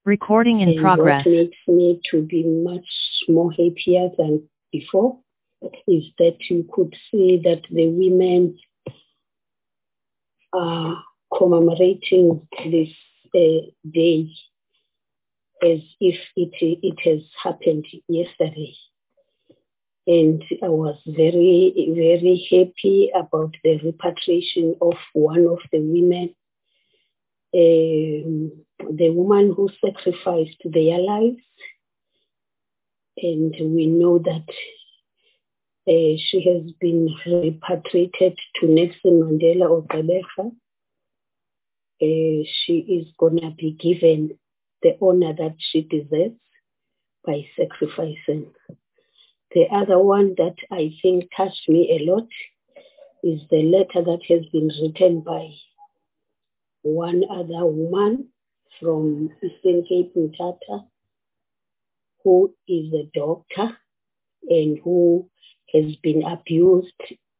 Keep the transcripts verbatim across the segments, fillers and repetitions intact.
Recording in and progress. what makes me to be much more happier than before is that you could see that the women are commemorating this uh, day as if it, it has happened yesterday. And I was very, very happy about the repatriation of one of the women, um, the woman who sacrificed their lives. And we know that uh, she has been repatriated to Nelson Mandela of Gqeberha. Uh, she is going to be given the honor that she deserves by sacrificing. The other one that I think touched me a lot is the letter that has been written by one other woman from Eastern Cape, Mthatha, who is a doctor and who has been abused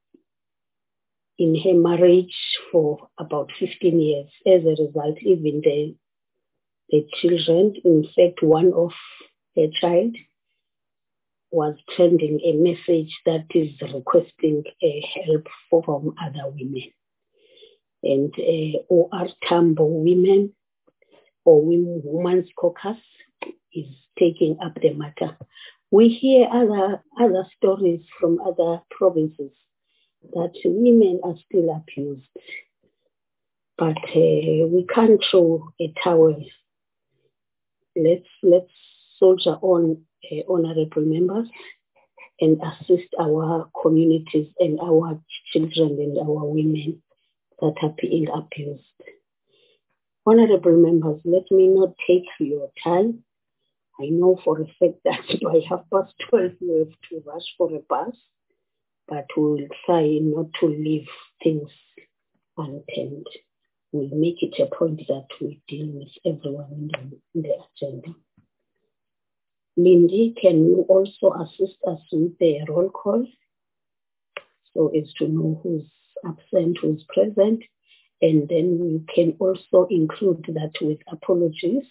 in her marriage for about fifteen years. As a result, even the, the children, in fact, one of her child was sending a message that is requesting uh, help from other women. And uh, O R Tambo Women or Women, Women's Caucus is taking up the matter. We hear other, other stories from other provinces that women are still abused. But uh, we can't throw a towel. Let's, let's soldier on, uh, honorable members, and assist our communities and our children and our women that are being abused. Honorable members, let me not take your time. I know for a fact that by half past twelve you have to rush for a bus, but we'll try not to leave things unattended. We'll make it a point that we deal with everyone in the, in the agenda. Lindy, can you also assist us with the roll call so as to know who's absent, who's present, and then we can also include that with apologies.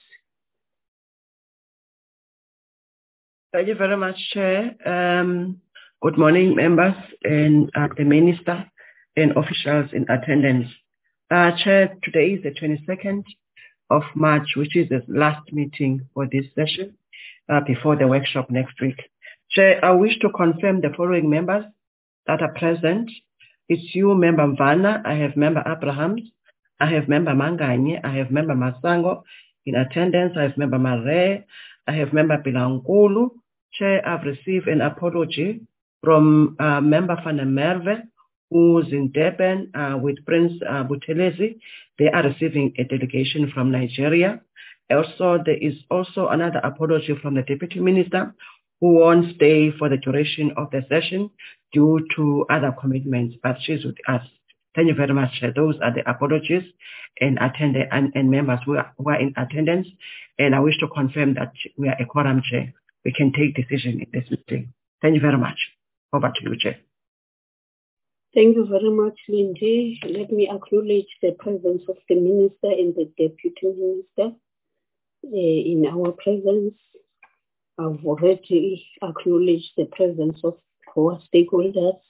Thank you very much, Chair. Um, good morning, members and uh, the Minister and officials in attendance. Uh, Chair, today is the twenty-second of March, which is the last meeting for this session uh, before the workshop next week. Chair, I wish to confirm the following members that are present. It's you, Member Mvana. I have Member Abrahams. I have Member Manganye. I have Member Masango. In attendance, I have Member Mare. I have Member Bilangulu. Chair, I've received an apology from uh, Member Fana Merve, who's in Durban uh, with Prince uh, Buthelezi. They are receiving a delegation from Nigeria. Also, there is also another apology from the Deputy Minister, who won't stay for the duration of the session due to other commitments, but she's with us. Thank you very much. Those are the apologies and attendant and, and members who are, who are in attendance. And I wish to confirm that we are a quorum, Chair. We can take decision in this meeting. Thank you very much. Over to you, Chair. Thank you very much, Lindy. Let me acknowledge the presence of the Minister and the Deputy Minister uh, in our presence. I've already acknowledged the presence of our stakeholders.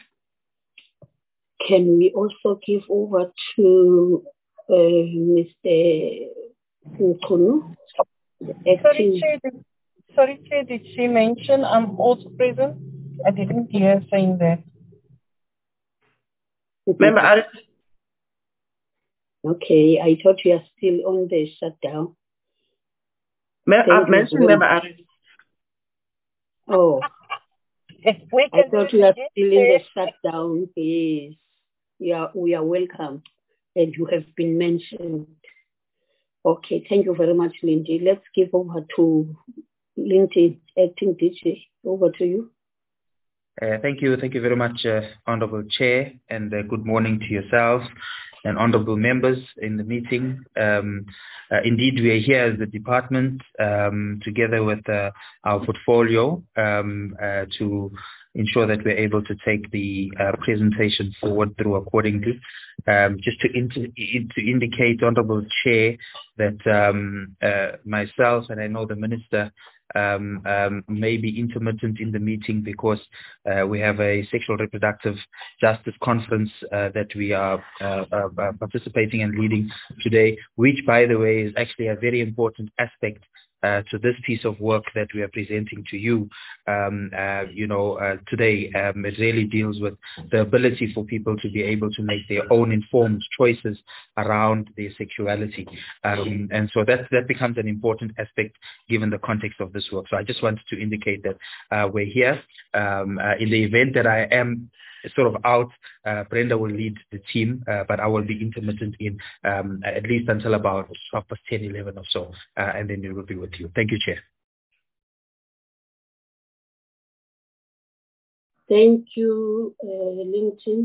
Can we also give over to uh, Mister Nkunu? Sorry, Chair, did, sorry, Chair, did she mention I'm also present? I didn't hear her saying that. Member Aris? Okay, I thought you are still on the shutdown. Me- I've mentioned Member Aris. Oh, If we I can thought you are still in the shutdown. Yes, we are, we are welcome, and you have been mentioned. Okay, thank you very much, Lindy. Let's give over to Lindy, Acting D G. Over to you. Uh, thank you. Thank you very much, uh, Honorable Chair, and uh, good morning to yourselves, and honorable members in the meeting. Um, uh, indeed, we are here as the department um, together with uh, our portfolio um, uh, to ensure that we're able to take the uh, presentation forward through accordingly. Um, just to, in to indicate, Honourable Chair, that um, uh, myself and I know the Minister um, um, may be intermittent in the meeting because uh, we have a sexual reproductive justice conference uh, that we are uh, uh, participating and leading today, which, by the way, is actually a very important aspect Uh, to this piece of work that we are presenting to you, um, uh, you know, uh, today. Um, it really deals with the ability for people to be able to make their own informed choices around their sexuality. Um, and so that, that becomes an important aspect given the context of this work. So I just wanted to indicate that uh, we're here. Um, uh, in the event that I am sort of out, uh, Brenda will lead the team, uh, but I will be intermittent in um, at least until about half past ten, eleven or so, uh, and then it will be with you. Thank you, Chair. Thank you, uh, Linton.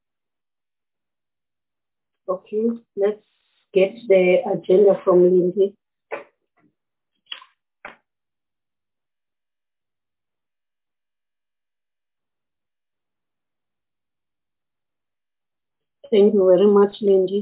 Okay, let's get the agenda from Lindy. Thank you very much, Lindy.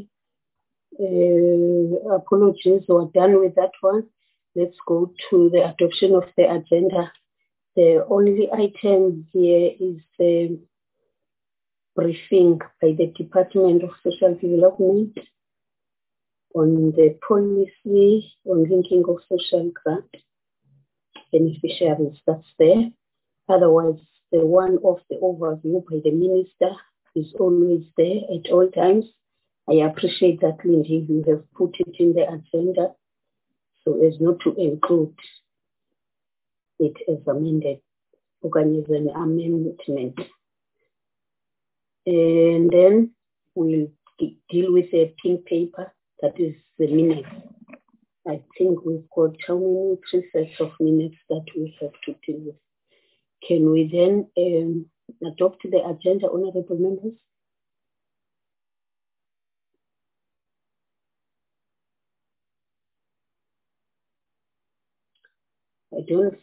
Uh, apologies, we're done with that one. Let's go to the adoption of the agenda. The only item here is the briefing by the Department of Social Development on the policy on linking of social grant beneficiaries. That's there. Otherwise, the one of the overview by the Minister is always there at all times. I appreciate that, Lindy, you have put it in the agenda so as not to include it as amended, as an amendment. And then we'll deal with the pink paper, that is the minutes. I think we've got how many three sets of minutes that we have to deal with. Can we then um, adopt the agenda, honorable members? I don't.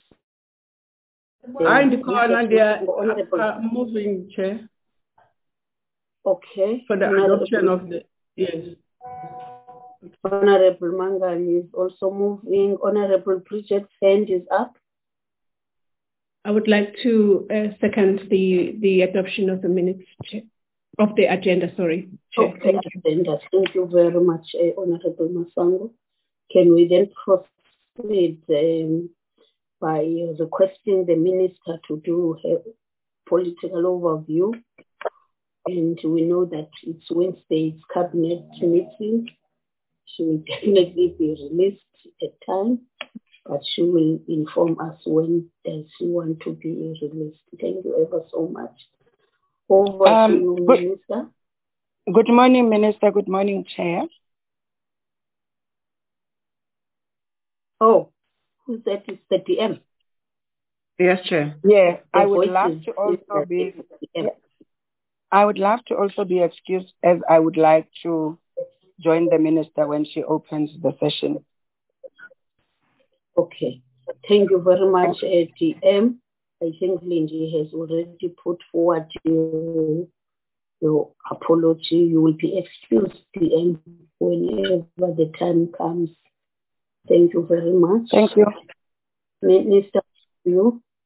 I declare Nadia uh, moving, Chair. Okay. For the Honorable, adoption of the yes. Honorable Mangan is also moving. Honorable Bridget's hand is up. I would like to uh, second the the adoption of the minutes, Chair, of the agenda. Sorry, Chair. Okay, thank you. Agenda. Thank you very much, uh, Honorable Masango. Can we then proceed um, by requesting the Minister to do a political overview? And we know that it's Wednesday's cabinet meeting. She will definitely be released at time, but she will inform us when does she want to be released. Thank you ever so much. Over um, to you, good, Minister. Good morning, Minister. Good morning, Chair. Oh, who's that? Is the D M? Yes, Chair. Yeah, the I would love to also be. Yeah, I would love to also be excused, as I would like to join the Minister when she opens the session. Okay. Thank you very much, uh, D M. I think Lindy has already put forward your, your apology. You will be excused, D M, whenever the time comes. Thank you very much. Thank you. Minister, you.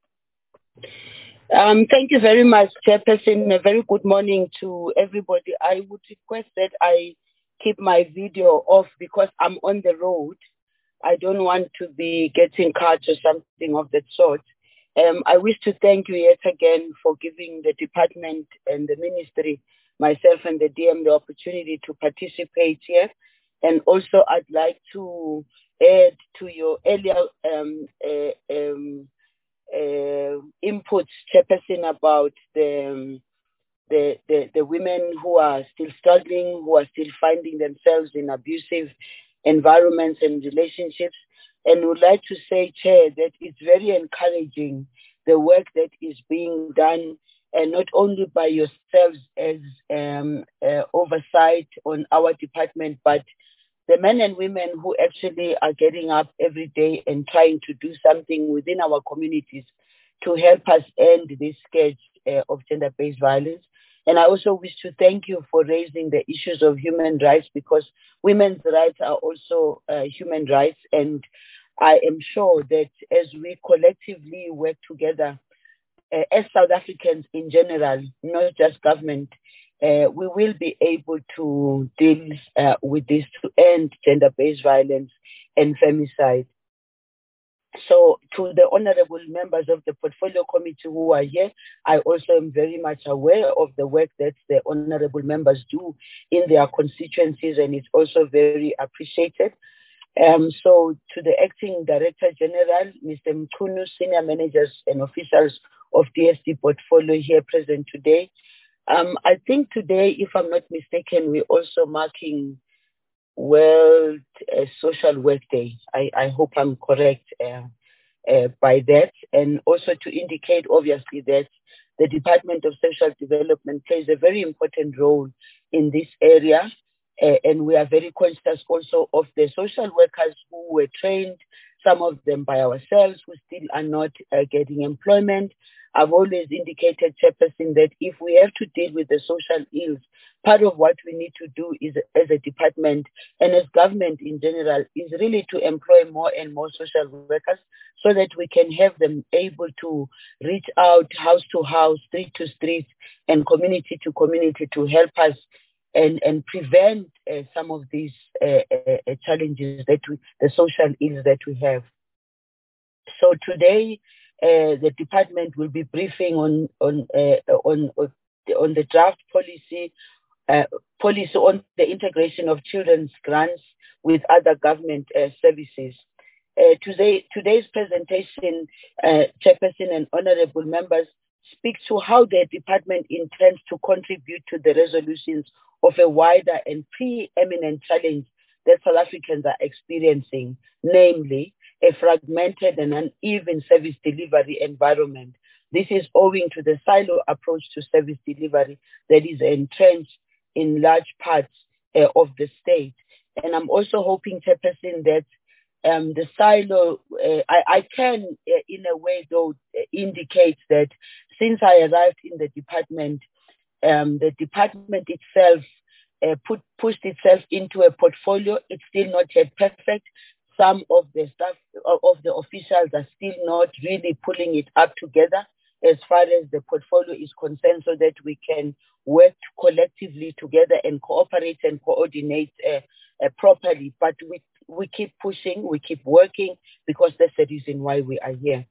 Um, thank you very much, Chairperson. A very good morning to everybody. I would request that I keep my video off because I'm on the road. I don't want to be getting cut or something of that sort. Um, I wish to thank you yet again for giving the department and the ministry, myself and the D M, the opportunity to participate here. And also I'd like to add to your earlier um, uh, um, uh, inputs, Chairperson, about the, um, the, the, the women who are still struggling, who are still finding themselves in abusive environments and relationships. And would like to say, Chair, that it's very encouraging, the work that is being done and not only by yourselves as um, uh, oversight on our department, but the men and women who actually are getting up every day and trying to do something within our communities to help us end this scourge uh, of gender-based violence. And I also wish to thank you for raising the issues of human rights, because women's rights are also uh, human rights. And I am sure that as we collectively work together, uh, as South Africans in general, not just government, uh, we will be able to deal uh, with this to end gender-based violence and femicide. So to the honorable members of the portfolio committee who are here, I also am very much aware of the work that the honorable members do in their constituencies, and it's also very appreciated. Um, so to the Acting Director General, Mister Mchunu, senior managers and officials of D S D portfolio here present today. Um, I think today, if I'm not mistaken, we're also marking World uh, Social Work Day. I, I hope I'm correct uh, uh, by that. And also to indicate, obviously, that the Department of Social Development plays a very important role in this area. Uh, and we are very conscious also of the social workers who were trained, some of them by ourselves, who still are not uh, getting employment. I've always indicated, Chairperson, that if we have to deal with the social ills, part of what we need to do is, as a department and as government in general, is really to employ more and more social workers so that we can have them able to reach out house to house, street to street, and community to community to help us and, and prevent uh, some of these uh, uh, challenges that we, the social ills that we have. So today, uh, the department will be briefing on on uh, on on the draft policy uh, policy on the integration of children's grants with other government uh, services. Uh, today, today's presentation, uh, Chairperson and honourable members, speaks to how the department intends to contribute to the resolutions of a wider and preeminent challenge that South Africans are experiencing, namely a fragmented and uneven service delivery environment. This is owing to the silo approach to service delivery that is entrenched in large parts uh, of the state. And I'm also hoping, Chairperson, that um, the silo, uh, I, I can, uh, in a way, though, indicate that since I arrived in the department, um, the department itself uh, put, pushed itself into a portfolio. It's still not yet perfect. Some of the staff, of the officials are still not really pulling it up together as far as the portfolio is concerned, so that we can work collectively together and cooperate and coordinate uh, uh, properly. But we, we keep pushing, we keep working, because that's the reason why we are here.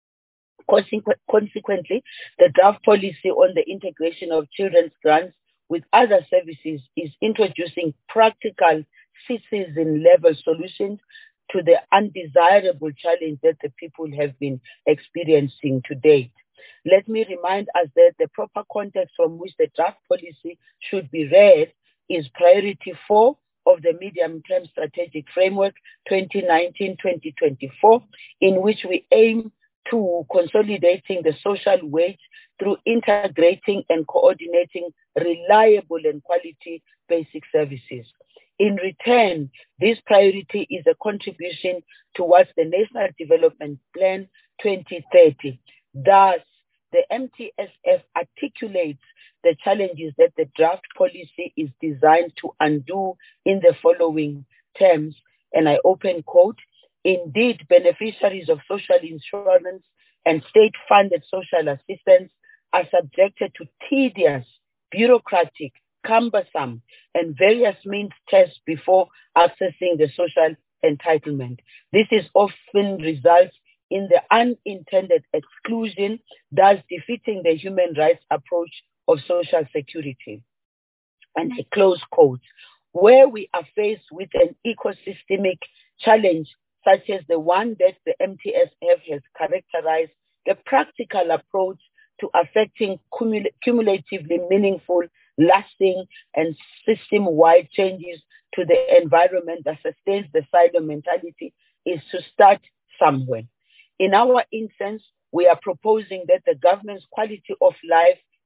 Consequently, the draft policy on the integration of children's grants with other services is introducing practical citizen-level solutions to the undesirable challenge that the people have been experiencing to date. Let me remind us that the proper context from which the draft policy should be read is priority four of the medium-term strategic framework twenty nineteen to twenty twenty-four, in which we aim to consolidating the social wage through integrating and coordinating reliable and quality basic services. In return, this priority is a contribution towards the National Development Plan twenty thirty. Thus, the M T S F articulates the challenges that the draft policy is designed to undo in the following terms, and I open quote, "Indeed, beneficiaries of social insurance and state-funded social assistance are subjected to tedious, bureaucratic, cumbersome, and various means tests before accessing the social entitlement. This is often results in the unintended exclusion, thus defeating the human rights approach of social security." And I close quote. Where we are faced with an ecosystemic challenge such as the one that the M T S F has characterized, the practical approach to affecting cumul- cumulatively meaningful, lasting, and system-wide changes to the environment that sustains the silo mentality is to start somewhere. In our instance, we are proposing that the government's quality of life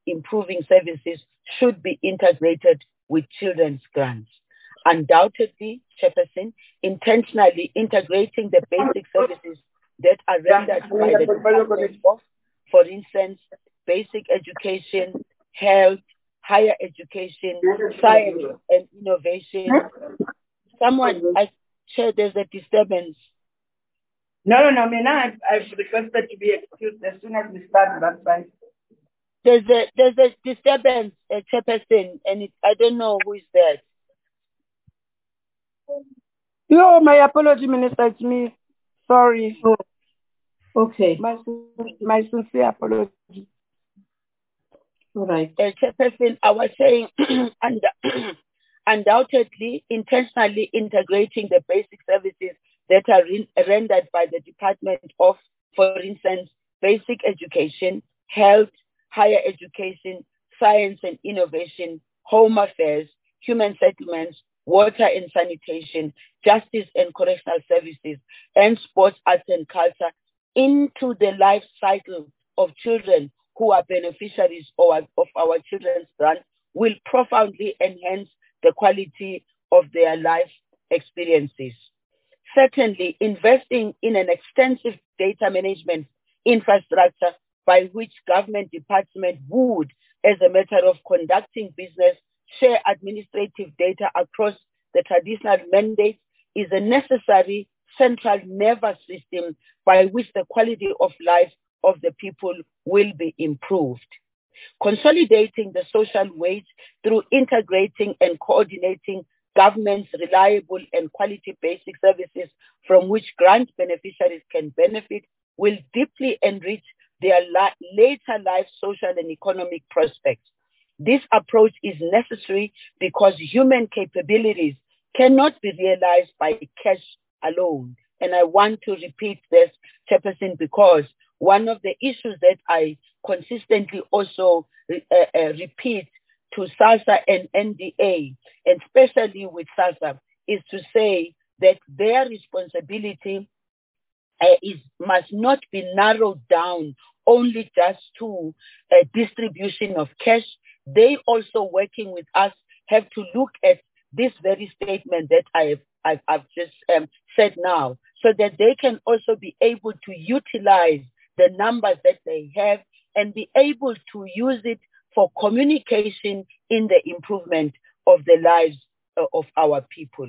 improving services should be integrated with children's grants. Undoubtedly, Chairperson, intentionally integrating the basic services that are rendered by the Department of, for instance, basic education, health, higher education, science and innovation. Someone, I said there's a disturbance. No, no, no, Mina, I've, I've requested to be excused as soon as we start, that's fine. There's a, there's a disturbance, uh, Chairperson, and it, I don't know who is that. Yo, my apology, Minister, it's me. Sorry. Oh, okay. My, my sincere apology. All right. Uh, Chairperson, I was saying, and, undoubtedly, intentionally integrating the basic services that are re rendered by the Department of, for instance, basic education, health, higher education, science and innovation, home affairs, human settlements, water and sanitation, justice and correctional services, and sports, arts and culture into the life cycle of children who are beneficiaries of our children's grant will profoundly enhance the quality of their life experiences. Secondly, investing in an extensive data management infrastructure by which government departments would, as a matter of conducting business, share administrative data across the traditional mandates is a necessary central nervous system by which the quality of life of the people will be improved. Consolidating the social wage through integrating and coordinating government's reliable and quality basic services from which grant beneficiaries can benefit will deeply enrich their later life social and economic prospects. This approach is necessary because human capabilities cannot be realized by cash alone. And I want to repeat this, Chairperson, because one of the issues that I consistently also uh, uh, repeat to SASSA and N D A, and especially with SASSA, is to say that their responsibility uh, is must not be narrowed down only just to uh, distribution of cash. They also, working with us, have to look at this very statement that I have, I've, I've just um, said now, so that they can also be able to utilize the numbers that they have and be able to use it for communication in the improvement of the lives uh, of our people.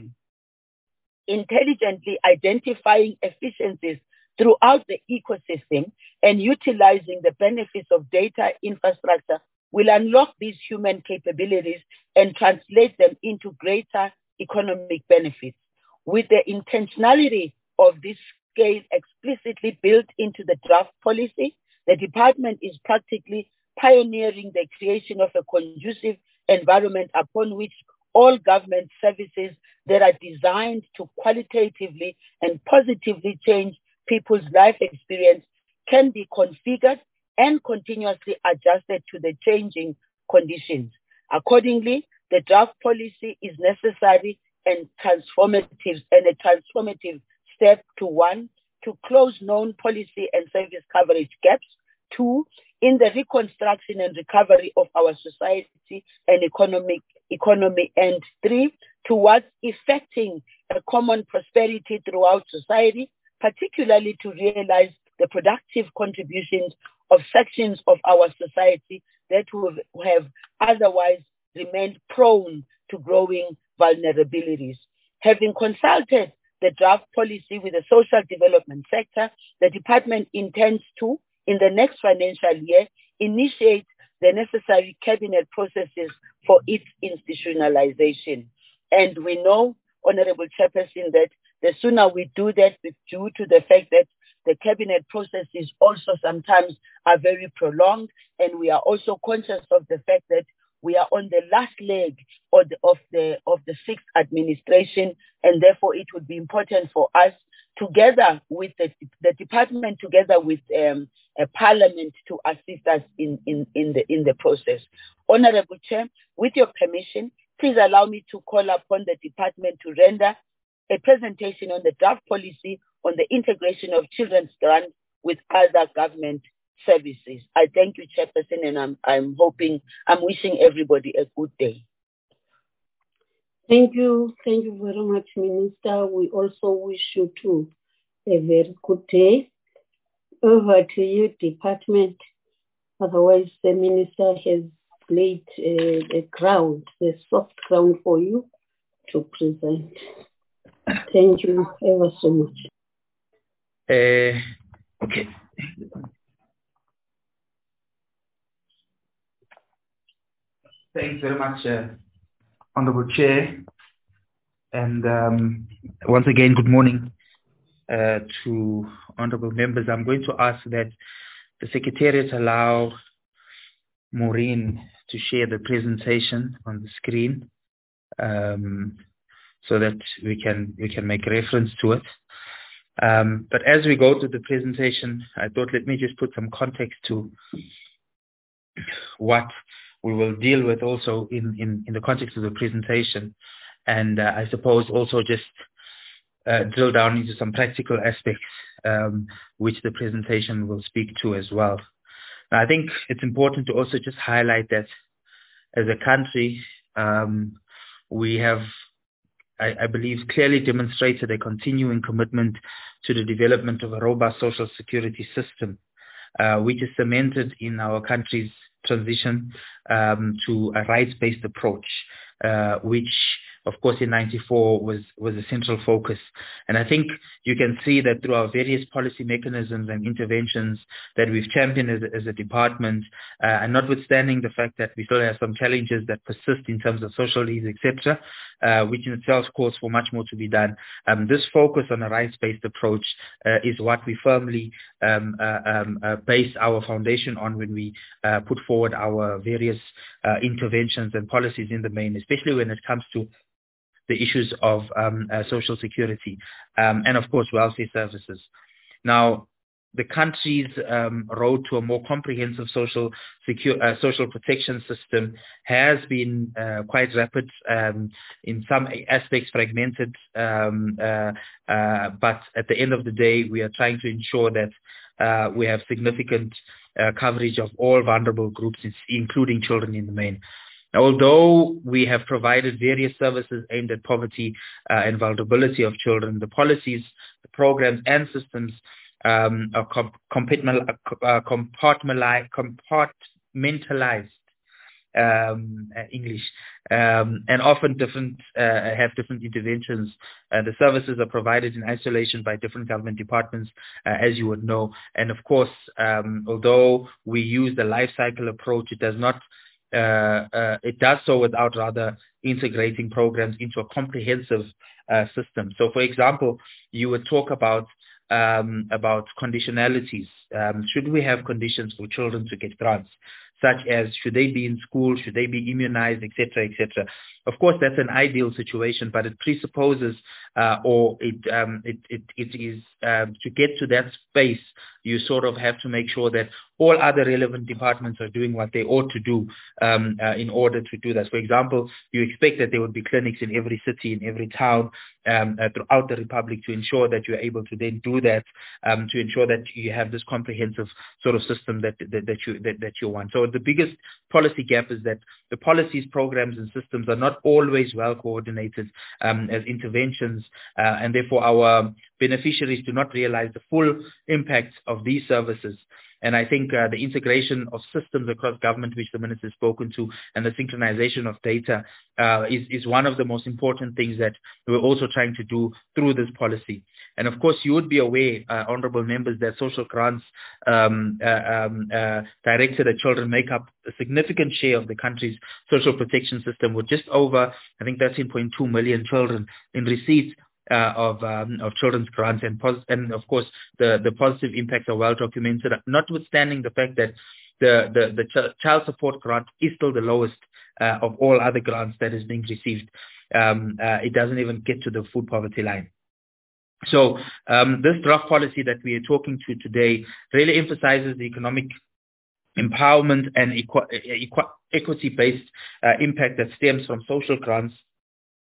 Intelligently identifying efficiencies throughout the ecosystem and utilizing the benefits of data infrastructure will unlock these human capabilities and translate them into greater economic benefits. With the intentionality of this scale explicitly built into the draft policy, the department is practically pioneering the creation of a conducive environment upon which all government services that are designed to qualitatively and positively change people's life experience can be configured and continuously adjusted to the changing conditions. Accordingly, the draft policy is necessary and transformative and a transformative step to one, to close known policy and service coverage gaps, two, in the reconstruction and recovery of our society and economic economy, and three, towards effecting a common prosperity throughout society, particularly to realize the productive contributions of sections of our society that would have otherwise remained prone to growing vulnerabilities. Having consulted the draft policy with the social development sector, the department intends to, in the next financial year, initiate the necessary cabinet processes for its institutionalization. And we know, Honorable Chairperson, that the sooner we do that, due to the fact that the cabinet processes also sometimes are very prolonged, and we are also conscious of the fact that we are on the last leg of the, of the, of the sixth administration, and therefore it would be important for us, together with the, the department, together with um, a parliament, to assist us in, in, in, the, in the process. Honorable Chair, with your permission, please allow me to call upon the department to render a presentation on the draft policy on the integration of children's grants with other government services. I thank you, Chairperson, and I'm, I'm hoping, I'm wishing everybody a good day. Thank you. Thank you very much, Minister. We also wish you too a very good day. Over to you, Department. Otherwise, the Minister has laid a, a ground, a soft ground for you to present. Thank you ever so much. Uh, okay. Thanks very much, uh, Honorable Chair. And um, once again, good morning uh, to honorable members. I'm going to ask that the Secretariat allow Maureen to share the presentation on the screen um, so that we can we can make reference to it. Um, but as we go to the presentation, I thought let me just put some context to what we will deal with also in, in, in the context of the presentation. And uh, I suppose also just uh, drill down into some practical aspects um, which the presentation will speak to as well. Now, I think it's important to also just highlight that as a country, um, we have, I, I believe, clearly demonstrated a continuing commitment to the development of a robust social security system, uh, which is cemented in our country's transition um, to a rights-based approach, uh, which, of course, in ninety-four was, was a central focus. And I think you can see that through our various policy mechanisms and interventions that we've championed as, as a department, uh, and notwithstanding the fact that we still have some challenges that persist in terms of social needs, et cetera, uh, which in itself calls for much more to be done. Um, this focus on a rights-based approach uh, is what we firmly um, uh, um, uh, base our foundation on when we uh, put forward our various uh, interventions and policies in the main, especially when it comes to the issues of um, uh, social security um, and, of course, welfare services. Now, the country's um, road to a more comprehensive social secure, uh, social protection system has been uh, quite rapid, um, in some aspects fragmented, um, uh, uh, but at the end of the day, we are trying to ensure that uh, we have significant uh, coverage of all vulnerable groups, including children in the main. Although we have provided various services aimed at poverty uh, and vulnerability of children, the policies, the programs and systems um, are comp- uh, compartmentalized, compartmentalized um, English, um, and often different uh, have different interventions. Uh, the services are provided in isolation by different government departments, uh, as you would know. And of course, um, although we use the life cycle approach, it does not Uh, uh, it does so without rather integrating programs into a comprehensive uh, system. So, for example, you would talk about um, about conditionalities. Um, should we have conditions for children to get grants, such as should they be in school, should they be immunized, et cetera, et cetera. Of course, that's an ideal situation, but it presupposes uh, or it, um, it it it is um, to get to that space, you sort of have to make sure that all other relevant departments are doing what they ought to do um, uh, in order to do that. For example, you expect that there would be clinics in every city, in every town, um, uh, throughout the Republic to ensure that you're able to then do that, um, to ensure that you have this comprehensive sort of system that that, that you that, that you want. So the biggest policy gap is that the policies, programs and systems are not always well coordinated um, as interventions, uh, and therefore our beneficiaries do not realize the full impact of these services. And I think uh, the integration of systems across government, which the Minister has spoken to, and the synchronization of data uh, is, is one of the most important things that we're also trying to do through this policy. And of course, you would be aware, uh, honorable members, that social grants um, uh, um, uh, directed at children make up a significant share of the country's social protection system, with just over, I think, thirteen point two million children in receipt Uh, of um, of children's grants, and pos- and of course the, the positive impacts are well documented, notwithstanding the fact that the the, the ch- child support grant is still the lowest uh, of all other grants that is being received. Um, uh, it doesn't even get to the food poverty line. So um, this draft policy that we are talking to today really emphasizes the economic empowerment and equ- equ- equity-based uh, impact that stems from social grants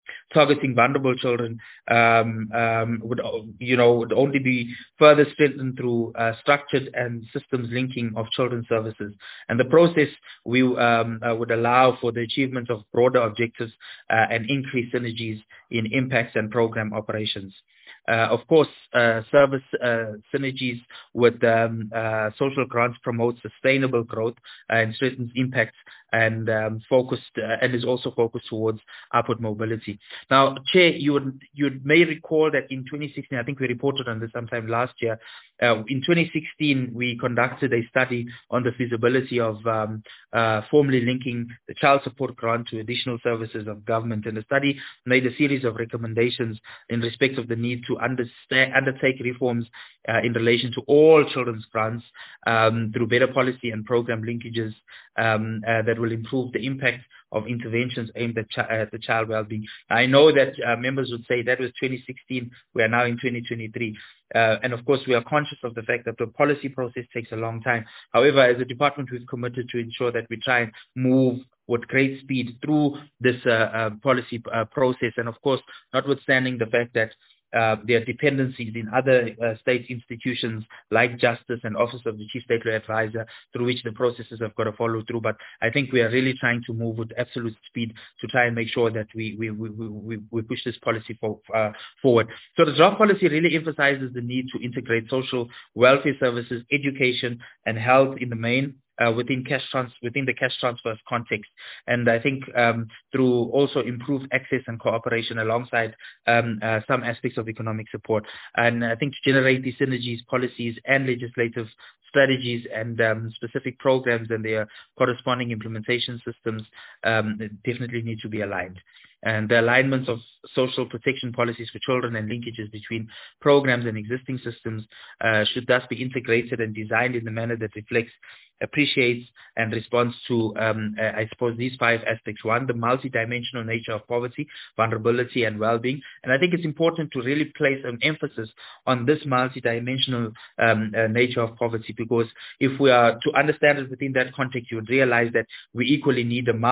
targeting vulnerable children um, um, would, you know, would only be further strengthened through uh, structured and systems linking of children's services. And the process we um, uh, would allow for the achievement of broader objectives uh, and increased synergies in impacts and program operations. Uh, of course, uh, service uh, synergies with um, uh, social grants promote sustainable growth and strengthens impacts and um, focused uh, and is also focused towards upward mobility. Now, Chair, you would, you may recall that in twenty sixteen, I think we reported on this sometime last year. Uh, in twenty sixteen, we conducted a study on the feasibility of um, uh, formally linking the child support grant to additional services of government, and the study made a series of recommendations in respect of the need to understand, undertake reforms uh, in relation to all children's grants um, through better policy and program linkages um, uh, that will improve the impact of interventions aimed at, ch- at the child well-being. I know that uh, members would say that was twenty sixteen. We are now in twenty twenty-three. Uh, and of course, we are conscious of the fact that the policy process takes a long time. However, as a department, we've committed to ensure that we try and move with great speed through this uh, uh, policy uh, process. And of course, notwithstanding the fact that Uh, there are dependencies in other uh, state institutions like Justice and Office of the Chief State Law Advisor, through which the processes have got to follow through. But I think we are really trying to move with absolute speed to try and make sure that we we we we, we push this policy for, uh, forward. So the draft policy really emphasizes the need to integrate social welfare services, education, and health in the main Uh, within cash trans- within the cash transfers context. And I think um, through also improved access and cooperation alongside um, uh, some aspects of economic support. And I think to generate these synergies, policies and legislative strategies and um, specific programs and their corresponding implementation systems um, definitely need to be aligned. And the alignments of social protection policies for children and linkages between programs and existing systems uh, should thus be integrated and designed in a manner that reflects, appreciates, and responds to, um, uh, I suppose, these five aspects. One, the multidimensional nature of poverty, vulnerability, and well-being. And I think it's important to really place an emphasis on this multidimensional um, uh, nature of poverty, because if we are to understand it within that context, you would realize that we equally need a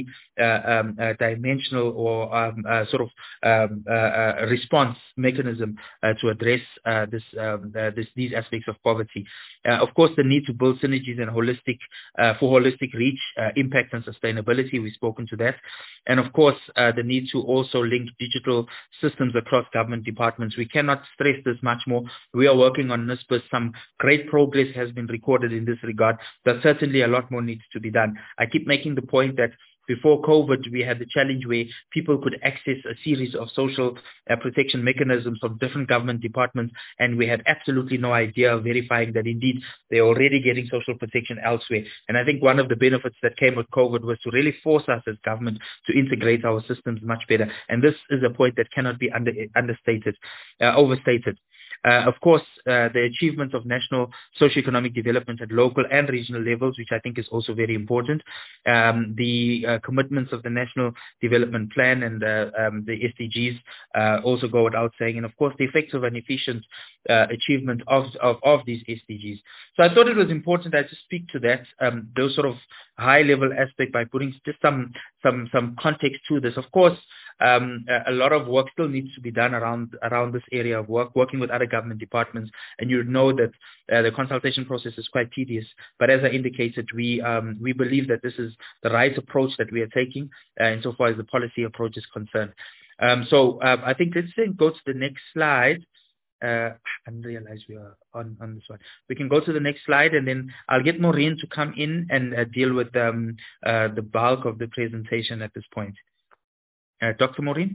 multi-dimensional uh, um, uh, or um, uh, sort of um, uh, uh, response mechanism uh, to address uh, this, um, uh, this these aspects of poverty. Uh, of course, the need to build synergies and holistic uh, for holistic reach, uh, impact, and sustainability. We've spoken to that, and of course, uh, the need to also link digital systems across government departments. We cannot stress this much more. We are working on this, but some great progress has been recorded in this regard. But certainly, a lot more needs to be done. I keep making the point that before COVID, we had the challenge where people could access a series of social uh, protection mechanisms from different government departments, and we had absolutely no idea of verifying that indeed they're already getting social protection elsewhere. And I think one of the benefits that came with COVID was to really force us as government to integrate our systems much better. And this is a point that cannot be under, understated, uh, overstated. Uh, of course, uh, the achievements of national socioeconomic development at local and regional levels, which I think is also very important. Um, the uh, commitments of the National Development Plan and uh, um, the S D Gs uh, also go without saying. And of course, the effective and efficient uh, achievement of, of, of these S D Gs. So I thought it was important I just speak to that, um, those sort of high-level aspect by putting just some, some, some context to this. Of course, Um, a, a lot of work still needs to be done around around this area of work, working with other government departments, and you know that uh, the consultation process is quite tedious. But as I indicated, we um, we believe that this is the right approach that we are taking, uh, insofar as the policy approach is concerned. Um, so uh, I think let's then go to the next slide. Uh, I didn't realize we are on, on this one. We can go to the next slide, and then I'll get Maureen to come in and uh, deal with um, uh, the bulk of the presentation at this point. Uh, Doctor Maureen?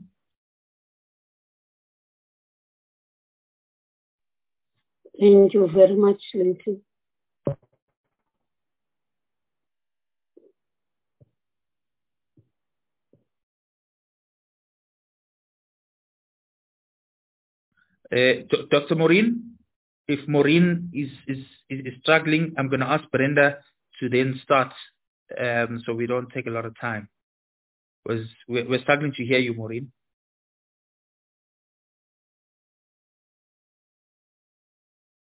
Thank you very much, Lindsay. Uh, Doctor Maureen, if Maureen is, is, is struggling, I'm going to ask Brenda to then start um, so we don't take a lot of time. Was We're, we're struggling to hear you, Maureen.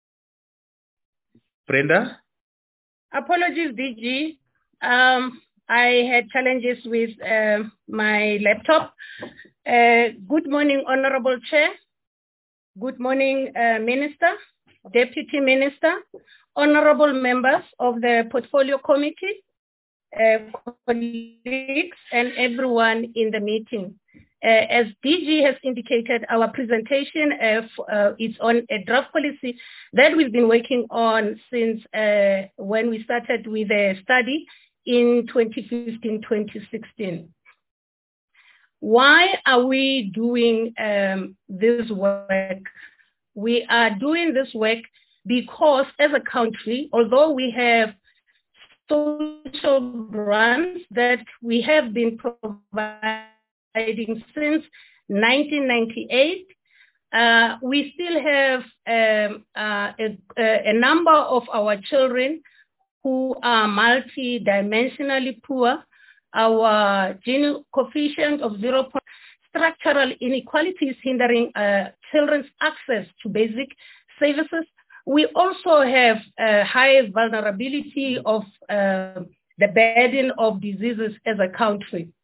Brenda? Apologies, D G. Um, I had challenges with uh, my laptop. Uh, good morning, Honorable Chair. Good morning, uh, Minister, Deputy Minister, honorable members of the Portfolio Committee, uh, colleagues, and everyone in the meeting. Uh, as D G has indicated, our presentation uh, uh, is on a draft policy that we've been working on since uh, when we started with a study in twenty fifteen, twenty sixteen. Why are we doing um, this work? We are doing this work because as a country, although we have social grants that we have been providing since nineteen ninety-eight, uh, we still have um, uh, a, a number of our children who are multi-dimensionally poor. Our Gini coefficient of zero point structural inequalities hindering uh, children's access to basic services. We also have a high vulnerability of uh, the burden of diseases as a country.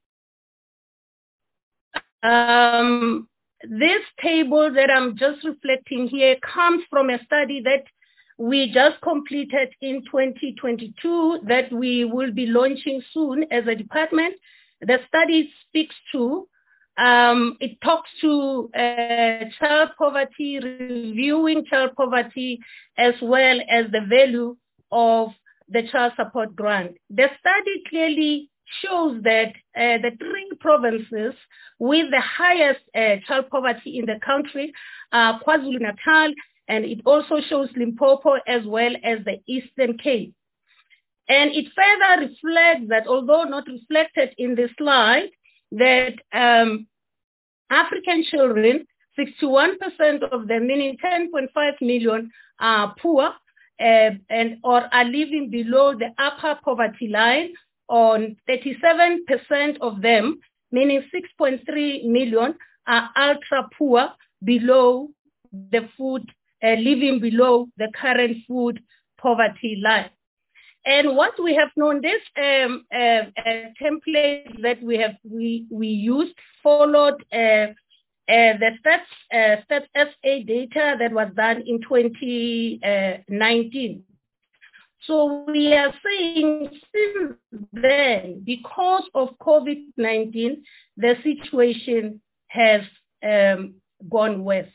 Um, this table that I'm just reflecting here comes from a study that we just completed in twenty twenty-two that we will be launching soon as a department. The study speaks to, um, it talks to uh, child poverty, reviewing child poverty, as well as the value of the child support grant. The study clearly shows that uh, the three provinces with the highest uh, child poverty in the country are KwaZulu-Natal, and it also shows Limpopo as well as the Eastern Cape. And it further reflects that, although not reflected in this slide, that um, African children, sixty-one percent of them, meaning ten point five million, are poor uh, and or are living below the upper poverty line. On thirty-seven percent of them, meaning six point three million, are ultra poor, below the food Uh, living below the current food poverty line. And what we have known, this um, uh, uh, template that we have we, we used followed uh, uh, the Stats, uh, Stats S A data that was done in twenty nineteen. So we are saying since then, because of COVID nineteen, the situation has um, gone worse.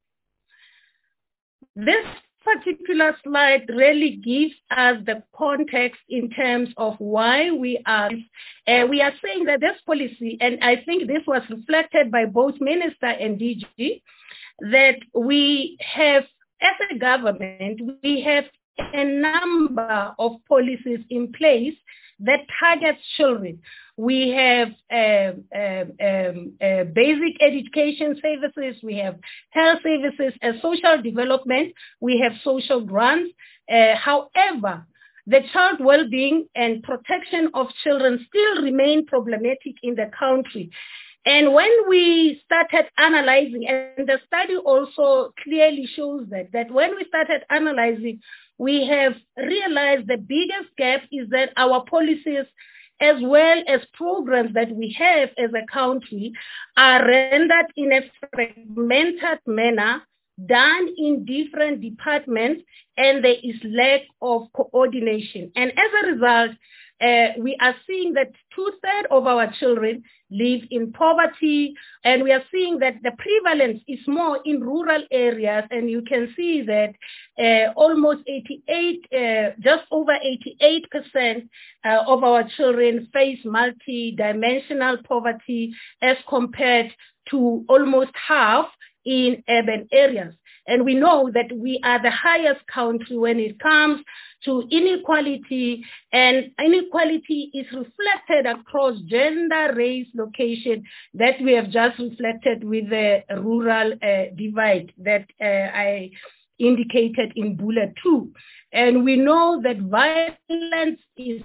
This particular slide really gives us the context in terms of why we are, uh, we are saying that this policy, and I think this was reflected by both Minister and D G, that we have, as a government, we have a number of policies in place that targets children. We have uh, uh, um, uh, basic education services, we have health services and social development, we have social grants. Uh, however, the child well-being and protection of children still remain problematic in the country. And when we started analyzing, and the study also clearly shows that, that when we started analyzing, we have realized the biggest gap is that our policies as well as programs that we have as a country are rendered in a fragmented manner, done in different departments, and there is lack of coordination. And as a result, uh, we are seeing that two-thirds of our children live in poverty, and we are seeing that the prevalence is more in rural areas, and you can see that uh, almost eighty-eight, uh, just over eighty-eight percent uh, of our children face multi-dimensional poverty as compared to almost half in urban areas. And we know that we are the highest country when it comes to inequality, and inequality is reflected across gender, race, location, that we have just reflected with the rural uh, divide that uh, I indicated in bullet two. And we know that violence is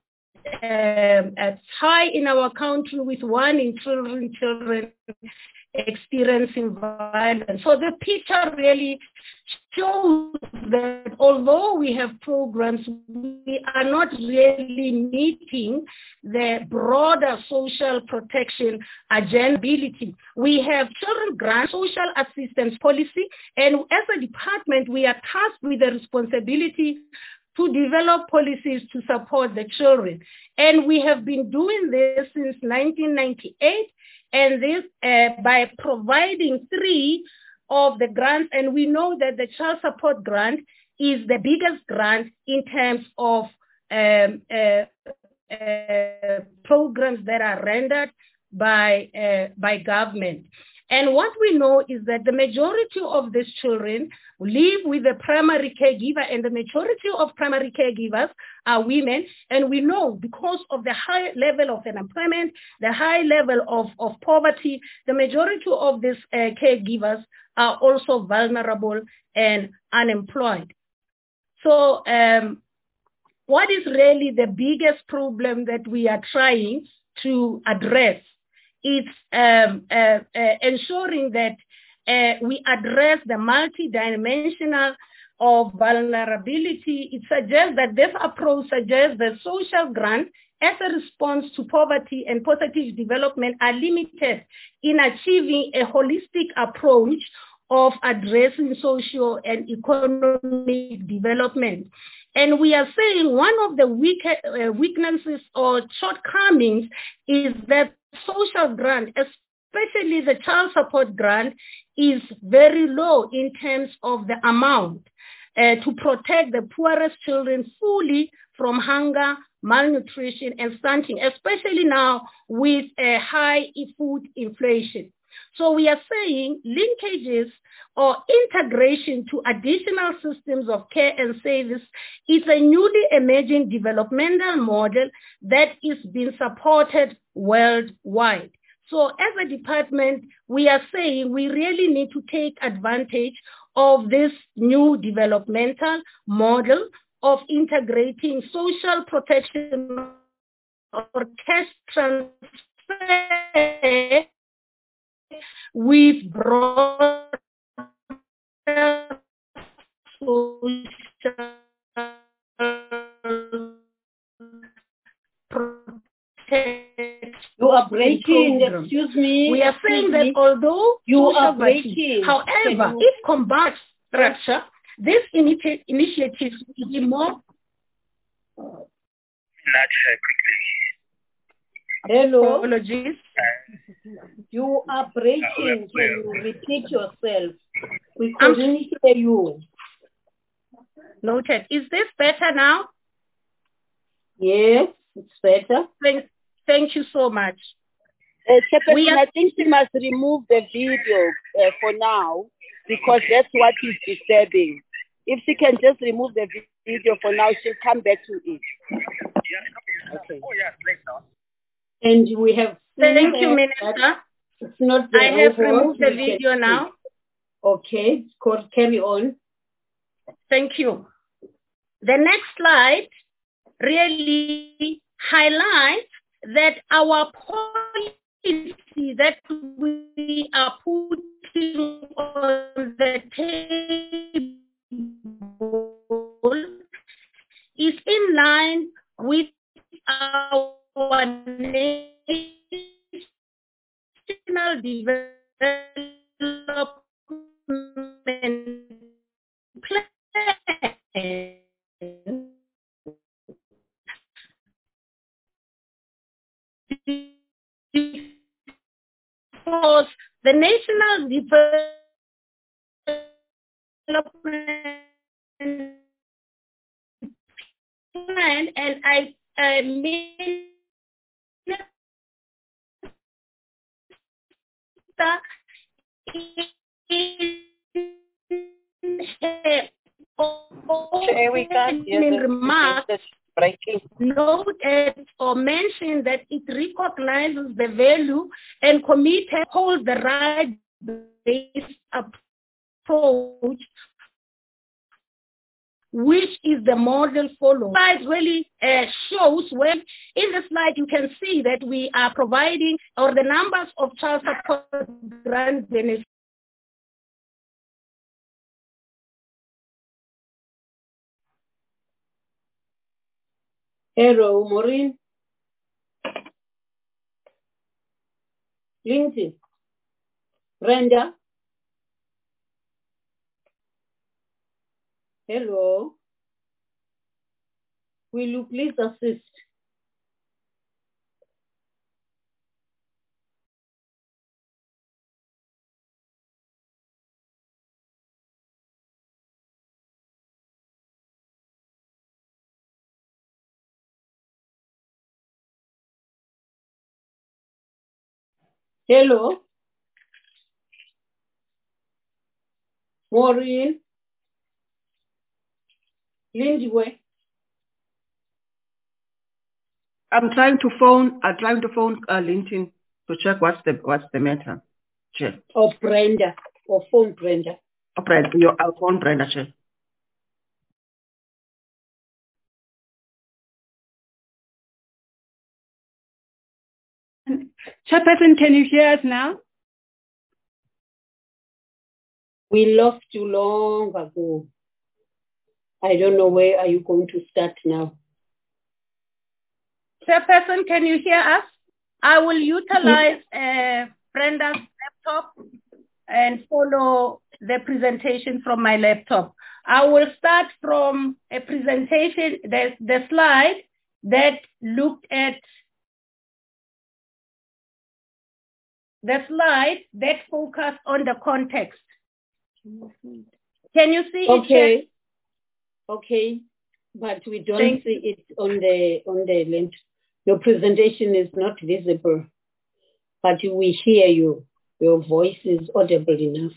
um, at high in our country, with one in children, children experiencing violence. So the picture really shows that although we have programs, we are not really meeting the broader social protection agenda. We have children grant social assistance policy, and as a department, we are tasked with the responsibility to develop policies to support the children. And we have been doing this since nineteen ninety-eight, and this uh, by providing three of the grants, and we know that the child support grant is the biggest grant in terms of um, uh, uh, programs that are rendered by, uh, by government. And what we know is that the majority of these children live with a primary caregiver, and the majority of primary caregivers are women. And we know because of the high level of unemployment, the high level of, of poverty, the majority of these uh, caregivers are also vulnerable and unemployed. So um, what is really the biggest problem that we are trying to address? It's um, uh, uh, ensuring that uh, we address the multidimensional of vulnerability. It suggests that this approach suggests that social grants as a response to poverty and positive development are limited in achieving a holistic approach of addressing social and economic development. And we are saying one of the weak, uh, weaknesses or shortcomings is that social grant, especially the child support grant, is very low in terms of the amount uh, to protect the poorest children fully from hunger, malnutrition, and stunting, especially now with a high food inflation. So we are saying linkages or integration to additional systems of care and service is a newly emerging developmental model that is being supported worldwide. So as a department, we are saying we really need to take advantage of this new developmental model of integrating social protection or cash transfer with broad social protection. You are breaking, program. Excuse me. We are saying that me. although you are breaking, however, if combined structure, this initi initiatives will be more. Not uh, quickly. Hello. Apologies. You are breaking. Can you repeat yourself? We couldn't hear you. Noted. Is this better now? Yes, it's better. Thank, thank you so much. Uh, Chairperson, I think she must remove the video uh, for now because that's what is disturbing. If she can just remove the video for now, she'll come back to it. Okay. Oh, yeah, please now. And we have... Thank you, Minister. It's not I have removed the video now. Okay, carry on. Thank you. The next slide really highlights that our policy that we are putting on the table is in line with our national development plan. Because the national development plan, and I, I mean, Chair, we can't hear the remarks noted or mentioned that it recognizes the value and committed holds the right-based approach which is the model followed. The slide really uh, shows when in the slide you can see that we are providing or the numbers of child support grant benefits. Hello, Maureen. Lindsay. Brenda. Hello. Will you please assist? Hello. Maureen. Lindsay, where? I'm trying to phone. I'm trying to phone uh, LinkedIn to check what's the what's the matter. Chair. Or Brenda. Or phone Brenda. Oh, Brenda, your I'll phone Brenda, Chair. Chairperson, can you hear us now? We lost you long ago. I don't know where are you going to start now. Chairperson, can you hear us? I will utilize uh, Brenda's laptop and follow the presentation from my laptop. I will start from a presentation, the, the slide that looked at the slide that focused on the context. Can you see okay. it? Okay, but we don't Thank see it on the on the link. Your presentation is not visible, but we hear you. Your voice is audible enough.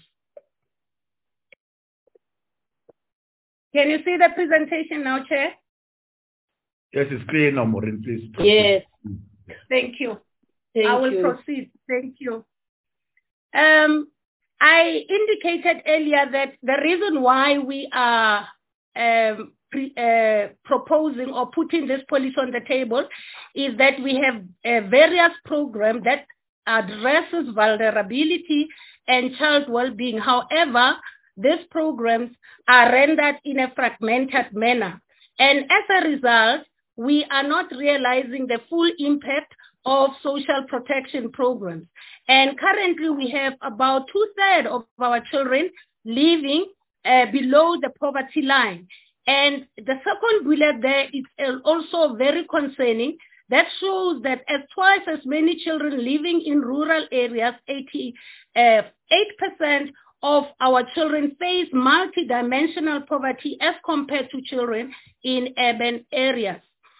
Can you see the presentation now, Chair? Yes, it's clear now, Maureen, please. Yes. Thank you. Thank I will you. proceed. Thank you. Um, I indicated earlier that the reason why we are um, pre, uh, proposing or putting this policy on the table is that we have uh, various programs that addresses vulnerability and child well-being. However, these programs are rendered in a fragmented manner. And as a result, we are not realizing the full impact of social protection programs. And currently we have about two-thirds of our children living uh, below the poverty line. And the second bullet there is also very concerning. That shows that as twice as many children living in rural areas, eighty-eight percent of our children face multidimensional poverty as compared to children in urban areas.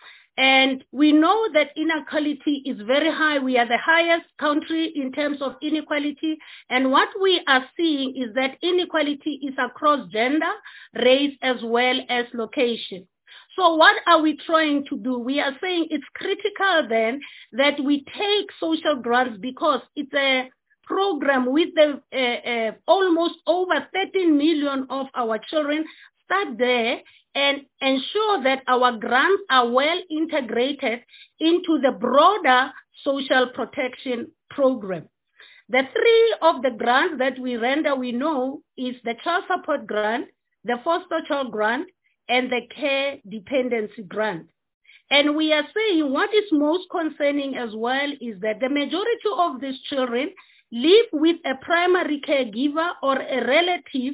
And we know that inequality is very high. We are the highest country in terms of inequality. And what we are seeing is that inequality is across gender, race, as well as location. So what are we trying to do? We are saying it's critical then that we take social grants because it's a program with the uh, uh, almost over thirteen million of our children start there and ensure that our grants are well integrated into the broader social protection program. The three of the grants that we render, we know, is the child support grant, the foster child grant, and the care dependency grant. And we are saying what is most concerning as well is that the majority of these children live with a primary caregiver or a relative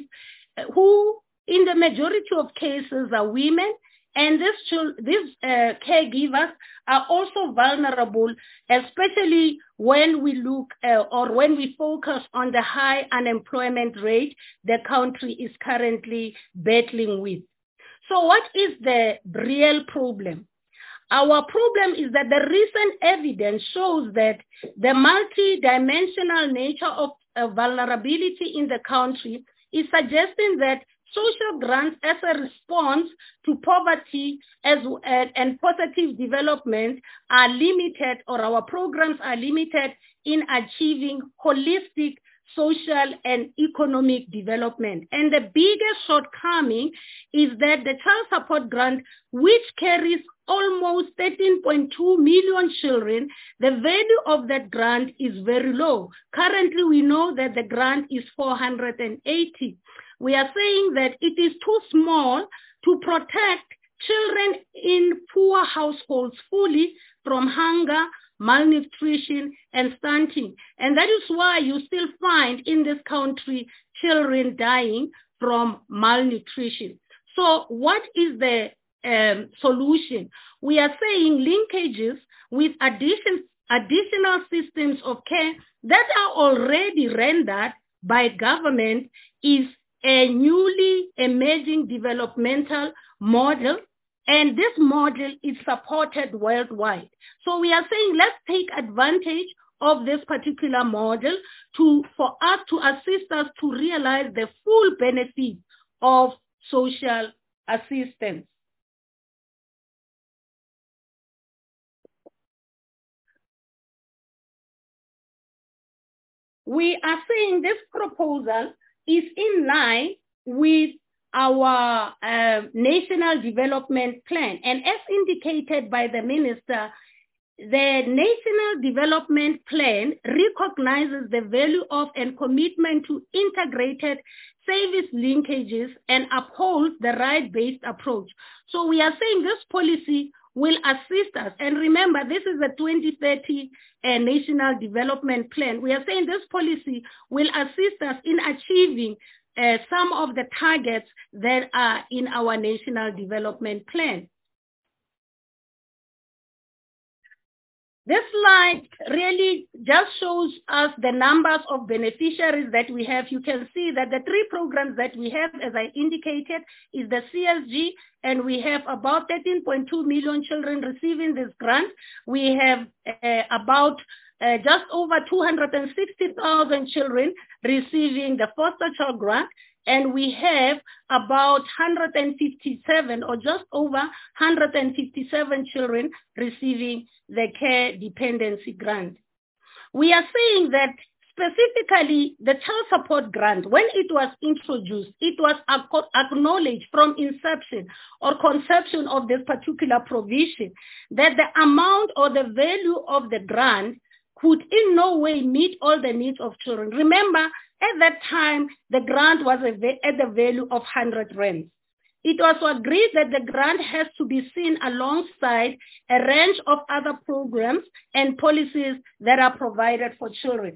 who in the majority of cases are women, and these, these uh, caregivers are also vulnerable, especially when we look uh, or when we focus on the high unemployment rate the country is currently battling with. So what is the real problem? Our problem is that the recent evidence shows that the multi-dimensional nature of uh, vulnerability in the country is suggesting that social grants as a response to poverty as, uh, and positive development are limited, or our programs are limited in achieving holistic social and economic development. And the biggest shortcoming is that the child support grant, which carries almost thirteen point two million children, the value of that grant is very low. Currently, we know that the grant is four hundred eighty. We are saying that it is too small to protect children in poor households fully from hunger, malnutrition, and stunting. And that is why you still find in this country children dying from malnutrition. So what is the um, solution? We are saying linkages with addition, additional systems of care that are already rendered by government is a newly emerging developmental model, and this model is supported worldwide. So we are saying let's take advantage of this particular model to, for us to assist us to realize the full benefit of social assistance. We are saying this proposal is in line with our uh, National Development Plan. And as indicated by the Minister, the National Development Plan recognizes the value of and commitment to integrated service linkages and upholds the right-based approach. So we are saying this policy will assist us. And remember, this is the twenty thirty uh, National Development Plan. We are saying this policy will assist us in achieving uh, some of the targets that are in our National Development Plan. This slide really just shows us the numbers of beneficiaries that we have. You can see that the three programs that we have, as I indicated, is the C S G, and we have about thirteen point two million children receiving this grant. We have uh, about uh, just over two hundred sixty thousand children receiving the foster child grant, and we have about one hundred fifty-seven or just over one hundred fifty-seven children receiving the care dependency grant. We are saying that specifically the child support grant, when it was introduced, it was acknowledged from inception or conception of this particular provision that the amount or the value of the grant could in no way meet all the needs of children. Remember, at that time, the grant was at the value of one hundred rands. It was agreed that the grant has to be seen alongside a range of other programs and policies that are provided for children.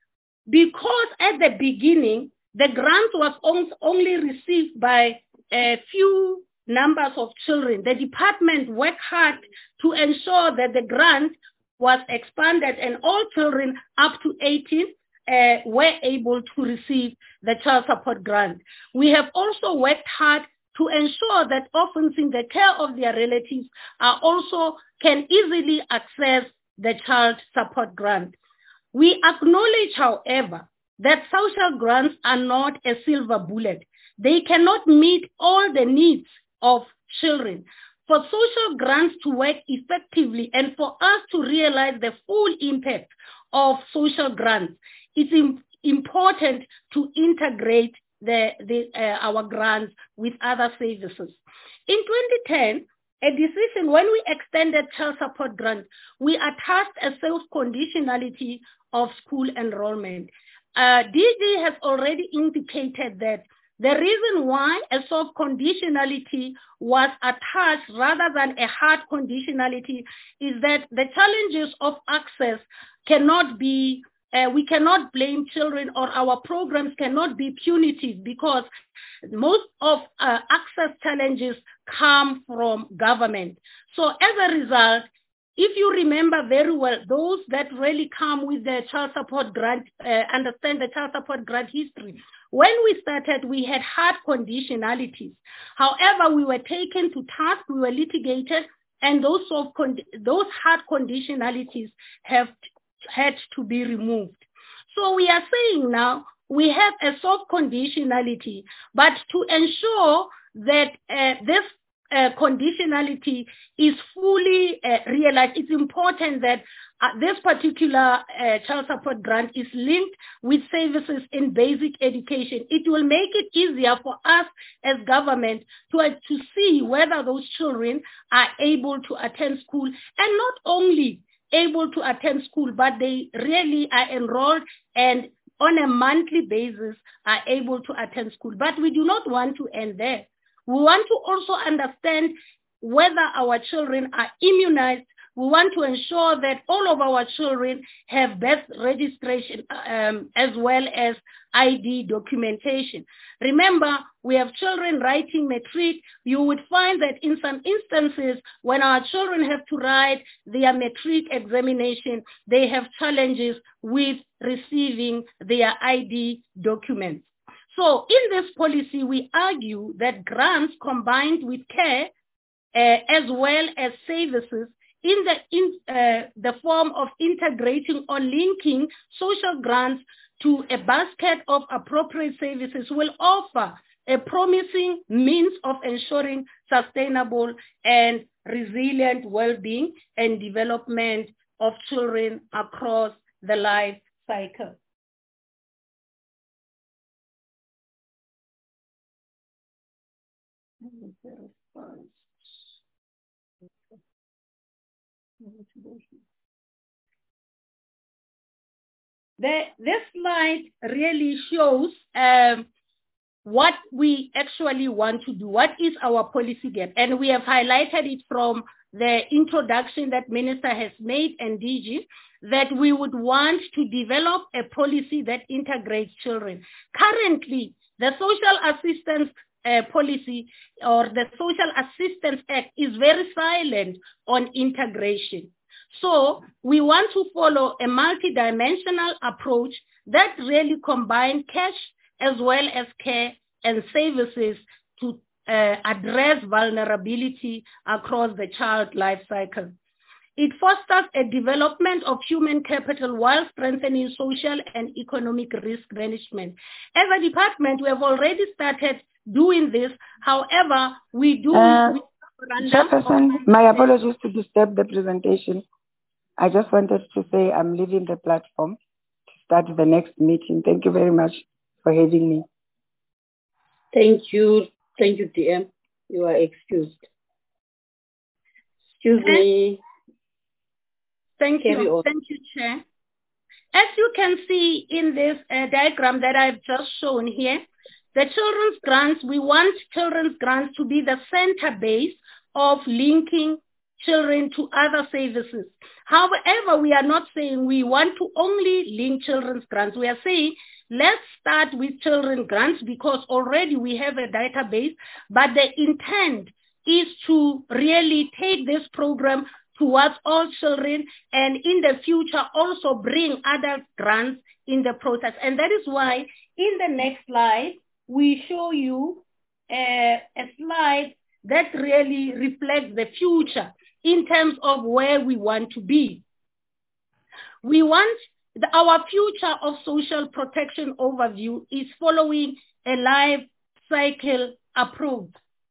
Because at the beginning, the grant was only received by a few numbers of children, the department worked hard to ensure that the grant was expanded and all children up to eighteen Uh, were able to receive the child support grant. We have also worked hard to ensure that orphans in the care of their relatives are also can easily access the child support grant. We acknowledge, however, that social grants are not a silver bullet. They cannot meet all the needs of children. For social grants to work effectively and for us to realize the full impact of social grants, it's important to integrate the, the, uh, our grants with other services. In twenty ten, a decision when we extended child support grant, we attached a self-conditionality of school enrollment. Uh, D G has already indicated that the reason why a soft conditionality was attached rather than a hard conditionality is that the challenges of access cannot be Uh, we cannot blame children, or our programs cannot be punitive, because most of uh, access challenges come from government. So as a result, if you remember very well, those that really come with the child support grant, uh, understand the child support grant history. When we started, we had hard conditionalities. However, we were taken to task, we were litigated, and those, soft con- those hard conditionalities have had to be removed. So we are saying now we have a soft conditionality, but to ensure that uh, this uh, conditionality is fully uh, realized, it's important that uh, this particular uh, child support grant is linked with services in basic education. It will make it easier for us as government to, uh, to see whether those children are able to attend school, and not only able to attend school, but they really are enrolled and on a monthly basis are able to attend school. But we do not want to end there. We want to also understand whether our children are immunized. We want to ensure that all of our children have birth registration um, as well as I D documentation. Remember, we have children writing matric. You would find that in some instances, when our children have to write their matric examination, they have challenges with receiving their I D documents. So in this policy, we argue that grants combined with care uh, as well as services in the, in, uh, the form of integrating or linking social grants to a basket of appropriate services will offer a promising means of ensuring sustainable and resilient well-being and development of children across the life cycle. The, this slide really shows um, what we actually want to do. What is our policy gap? And we have highlighted it from the introduction that Minister has made and D G, that we would want to develop a policy that integrates children. Currently, the Social Assistance uh, Policy or the Social Assistance Act is very silent on integration. So we want to follow a multidimensional approach that really combines cash as well as care and services to uh, address vulnerability across the child life cycle. It fosters a development of human capital while strengthening social and economic risk management. As a department, we have already started doing this. However, we do... Uh, Chairperson, my apologies to disturb the presentation. I just wanted to say I'm leaving the platform to start the next meeting. Thank you very much for having me. Thank you. Thank you, D M. You are excused. Excuse me. Thank Carry you. on. Thank you, Chair. As you can see in this uh, diagram that I've just shown here, the children's grants, we want children's grants to be the center base of linking children to other services. However, we are not saying we want to only link children's grants. We are saying let's start with children's grants because already we have a database, but the intent is to really take this program towards all children and in the future also bring adult grants in the process. And that is why in the next slide, we show you a, a slide that really reflects the future in terms of where we want to be. We want the, our future of social protection overview is following a life cycle approach.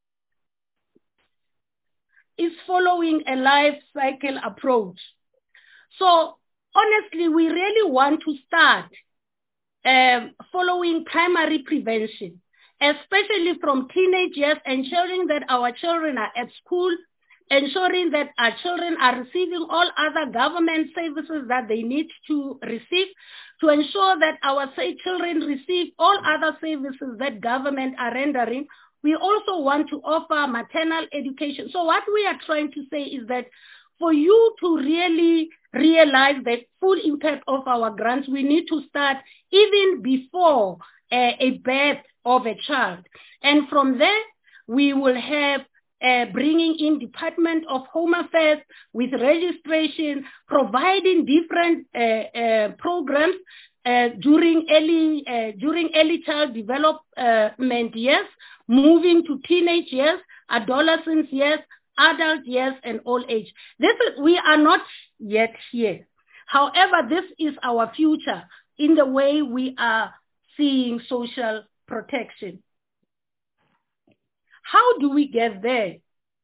Is following a life cycle approach. So honestly, we really want to start um, following primary prevention, especially from teenage years, ensuring that our children are at school, ensuring that our children are receiving all other government services that they need to receive, to ensure that our say, children receive all other services that government are rendering. We also want to offer maternal education. So what we are trying to say is that for you to really realize the full impact of our grants, we need to start even before uh, a birth of a child. And from there, we will have Uh, bringing in Department of Home Affairs with registration, providing different uh, uh, programs uh, during early uh, during early child development years, moving to teenage years, adolescence years, adult years, and old age. This is, we are not yet here. However, this is our future in the way we are seeing social protection. How do we get there?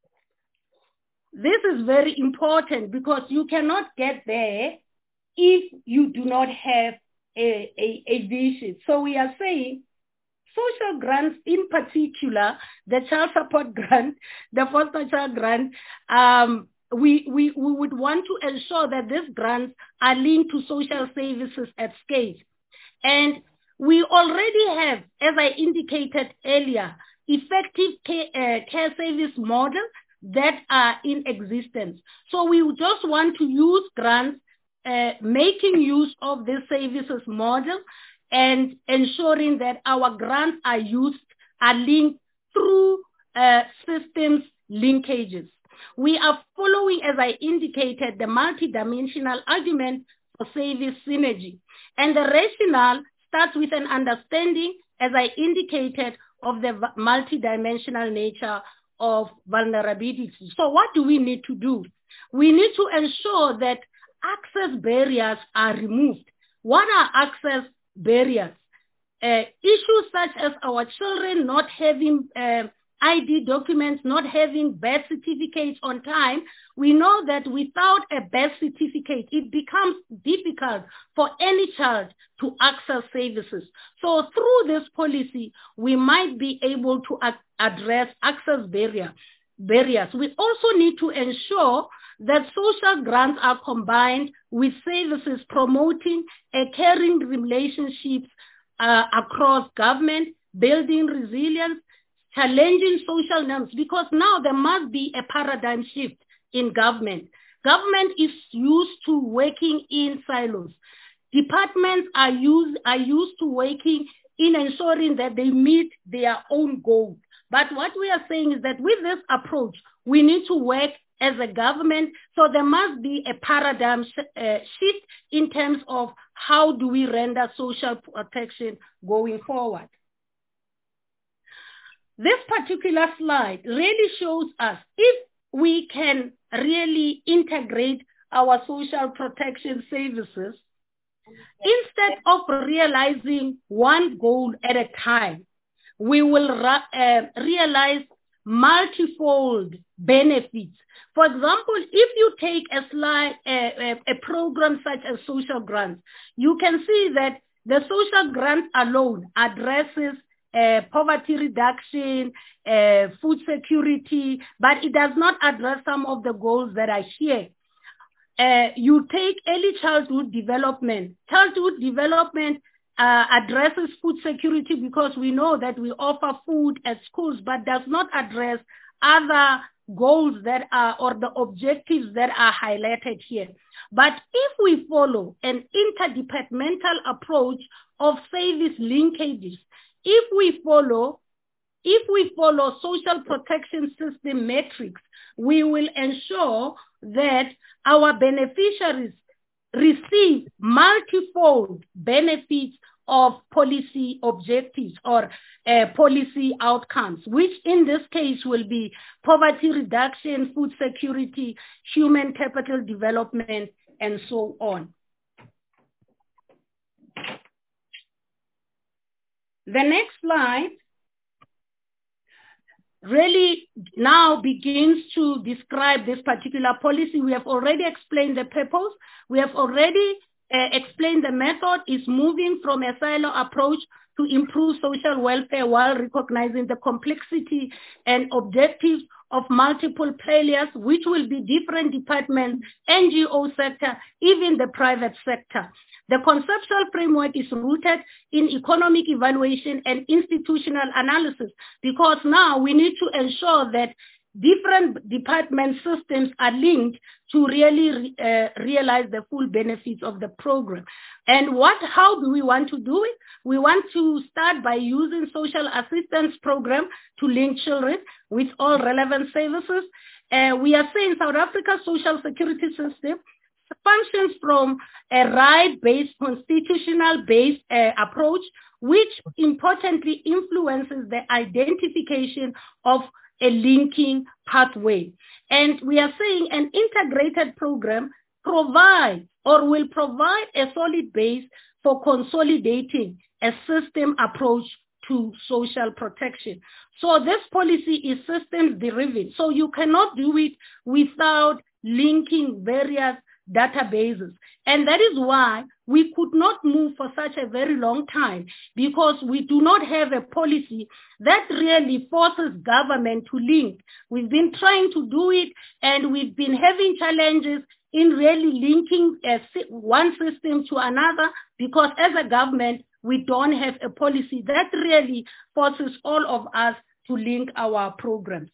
This is very important because you cannot get there if you do not have a, a, a vision. So we are saying social grants, in particular, the child support grant, the foster child grant, um, we, we, we would want to ensure that these grants are linked to social services at scale. And we already have, as I indicated earlier, effective care, uh, care service models that are in existence. So we just want to use grants, uh, making use of this services model and ensuring that our grants are used, are linked through uh, systems linkages. We are following, as I indicated, the multidimensional argument for service synergy. And the rationale starts with an understanding, as I indicated, of the multidimensional nature of vulnerability. So what do we need to do? We need to ensure that access barriers are removed. What are access barriers? Uh, issues such as our children not having uh, I D documents, not having birth certificates on time. We know that without a birth certificate, it becomes difficult for any child to access services. So through this policy, we might be able to ad- address access barrier, barriers. We also need to ensure that social grants are combined with services promoting a caring relationships uh, across government, building resilience, challenging social norms, because now there must be a paradigm shift in government. Government is used to working in silos. Departments are used, are used to working in ensuring that they meet their own goals. But what we are saying is that with this approach, we need to work as a government, so there must be a paradigm sh- uh, shift in terms of how do we render social protection going forward. This particular slide really shows us if we can really integrate our social protection services, instead of realizing one goal at a time, we will uh, realize multifold benefits. For example, if you take a slide, a, a, a program such as social grants, you can see that the social grant alone addresses uh, poverty reduction, uh, food security, but it does not address some of the goals that are here. Uh, you take early childhood development. Childhood development uh, addresses food security because we know that we offer food at schools, but does not address other goals that are, or the objectives that are highlighted here. But if we follow an interdepartmental approach of service linkages, if we follow If we follow social protection system metrics, we will ensure that our beneficiaries receive multifold benefits of policy objectives or uh, policy outcomes, which in this case will be poverty reduction, food security, human capital development, and so on. The next slide really now begins to describe this particular policy. We have already explained the purpose. We have already uh, explained the method is moving from a silo approach to improve social welfare while recognizing the complexity and objectives of multiple players, which will be different departments, N G O sector, even the private sector. The conceptual framework is rooted in economic evaluation and institutional analysis, because now we need to ensure that different department systems are linked to really uh, realize the full benefits of the program. And what, how do we want to do it? We want to start by using social assistance program to link children with all relevant services. Uh, we are saying South Africa's social security system functions from a right-based, constitutional-based uh, approach, which importantly influences the identification of a linking pathway. And we are saying an integrated program provides or will provide a solid base for consolidating a system approach to social protection. So this policy is systems driven. So you cannot do it without linking various databases. And that is why we could not move for such a very long time, because we do not have a policy that really forces government to link. We've been trying to do it, and we've been having challenges in really linking a, one system to another, because as a government, we don't have a policy that really forces all of us to link our programs.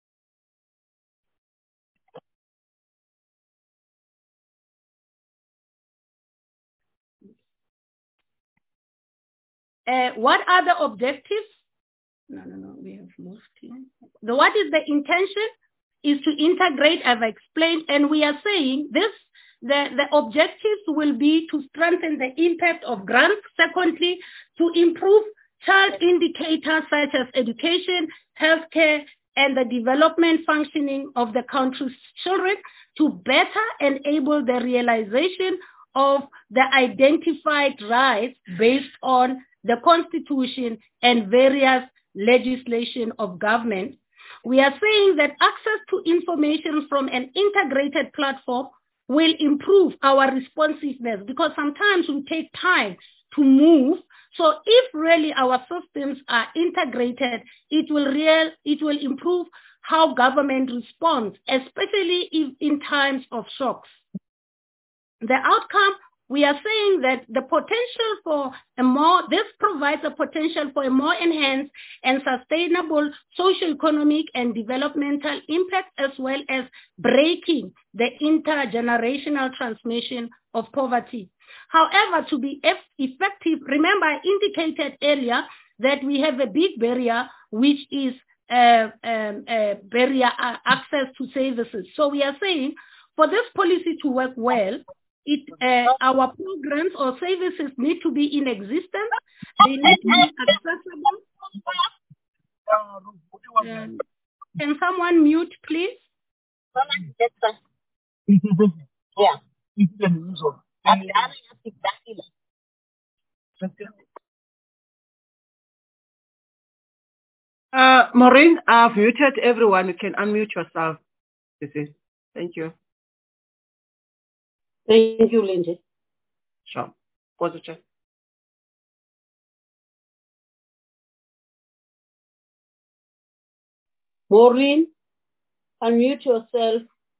Uh, what are the objectives? No, no, no, we have moved here. The, what is the intention? Is to integrate, as I explained, and we are saying this, the, the objectives will be to strengthen the impact of grants. Secondly, to improve child indicators such as education, healthcare, and the development functioning of the country's children, to better enable the realization of the identified rights based on the Constitution and various legislation of government. We are saying that access to information from an integrated platform will improve our responsiveness, because sometimes we take time to move. So if really our systems are integrated, it will real, it will improve how government responds, especially if in times of shocks. The outcome, we are saying that the potential for a more, this provides a potential for a more enhanced and sustainable socio-economic and developmental impact, as well as breaking the intergenerational transmission of poverty. However, to be effective, remember I indicated earlier that we have a big barrier, which is uh, um, uh, barrier uh, access to services. So we are saying for this policy to work well, It, uh, our programs or services need to be in existence. They need to be accessible. Um, can someone mute, please? Uh, Maureen, I've muted everyone. You can unmute yourself. Thank you. Thank you, Lindsay. Sure. Positive. Maureen, unmute yourself.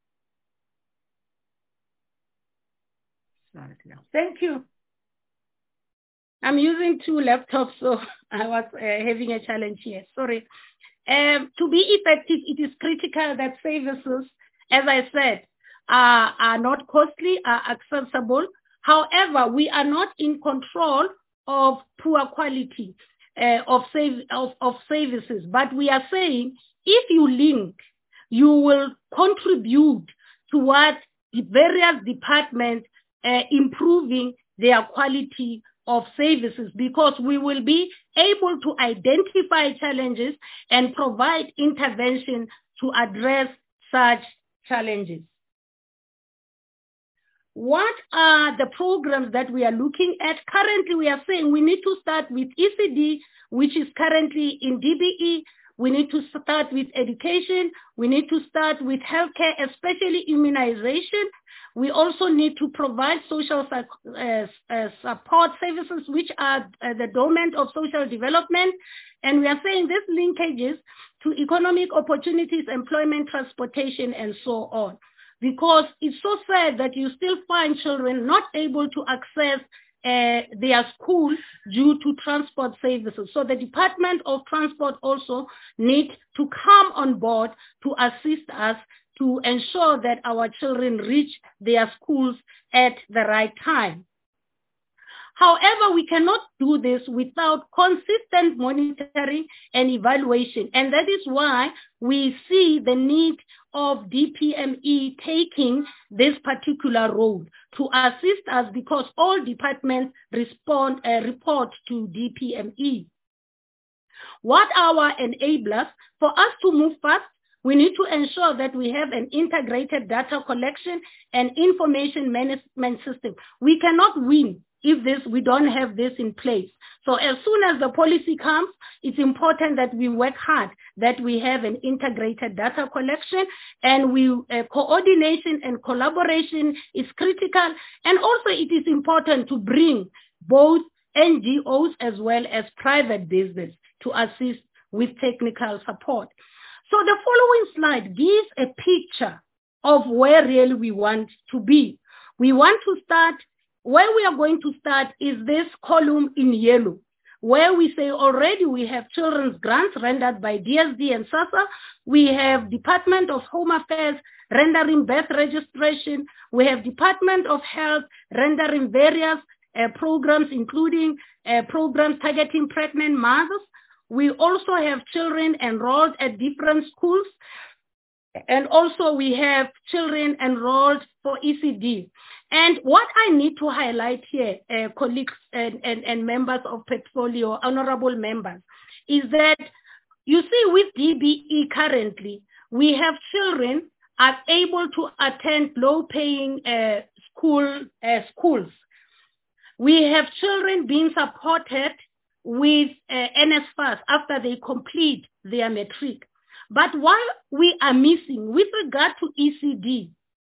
Thank you. I'm using two laptops, so I was uh, having a challenge here. Sorry. Um, to be effective, it is critical that services, as I said, are, are not costly, are accessible. However, we are not in control of poor quality uh, of, save, of, of services, but we are saying if you link, you will contribute towards the various departments uh, improving their quality of services, because we will be able to identify challenges and provide intervention to address such challenges. What are the programs that we are looking at? Currently, we are saying we need to start with E C D, which is currently in D B E. We need to start with education. We need to start with healthcare, especially immunization. We also need to provide social uh, uh, support services, which are uh, the domain of social development. And we are saying this linkages to economic opportunities, employment, transportation, and so on. Because it's so sad that you still find children not able to access uh, their school due to transport services. So the Department of Transport also need to come on board to assist us to ensure that our children reach their schools at the right time. However, we cannot do this without consistent monitoring and evaluation. And that is why we see the need of D P M E taking this particular role to assist us, because all departments respond, uh, report to D P M E. What are our enablers? For us to move fast, we need to ensure that we have an integrated data collection and information management system. We cannot win if this we don't have this in place. So as soon as the policy comes, it's important that we work hard, that we have an integrated data collection, and we uh, coordination and collaboration is critical. And also it is important to bring both N G Os as well as private business to assist with technical support. So the following slide gives a picture of where really we want to be. We want to start, where we are going to start is this column in yellow, where we say already we have children's grants rendered by D S D and SASSA. We have Department of Home Affairs rendering birth registration. We have Department of Health rendering various uh, programs, including uh, programs targeting pregnant mothers. We also have children enrolled at different schools. And also we have children enrolled for E C D. And what I need to highlight here, uh, colleagues and, and, and members of Portfolio, honorable members, is that you see with D B E currently, we have children are able to attend low-paying uh, school uh, schools. We have children being supported with uh, N S F A S after they complete their matric. But what we are missing with regard to E C D,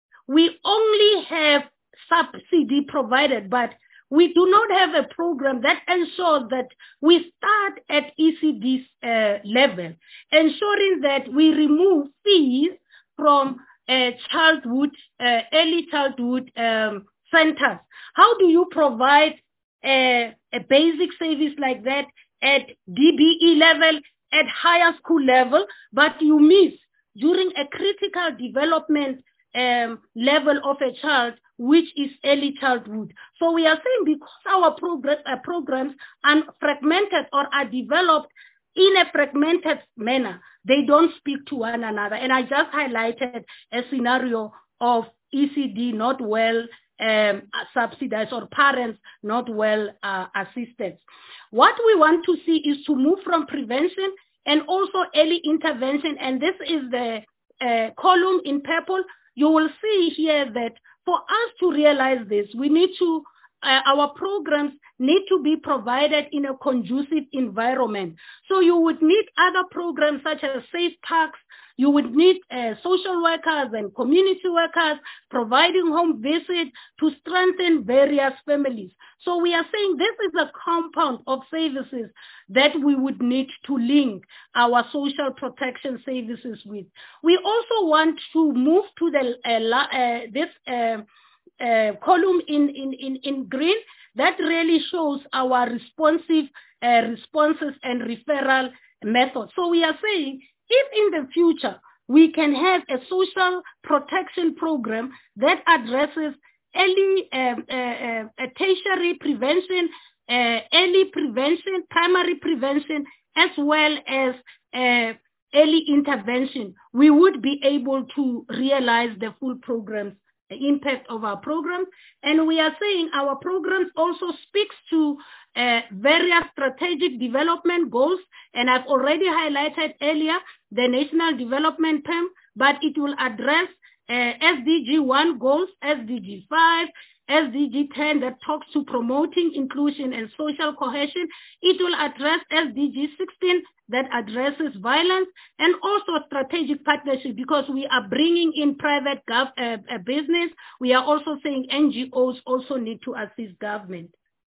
we only have subsidy provided, but we do not have a program that ensures that we start at E C D uh, level, ensuring that we remove fees from uh, childhood, uh, early childhood um, centers. How do you provide a, a basic service like that at D B E level, at higher school level, but you miss during a critical development um, level of a child, which is early childhood? So we are saying because our progress, uh, programs are fragmented or are developed in a fragmented manner, they don't speak to one another. And I just highlighted a scenario of E C D not well um, subsidized or parents not well uh, assisted. What we want to see is to move from prevention and also early intervention. And this is the uh, column in purple. You will see here that for us to realize this, we need to, uh, our programs need to be provided in a conducive environment. So you would need other programs such as Safe Parks. You would need uh, social workers and community workers providing home visits to strengthen various families. So we are saying this is a compound of services that we would need to link our social protection services with. We also want to move to the uh, uh, this uh, uh, column in, in, in, in green that really shows our responsive uh, responses and referral methods. So we are saying if in the future we can have a social protection program that addresses early um, uh, uh, tertiary prevention, uh, early prevention, primary prevention, as well as uh, early intervention, we would be able to realize the full programs, the impact of our programs. And we are saying our programs also speaks to uh, various strategic development goals. And I've already highlighted earlier the National Development P E M, but it will address uh, S D G one goals, S D G five, S D G ten that talks to promoting inclusion and social cohesion. It will address S D G sixteen that addresses violence, and also strategic partnership, because we are bringing in private gov uh, uh, business. We are also saying N G Os also need to assist government.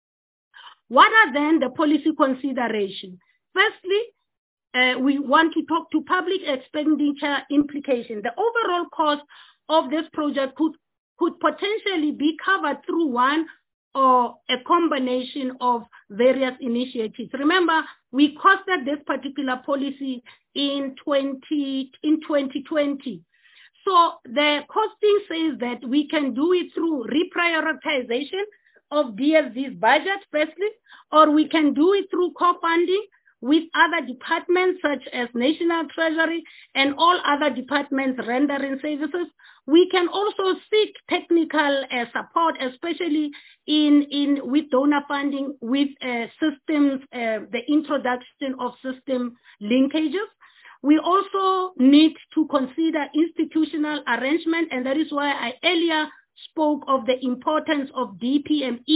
What are then the policy considerations? Firstly, uh, we want to talk to public expenditure implication. The overall cost of this project could, could potentially be covered through one or a combination of various initiatives. Remember, we costed this particular policy in twenty in twenty twenty. So the costing says that we can do it through reprioritization of D S D's budget, firstly, or we can do it through co-funding with other departments such as National Treasury and all other departments rendering services. We can also seek technical uh, support, especially in, in with donor funding, with uh, systems, uh, the introduction of system linkages. We also need to consider institutional arrangement, and that is why I earlier spoke of the importance of D P M E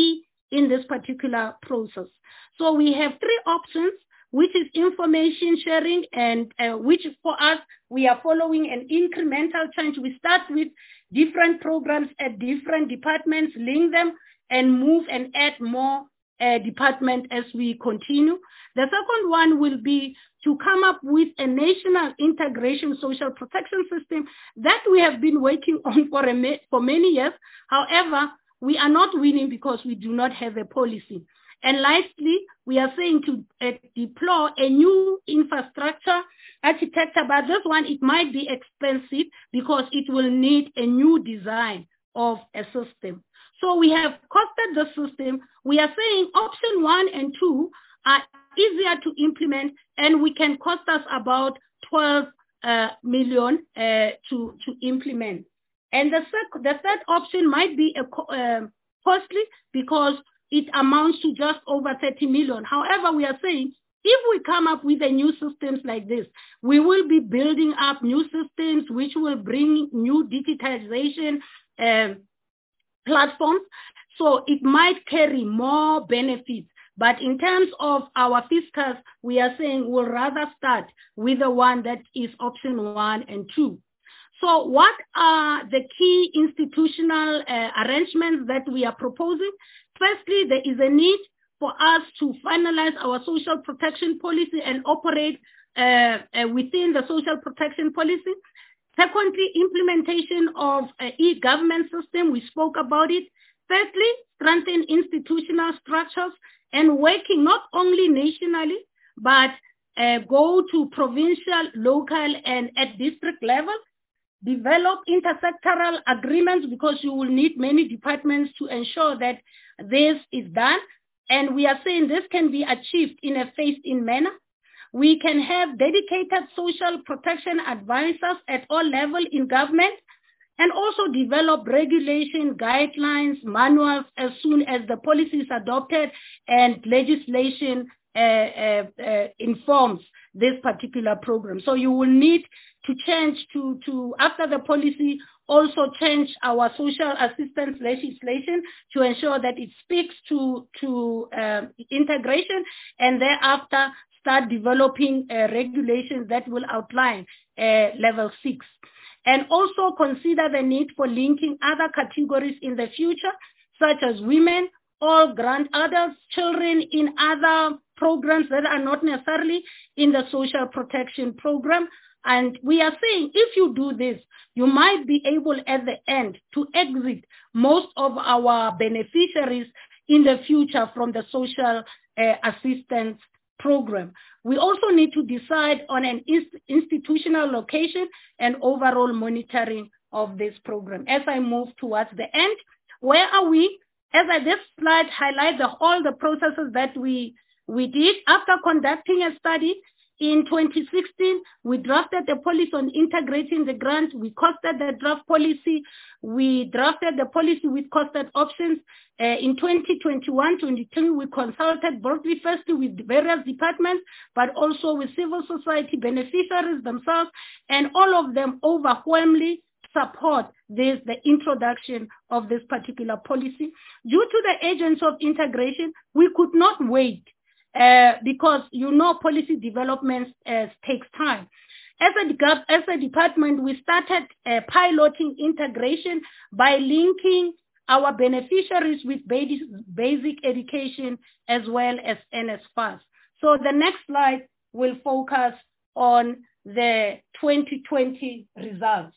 in this particular process. So we have three options, which is information sharing, and uh, which for us, we are following an incremental change. We start with different programs at different departments, link them, and move and add more uh, department as we continue. The second one will be to come up with a national integration social protection system that we have been working on for, a, for many years. However, we are not winning because we do not have a policy. And lastly, we are saying to uh, deploy a new infrastructure architecture, but this one, it might be expensive because it will need a new design of a system. So we have costed the system. We are saying option one and two are easier to implement, and we can cost us about twelve uh, million uh, to, to implement. And the, sec- the third option might be a co- uh, costly because it amounts to just over thirty million. However, we are saying if we come up with a new systems like this, we will be building up new systems which will bring new digitization uh, platforms. So it might carry more benefits. But in terms of our fiscals, we are saying we'll rather start with the one that is option one and two. So what are the key institutional uh, arrangements that we are proposing? Firstly, there is a need for us to finalize our social protection policy and operate uh, uh, within the social protection policy. Secondly, implementation of uh, e-government system, we spoke about it. Thirdly, strengthen institutional structures and working not only nationally, but uh, go to provincial, local, and at district level. Develop intersectoral agreements because you will need many departments to ensure that this is done. And we are saying this can be achieved in a phased-in manner. We can have dedicated social protection advisors at all levels in government, and also develop regulation, guidelines, manuals as soon as the policy is adopted and legislation uh, uh, uh, informs this particular program. So you will need to change to, to, after the policy, also change our social assistance legislation to ensure that it speaks to, to uh, integration, and thereafter start developing uh, regulations that will outline uh, level six. And also consider the need for linking other categories in the future, such as women, or grant adults, children in other programs that are not necessarily in the social protection program. And we are saying if you do this, you might be able at the end to exit most of our beneficiaries in the future from the social uh, assistance program. We also need to decide on an inst- institutional location and overall monitoring of this program. As I move towards the end, where are we? As I this slide highlights the, all the processes that we, we did after conducting a study. In twenty sixteen, we drafted a policy on integrating the grant. We costed the draft policy. We drafted the policy with costed options. Uh, in twenty twenty-one twenty-two, we consulted broadly firstly with various departments, but also with civil society beneficiaries themselves, and all of them overwhelmingly support this, the introduction of this particular policy. Due to the agents of integration, we could not wait. Uh, because, you know, policy development uh, takes time. As a, as a department, we started uh, piloting integration by linking our beneficiaries with basic, basic education as well as N S F A S. So the next slide will focus on the twenty twenty results.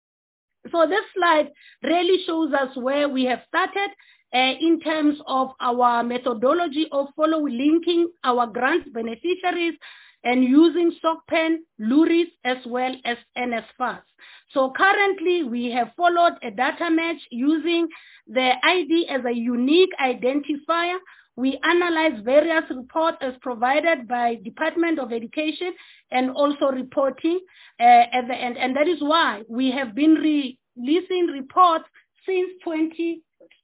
So this slide really shows us where we have started Uh, in terms of our methodology of following linking our grant beneficiaries and using SOCPEN, LURIS, as well as N S F A S. So currently we have followed a data match using the I D as a unique identifier. We analyze various reports as provided by Department of Education and also reporting uh, at the end. And that is why we have been re- releasing reports since twenty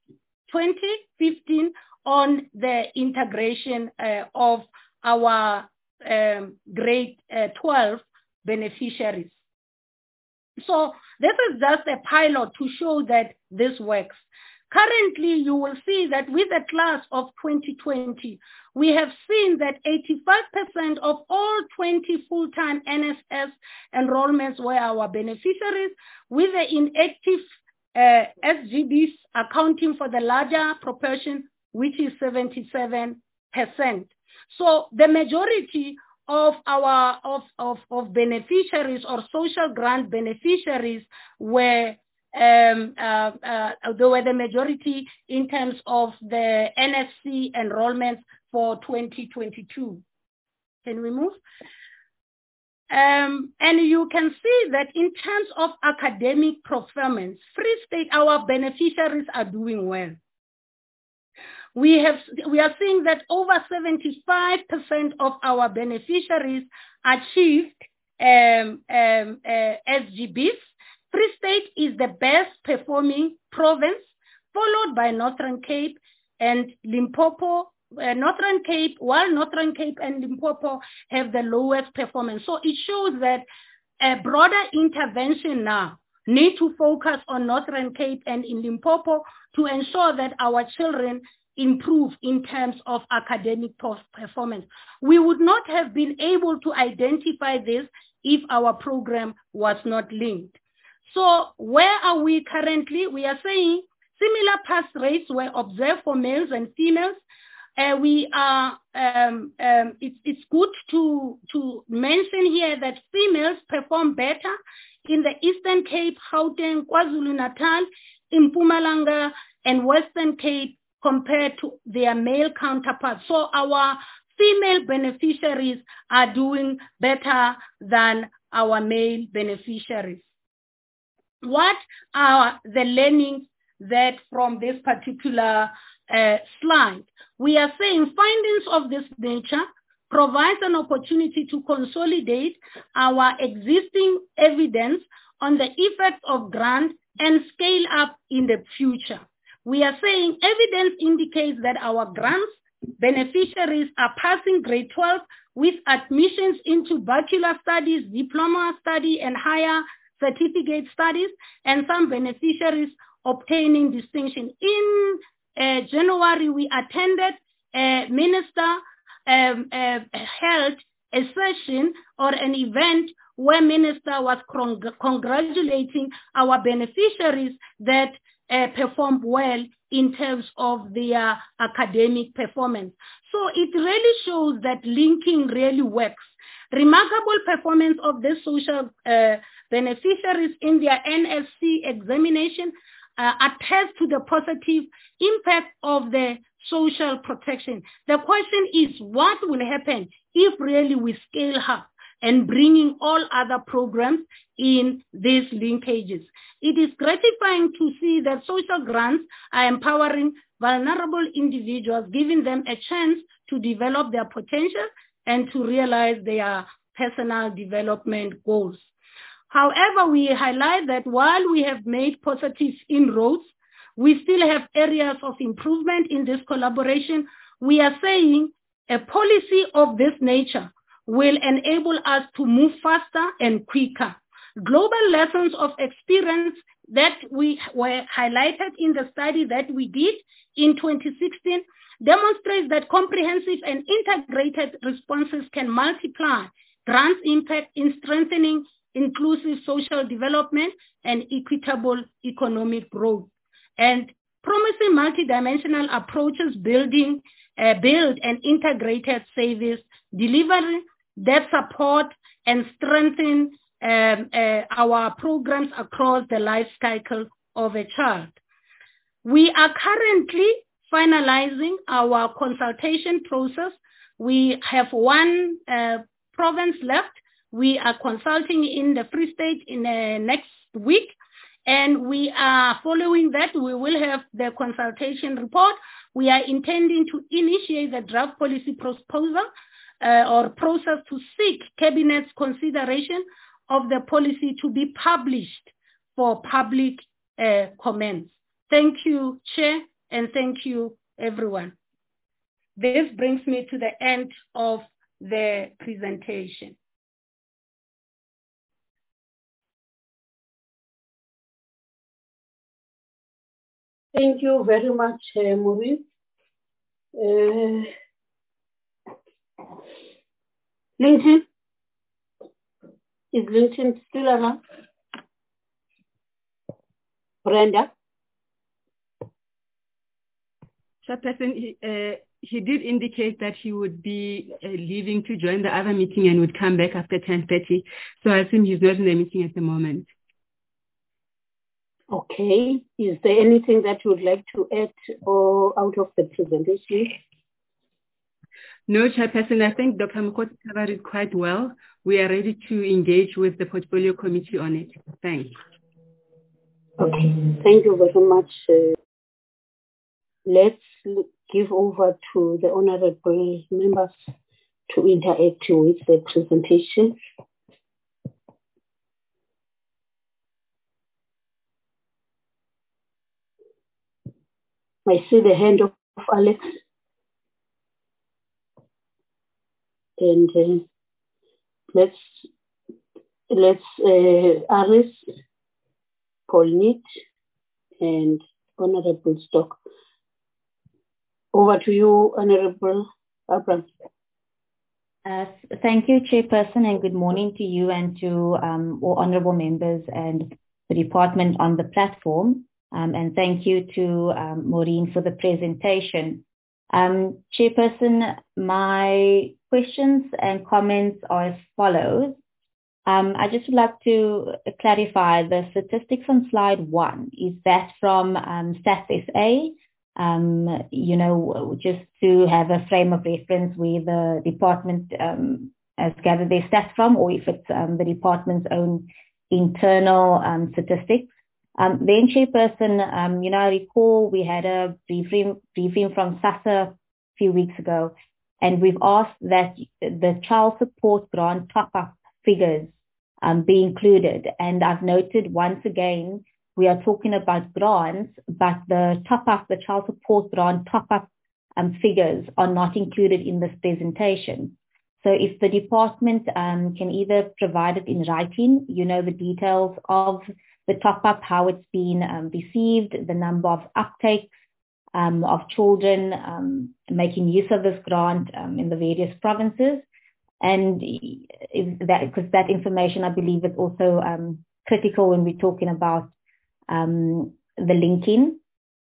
fifteen on the integration uh, of our um, grade uh, twelve beneficiaries. So this is just a pilot to show that this works. Currently, you will see that with the class of twenty twenty, we have seen that eighty-five percent of all twenty full-time N S S enrollments were our beneficiaries, with the inactive uh, S G Bs accounting for the larger proportion, which is seventy-seven percent. So the majority of our of, of, of beneficiaries or social grant beneficiaries were Um, uh, uh, they were the majority in terms of the N S C enrollments for twenty twenty-two. Can we move? Um, and you can see that in terms of academic performance, Free State, our beneficiaries are doing well. We have we are seeing that over seventy-five percent of our beneficiaries achieved um, um, uh, S G Bs. Free State is the best performing province, followed by Northern Cape and Limpopo. Uh, Northern Cape, while Northern Cape and Limpopo have the lowest performance. So it shows that a broader intervention now need to focus on Northern Cape and in Limpopo to ensure that our children improve in terms of academic performance. We would not have been able to identify this if our program was not linked. So where are we currently? We are saying similar pass rates were observed for males and females. Uh, we are, um, um, it's, it's good to, to mention here that females perform better in the Eastern Cape, Gauteng, KwaZulu-Natal, in Mpumalanga, and Western Cape compared to their male counterparts. So our female beneficiaries are doing better than our male beneficiaries. What are the learnings that from this particular uh, slide? We are saying findings of this nature provides an opportunity to consolidate our existing evidence on the effects of grants and scale up in the future. We are saying evidence indicates that our grants beneficiaries are passing grade twelve with admissions into bachelor studies, diploma study, and higher certificate studies, and some beneficiaries obtaining distinction. In uh, January, we attended a minister um, uh, held a session or an event where minister was con congratulating our beneficiaries that uh, performed well in terms of their academic performance. So it really shows that linking really works. Remarkable performance of the social uh, beneficiaries in their N S C examination uh, attest to the positive impact of the social protection. The question is, what will happen if really we scale up and bringing all other programs in these linkages? It is gratifying to see that social grants are empowering vulnerable individuals, giving them a chance to develop their potential and to realize their personal development goals. However, we highlight that while we have made positive inroads, we still have areas of improvement in this collaboration. We are saying a policy of this nature will enable us to move faster and quicker. Global lessons of experience that we were highlighted in the study that we did in twenty sixteen demonstrates that comprehensive and integrated responses can multiply grants' impact in strengthening inclusive social development and equitable economic growth. And promising multidimensional approaches building, uh, build an integrated service delivery that support and strengthen um, uh, our programs across the life cycle of a child. We are currently finalizing our consultation process. We have one uh, province left. We are consulting in the Free State in the next week, and we are following that. We will have the consultation report. We are intending to initiate the draft policy proposal uh, or process to seek Cabinet's consideration of the policy to be published for public uh, comments. Thank you, Chair, and thank you, everyone. This brings me to the end of the presentation. Thank you very much, uh, Maureen. Uh, LinkedIn? Is LinkedIn still around? Brenda? Chairperson, he, uh, he did indicate that he would be uh, leaving to join the other meeting and would come back after ten thirty. So I assume he's not in the meeting at the moment. Okay. Is there anything that you would like to add or out of the presentation? No, Chairperson, I think Doctor Mokoti covered it quite well. We are ready to engage with the Portfolio Committee on it. Thanks. Okay. Thank you very much. Uh, let's give over to the honorable members to interact with the presentation. I see the hand of Alex. And uh, let's, let's uh, Aris, Polnit, and Honorable Stock. Over to you, Honorable Abrams. Uh, thank you, Chairperson, and good morning to you and to um, all honourable members and the department on the platform. Um, and thank you to um, Maureen for the presentation. Um, Chairperson, my questions and comments are as follows. Um, I just would like to clarify the statistics on slide one. Is that from um, Stats S A? Um, you know, just to have a frame of reference where the department um, has gathered their stats from, or if it's um, the department's own internal um, statistics. Um, then, Chairperson, um, you know, I recall we had a briefing, briefing from SASSA a few weeks ago, and we've asked that the child support grant top-up figures um, be included. And I've noted once again, we are talking about grants, but the top-up, the child support grant top-up um, figures are not included in this presentation. So if the department um, can either provide it in writing, you know, the details of the top-up, how it's been um, received, the number of uptakes um, of children um, making use of this grant um, in the various provinces. And if that, because that information, I believe, is also um, critical when we're talking about um, the linking.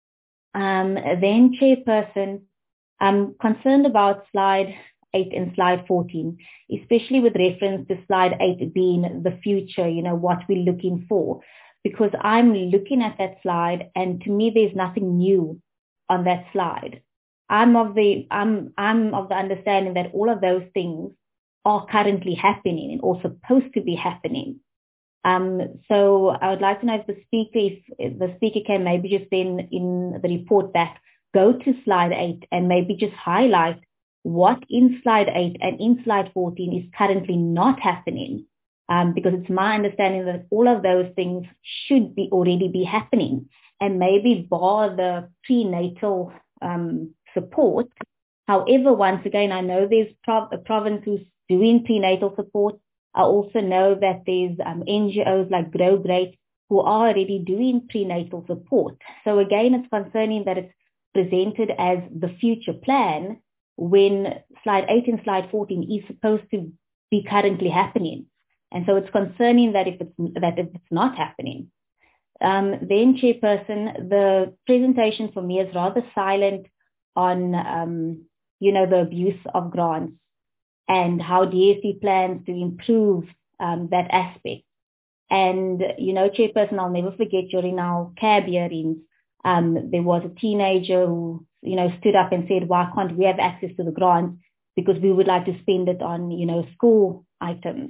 Um, then, Chairperson, I'm concerned about slide eight and slide fourteen, especially with reference to slide eight being the future, you know, what we're looking for. Because I'm looking at that slide, and to me, there's nothing new on that slide. I'm of the I'm I'm of the understanding that all of those things are currently happening or supposed to be happening. Um, so I would like to know if the speaker, if, if the speaker can maybe just then in the report back go to slide eight and maybe just highlight what in slide eight and in slide fourteen is currently not happening. Um, because it's my understanding that all of those things should be already be happening, and maybe bar the prenatal um, support. However, once again, I know there's prov- a province who's doing prenatal support. I also know that there's um, N G Os like Grow Great who are already doing prenatal support. So again, it's concerning that it's presented as the future plan when slide eight and slide fourteen is supposed to be currently happening. And so it's concerning that if it's, that if it's not happening. Um, then, Chairperson, the presentation for me is rather silent on, um, you know, the abuse of grants and how D S C plans to improve um, that aspect. And, you know, Chairperson, I'll never forget during our C A B hearings, um, there was a teenager who, you know, stood up and said, why can't we have access to the grant? Because we would like to spend it on, you know, school items.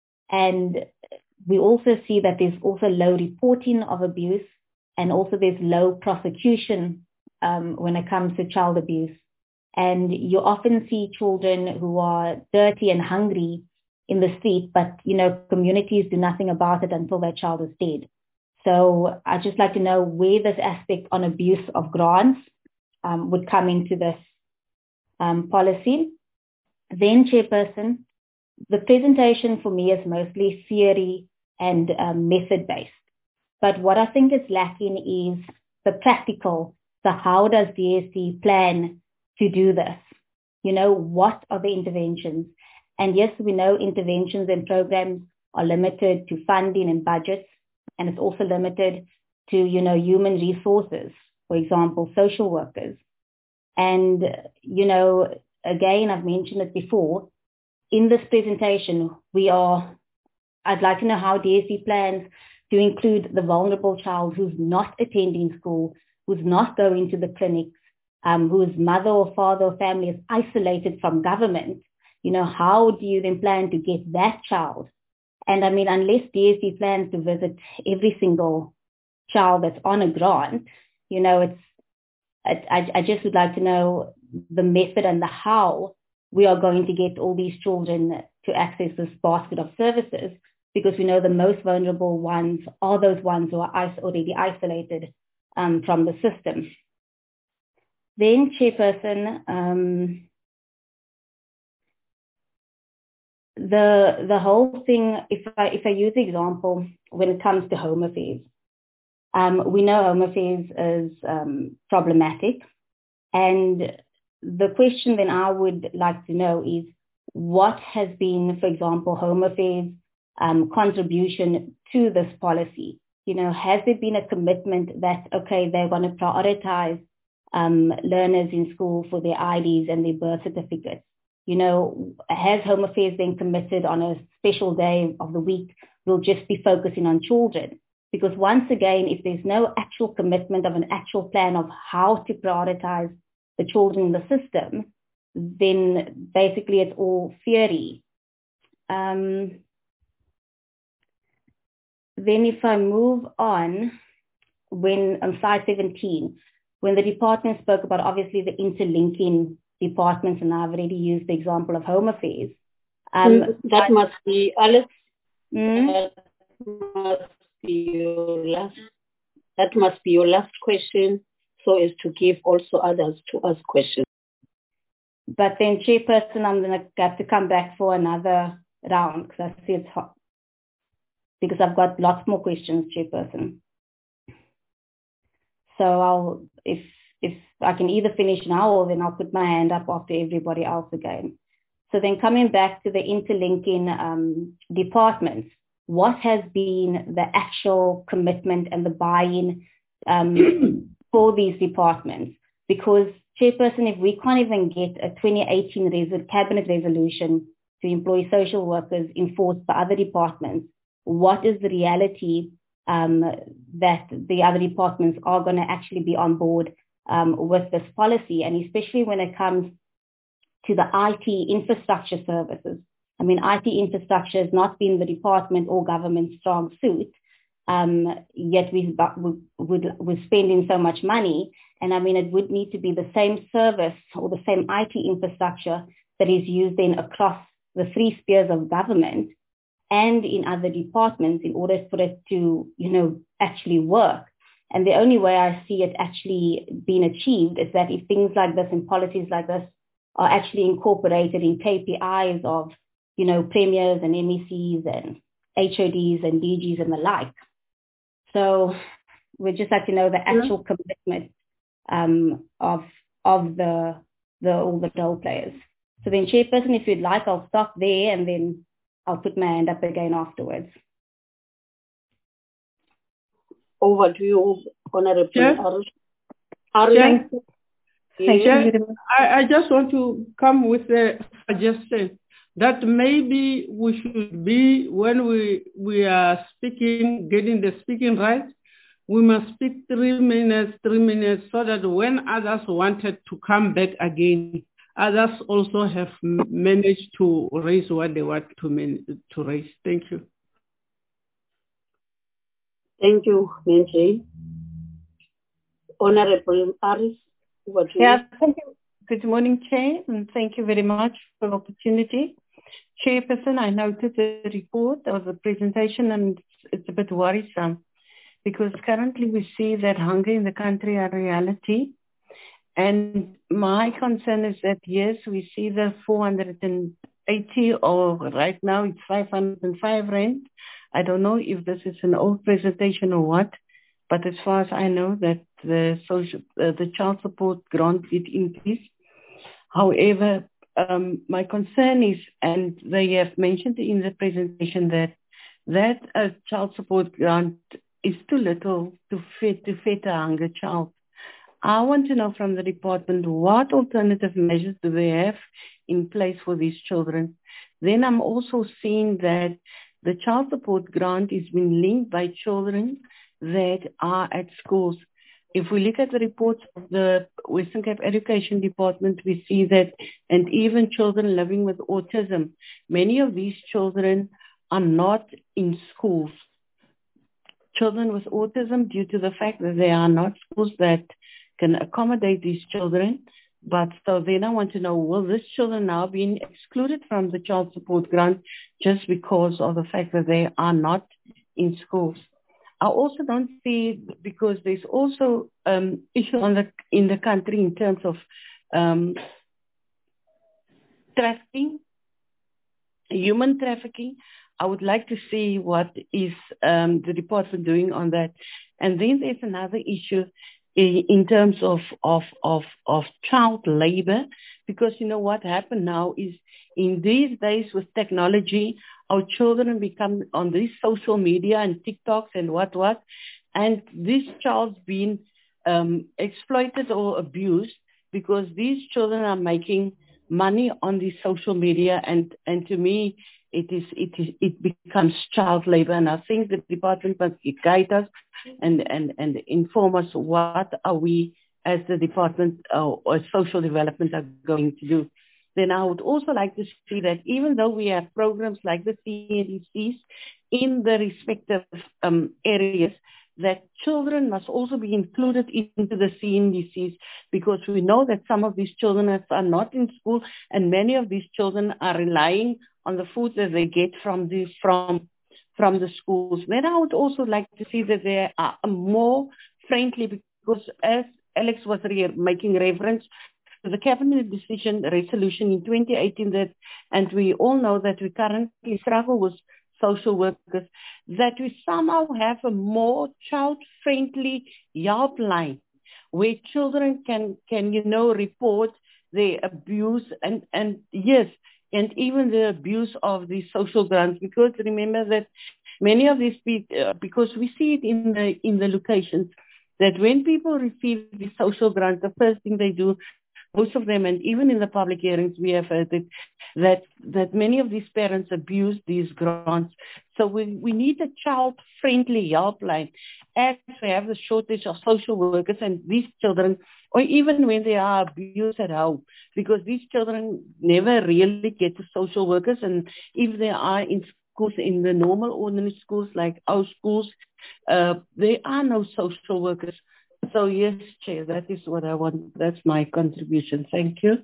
And we also see that there's also low reporting of abuse, and also there's low prosecution um, when it comes to child abuse. And you often see children who are dirty and hungry in the street, but, you know, communities do nothing about it until their child is dead. So I'd just like to know where this aspect on abuse of grants um, would come into this um, policy. Then, Chairperson, the presentation for me is mostly theory and um, method-based. But what I think is lacking is the practical, so how does D S C plan to do this? You know, what are the interventions? And yes, we know interventions and programs are limited to funding and budgets, and it's also limited to, you know, human resources, for example, social workers. And, you know, again, I've mentioned it before, in this presentation, we are, I'd like to know how D S C plans to include the vulnerable child who's not attending school, who's not going to the clinics, um, whose mother or father or family is isolated from government. You know, how do you then plan to get that child? And I mean, unless D S C plans to visit every single child that's on a grant, you know, it's, I, I just would like to know the method and the how we are going to get all these children to access this basket of services, because we know the most vulnerable ones are those ones who are is- already isolated um, from the system. Then, Chairperson, um, the the whole thing, if I if I use the example when it comes to Home Affairs, um, we know Home Affairs is um, problematic, and the question then I would like to know is what has been, for example, Home Affairs um, contribution to this policy? You know, has there been a commitment that, okay, they're going to prioritize um, learners in school for their I Ds and their birth certificates? You know, has Home Affairs then committed on a special day of the week, we'll just be focusing on children? Because once again, if there's no actual commitment of an actual plan of how to prioritize the children in the system, then basically it's all theory. Um, then if I move on, when on slide seventeen, when the department spoke about obviously the interlinking departments, and I've already used the example of Home Affairs. Um, mm, that but, must be, Alex, mm, that must be your last, that must be your last question, so as to give also others to ask questions. But then, Chairperson, I'm going to have to come back for another round because I see it's hot. Because I've got lots more questions, Chairperson. So I'll, if if I can either finish now or then I'll put my hand up after everybody else again. So then coming back to the interlinking um, departments, what has been the actual commitment and the buy-in um, for these departments? Because, Chairperson, if we can't even get a twenty eighteen res- cabinet resolution to employ social workers enforced by other departments, what is the reality um, that the other departments are going to actually be on board um, with this policy? And especially when it comes to the I T infrastructure services. I mean, I T infrastructure has not been the department or government's strong suit, um, yet we, we, we're spending so much money. And I mean, it would need to be the same service or the same I T infrastructure that is used in across the three spheres of government and in other departments in order for it to, you know, actually work. And the only way I see it actually being achieved is that if things like this and policies like this are actually incorporated in K P Is of, you know, premiers and M E Cs and H O Ds and D Gs and the like. So we'd just like to know the actual yeah. commitment um, of of the the all the role players. So then, Chairperson, if you'd like, I'll stop there and then I'll put my hand up again afterwards. Over to you, Honorable Chair. Chair. Chair, I, I just want to come with a suggestion that maybe we should be, when we we are speaking, getting the speaking right, we must speak three minutes, three minutes, so that when others wanted to come back again, others also have managed to raise what they want to, man, to raise. Thank you. Thank you, Menji. Honorable Aris, what do Yeah, you? thank you. Good morning, Chair, and thank you very much for the opportunity. Chairperson, I noted the report. There was a presentation and it's a bit worrisome because currently we see that hunger in the country are reality. And my concern is that, yes, we see the four hundred eighty or right now it's five hundred five rand. I don't know if this is an old presentation or what, But as far as I know, that the social, uh, the child support grant did increase. However, um, my concern is, and they have mentioned in the presentation that that uh, child support grant is too little to feed to feed a hungry child. I want to know from the department what alternative measures do they have in place for these children. Then I'm also seeing that the child support grant is being linked by children that are at schools. If we look at the reports of the Western Cape Education Department, we see that, and even children living with autism, many of these children are not in schools. Children with autism, due to the fact that there are not schools that can accommodate these children. But so then I want to know, will these children now be excluded from the child support grant just because of the fact that they are not in schools? I also don't see, because there's also um, issue on the, in the country in terms of um, trafficking, human trafficking. I would like to see what is um, the department doing on that. And then there's another issue in, in terms of, of, of, of child labor, because you know what happened now is in these days with technology, our children become on these social media and TikToks and what, what, and this child's been um, exploited or abused because these children are making money on these social media, and, and to me, it is it is it becomes child labor, and I think the department must guide us and, and, and inform us what are we as the department uh, or social development are going to do. Then I would also like to see that even though we have programs like the C N D Cs in the respective um, areas, that children must also be included into the C N D Cs, because we know that some of these children are not in school, and many of these children are relying on the food that they get from the from from the schools. Then I would also like to see that they are more friendly, because as Alex was re- making reference to the cabinet decision resolution in twenty eighteen, that, and we all know that we currently struggle with social workers, that we somehow have a more child-friendly helpline where children can, can, you know, report their abuse and, and yes, and even the abuse of the social grants, because remember that many of these people, uh, because we see it in the, in the locations, that when people receive the social grants, the first thing they do, most of them, and even in the public hearings, we have heard it, that, that many of these parents abuse these grants. So we, we need a child-friendly helpline, as we have the shortage of social workers and these children, or even when they are abused at home, because these children never really get to social workers, and if they are in schools, in the normal ordinary schools like our schools, uh, there are no social workers. So yes, Chair, that is what I want. That's my contribution. Thank you.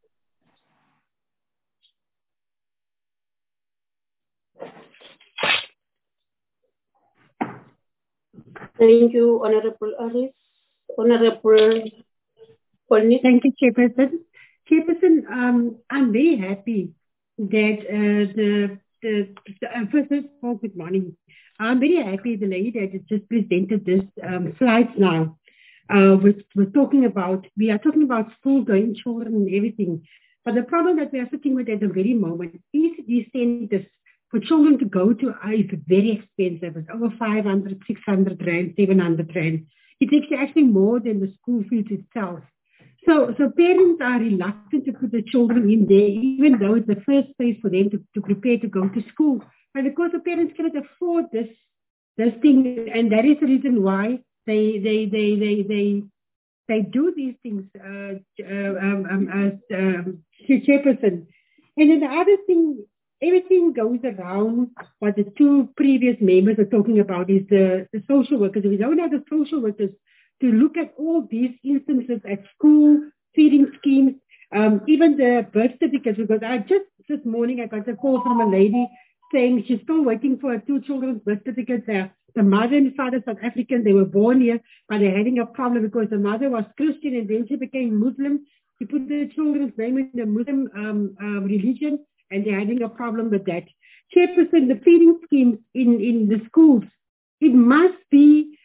Thank you, Honorable Aris. Honorable Polnitz. Thank you, Chairperson. Chairperson, um, I'm very happy that uh, the, the, the uh, first of all, good morning. I'm very happy the lady that has just presented this um, slides now. Uh, we're, we're talking about, we are talking about school-going children and everything. But the problem that we are sitting with at the very moment is these centers for children to go to uh, is very expensive. It's over five hundred, six hundred rand, seven hundred rand. It's actually more than the school fees itself. So, so parents are reluctant to put the children in there, even though it's the first place for them to, to prepare to go to school. And because the parents cannot afford this, this thing, and that is the reason why They, they, they, they, they, they do these things, uh, uh, um, um, as um, Chairperson. And then the other thing, everything goes around what the two previous members are talking about is the, the social workers. We don't have the social workers to look at all these instances at school, feeding schemes, um, even the birth certificates. Because I just this morning I got a call from a lady saying she's still waiting for her two children's birth certificates there. The mother and father South African, they were born here, but they're having a problem because the mother was Christian and then she became Muslim. She put the children's name in the Muslim um, um, religion, and they're having a problem with that. Chairperson, the feeding schemes in, in the schools, it must be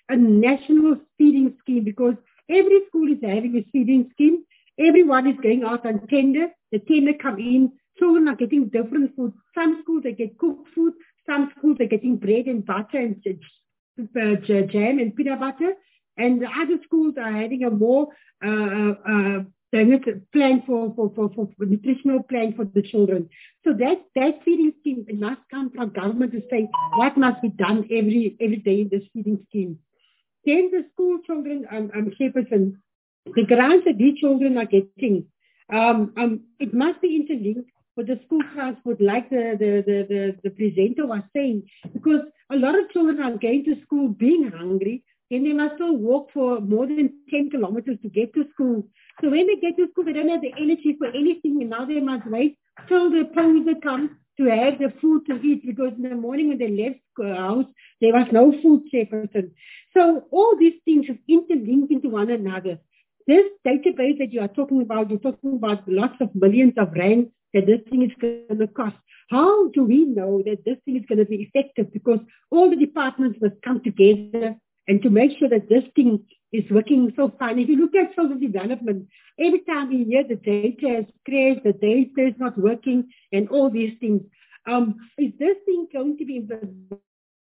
a national feeding scheme, because every school is having a feeding scheme. Everyone is going out on tender. The tender come in. Children are getting different food. Some schools they get cooked food. Some schools are getting bread and butter and uh, jam and peanut butter. And the other schools are having a more uh, uh, plan for, for, for, for nutritional plan for the children. So that, that feeding scheme must come from government to say what must be done every every day in this feeding scheme. Then the school children, um, um, Chairperson, the grants that these children are getting, um, um, it must be interlinked with the school transport, like the, the, the, the, the presenter was saying, because a lot of children are going to school being hungry, and they must still walk for more than ten kilometers to get to school. So when they get to school, they don't have the energy for anything, and now they must wait till the poser comes to have the food to eat, because in the morning when they left the house, there was no food, Chairperson. So all these things have interlinked into one another. This database that you are talking about, you're talking about lots of millions of rand that this thing is going to cost. How do we know that this thing is going to be effective? Because all the departments must come together and to make sure that this thing is working so fine. If you look at social development, every time we hear the data has crashed, the data is not working, and all these things, um, is this thing going to be implemented?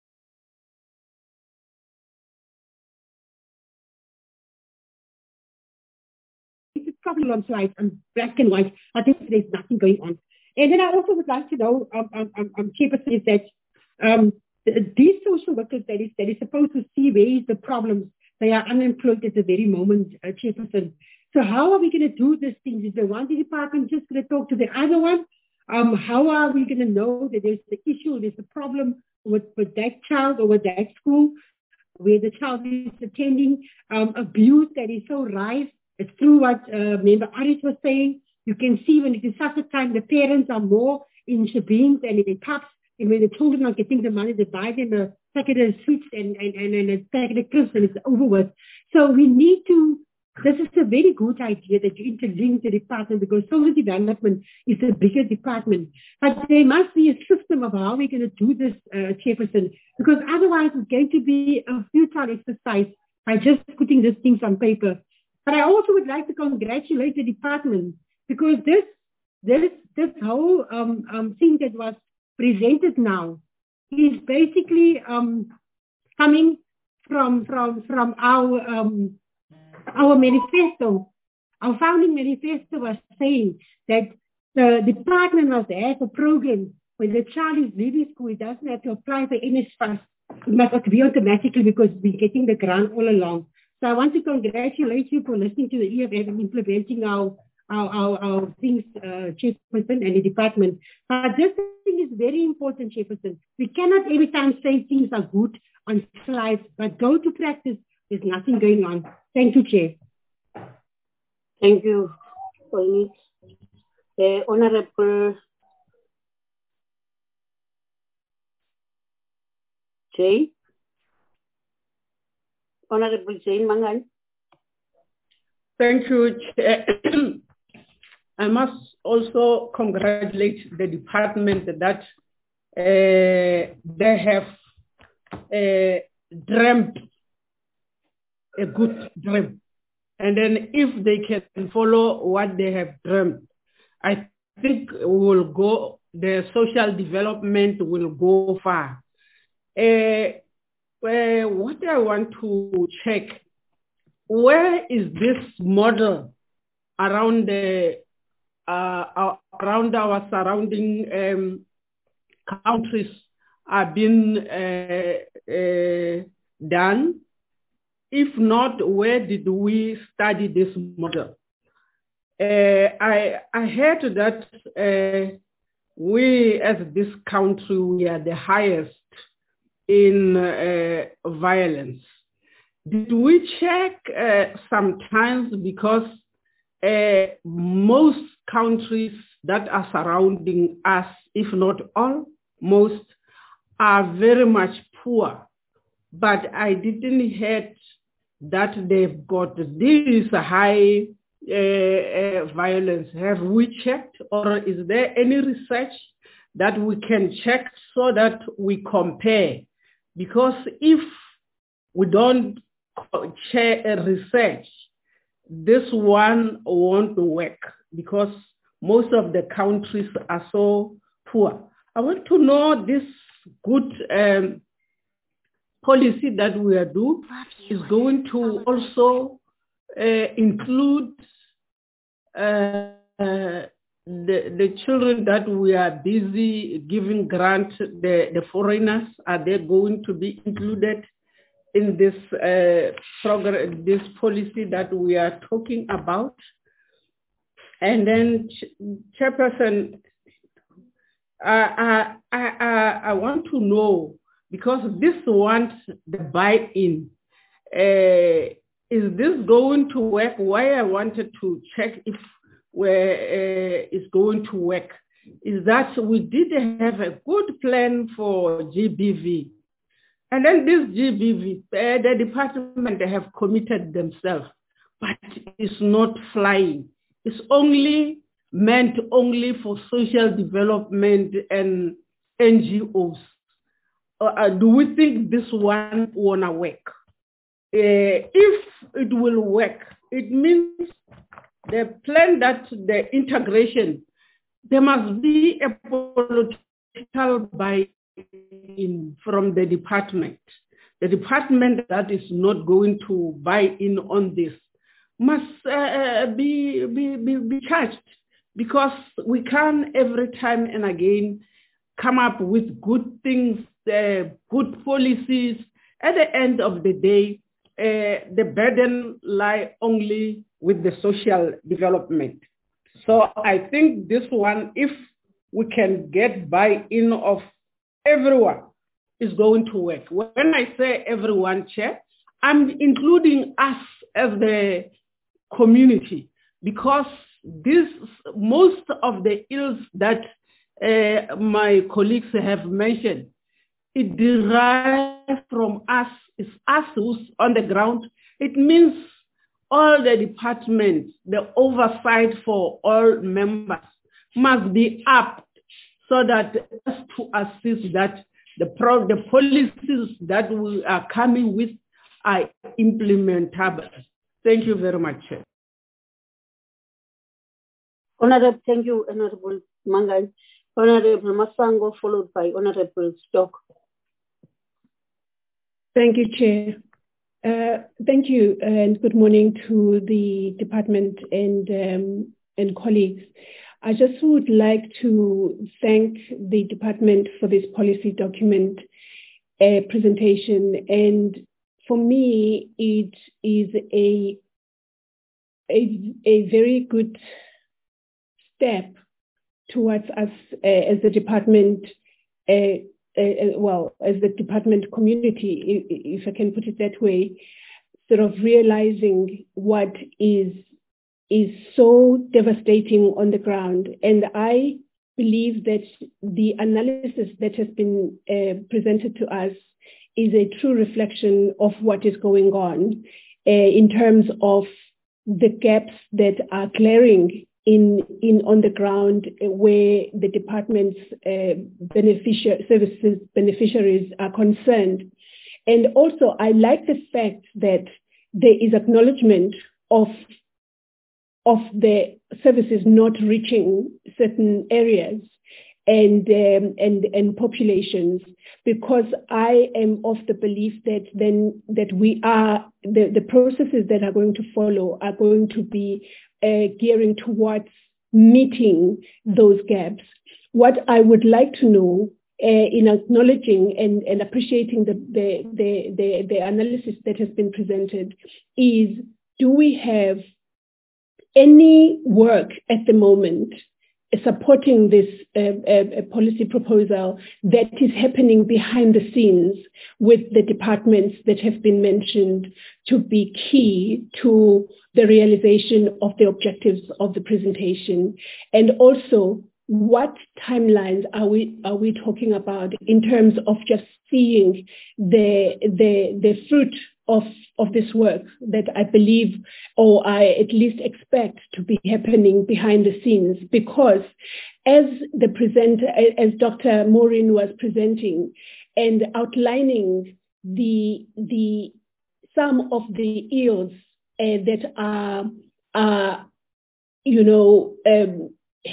It's probably on slides and black and white. I think there's nothing going on. And then I also would like to know, um, um, um, um Chairperson, is that um, these social workers that is, that is supposed to see where is the problems, they are unemployed at the very moment, uh, Chairperson. So how are we going to do these things? Is the one department just going to talk to the other one? Um, how are we going to know that there's the issue, there's a problem with, with that child or with that school where the child is attending, um, abuse that is so rife? It's true what uh, Member Aris was saying. You can see when it is such a time, the parents are more in shebeens and in cups. And when the children are getting the money, they buy them a packet of sweets and, and, and, and a packet of crisps, and it's over with. So we need to, this is a very good idea that you interlink the department, because social development is a bigger department. But there must be a system of how we're going to do this, uh, Chairperson, because otherwise it's going to be a futile exercise by just putting these things on paper. But I also would like to congratulate the department, because this this this whole um, um, thing that was presented now is basically um, coming from from from our um, our manifesto. Our founding manifesto was saying that the department must have a program when the child is leaving school, it doesn't have to apply for N S F A S. It must be automatically, because we're getting the grant all along. So I want to congratulate you for listening to the E F F and implementing our our, our, our things, uh, Chairperson, and the department. But this thing is very important, Chairperson. We cannot every time say things are good on slides, but go to practice, there's nothing going on. Thank you, Chair. Thank you, Pauline. Uh, Honorable Jane. Honorable Jane Mangan. Thank you, Chair. I must also congratulate the department that uh, they have uh, dreamt a good dream. And then if they can follow what they have dreamt, I think will go, the social development will go far. Uh, uh, what I want to check, where is this model around the uh, around our surrounding um, countries are being uh, uh, done? If not, where did we study this model? Uh, I I heard that uh, we, as this country, we are the highest in uh, violence. Did we check uh, sometimes, because uh, most countries that are surrounding us, if not all, most are very much poor. But I didn't hear that they've got this high uh, uh, violence. Have we checked, or is there any research that we can check so that we compare? Because if we don't share a research, this one won't work because most of the countries are so poor. I want to know this good um, policy that we are doing is going to also uh, include uh, uh, the, the children that we are busy giving grant, the, the foreigners, are they going to be included in this uh, program, this policy that we are talking about? And then, Chairperson, I, I, I, I want to know, because this wants the buy-in, uh, is this going to work? Why I wanted to check if where uh, it's going to work is that we did have a good plan for G B V. And then this G B V, uh, the department, they have committed themselves, but it's not flying. It's only meant only for social development and N G Os. Uh, do we think this one wanna work? Uh, if it will work, it means the plan that the integration, there must be a political buy-in from the department. The department that is not going to buy in on this must uh, be, be, be, be charged, because we can every time and again come up with good things, uh, good policies. At the end of the day, uh, the burden lies only with the social development. So I think this one, if we can get buy-in of everyone, is going to work. When I say everyone, Chair, I'm including us as the community, because this, most of the ills that uh, my colleagues have mentioned, it derives from us. It's us who's on the ground. It means all the departments, the oversight for all members must be up so that us to assist that the, pro the policies that we are coming with are implementable. Thank you very much, Chair. Honorable, thank you, Honorable Mangai. Honorable Masango, followed by Honorable Stock. Thank you, Chair. Uh, thank you, and good morning to the department and um, and colleagues. I just would like to thank the department for this policy document uh, presentation, and for me, it is a a, a very good step towards us uh, as the department, uh, uh, well, as the department community, if, if I can put it that way, sort of realizing what is is so devastating on the ground. And I believe that the analysis that has been uh, presented to us is a true reflection of what is going on uh, in terms of the gaps that are glaring in, in on the ground where the department's uh, beneficiary, services beneficiaries are concerned. And also, I like the fact that there is acknowledgement of of the services not reaching certain areas and, um, and, and populations, because I am of the belief that then that we are, the, the processes that are going to follow are going to be uh, gearing towards meeting those gaps. What I would like to know uh, in acknowledging and, and appreciating the, the, the, the, the analysis that has been presented is, do we have any work at the moment supporting this uh, uh, policy proposal that is happening behind the scenes with the departments that have been mentioned to be key to the realization of the objectives of the presentation? And also, what timelines are we are we talking about in terms of just seeing the the the fruit of of this work that I believe, or I at least expect to be happening behind the scenes? Because as the presenter, as Doctor Maureen was presenting and outlining the the some of the ills uh, that are, are, you know, um,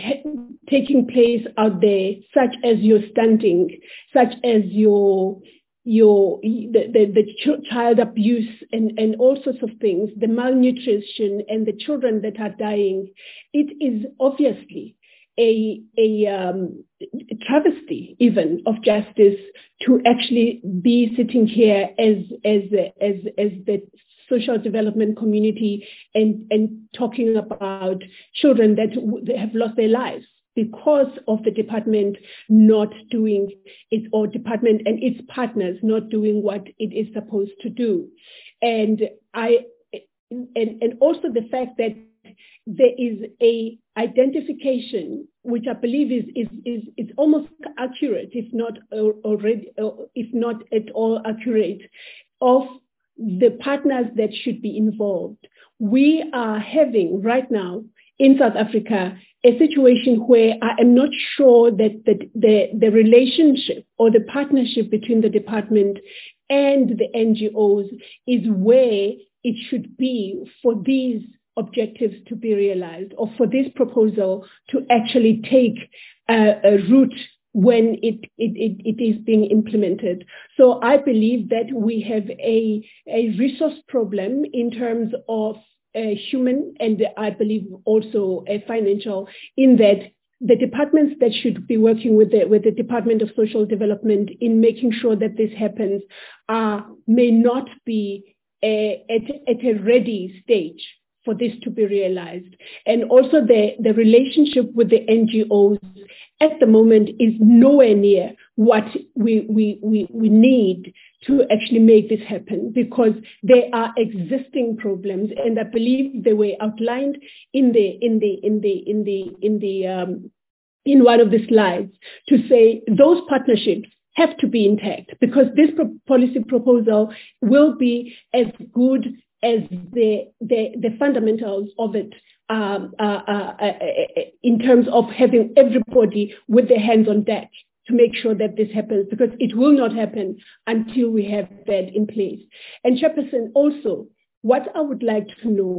taking place out there, such as your stunting, such as your your the, the, the ch- child abuse and, and all sorts of things, the malnutrition and the children that are dying, it is obviously a, a um, travesty even of justice to actually be sitting here as as as as the social development community and and talking about children that w- have lost their lives because of the department not doing its, or department and its partners not doing what it is supposed to do. And I, and, and also the fact that there is a identification, which I believe is, is, is, is almost accurate, if not already, if not at all accurate, of the partners that should be involved. We are having right now in South Africa a situation where I am not sure that the, the, the relationship or the partnership between the department and the N G Os is where it should be for these objectives to be realized, or for this proposal to actually take uh, a root when it, it, it, it is being implemented. So I believe that we have a, a resource problem in terms of Uh, human and I believe also a uh, financial, in that the departments that should be working with the with the Department of Social Development in making sure that this happens uh, may not be uh, at, at a ready stage for this to be realized. And also the, the relationship with the N G Os at the moment is nowhere near what we, we, we, we need to actually make this happen, because there are existing problems, and I believe they were outlined in the in the in the in the in the um, in one of the slides, to say those partnerships have to be intact, because this pro- policy proposal will be as good as the the, the fundamentals of it, um, uh, uh, uh, in terms of having everybody with their hands on deck to make sure that this happens, because it will not happen until we have that in place. And Chairperson, also, what I would like to know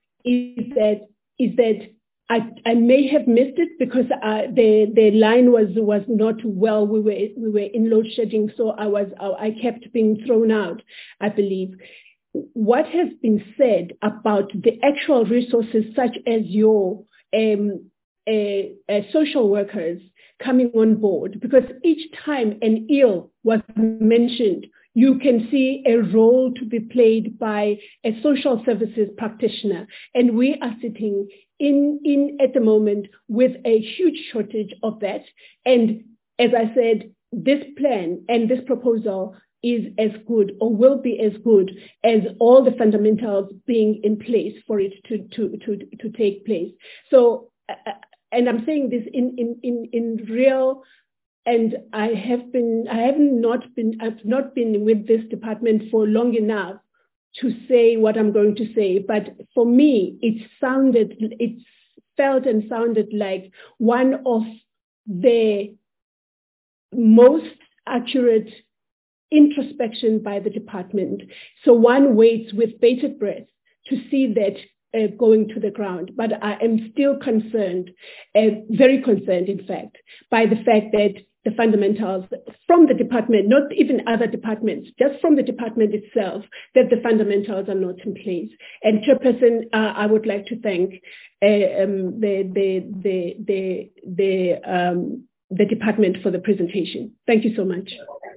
is that is that I, I may have missed it because uh, the the line was was not well. We were we were in load shedding, so I was I kept being thrown out, I believe. What has been said about the actual resources, such as your um, uh, uh, social workers coming on board, because each time an ill was mentioned, you can see a role to be played by a social services practitioner. And we are sitting in, in at the moment with a huge shortage of that. And as I said, this plan and this proposal is as good, or will be as good, as all the fundamentals being in place for it to, to, to, to take place. So, uh, and I'm saying this in, in, in, in real, and I have been, I have not been, I've not been with this department for long enough to say what I'm going to say. But for me, it sounded, it felt and sounded like one of the most accurate introspection by the department. So one waits with bated breath to see that Uh, going to the ground. But I am still concerned, uh, very concerned, in fact, by the fact that the fundamentals from the department, not even other departments, just from the department itself, that the fundamentals are not in place. And Chairperson, uh, I would like to thank uh, um, the the the the the, um, the department for the presentation. Thank you so much.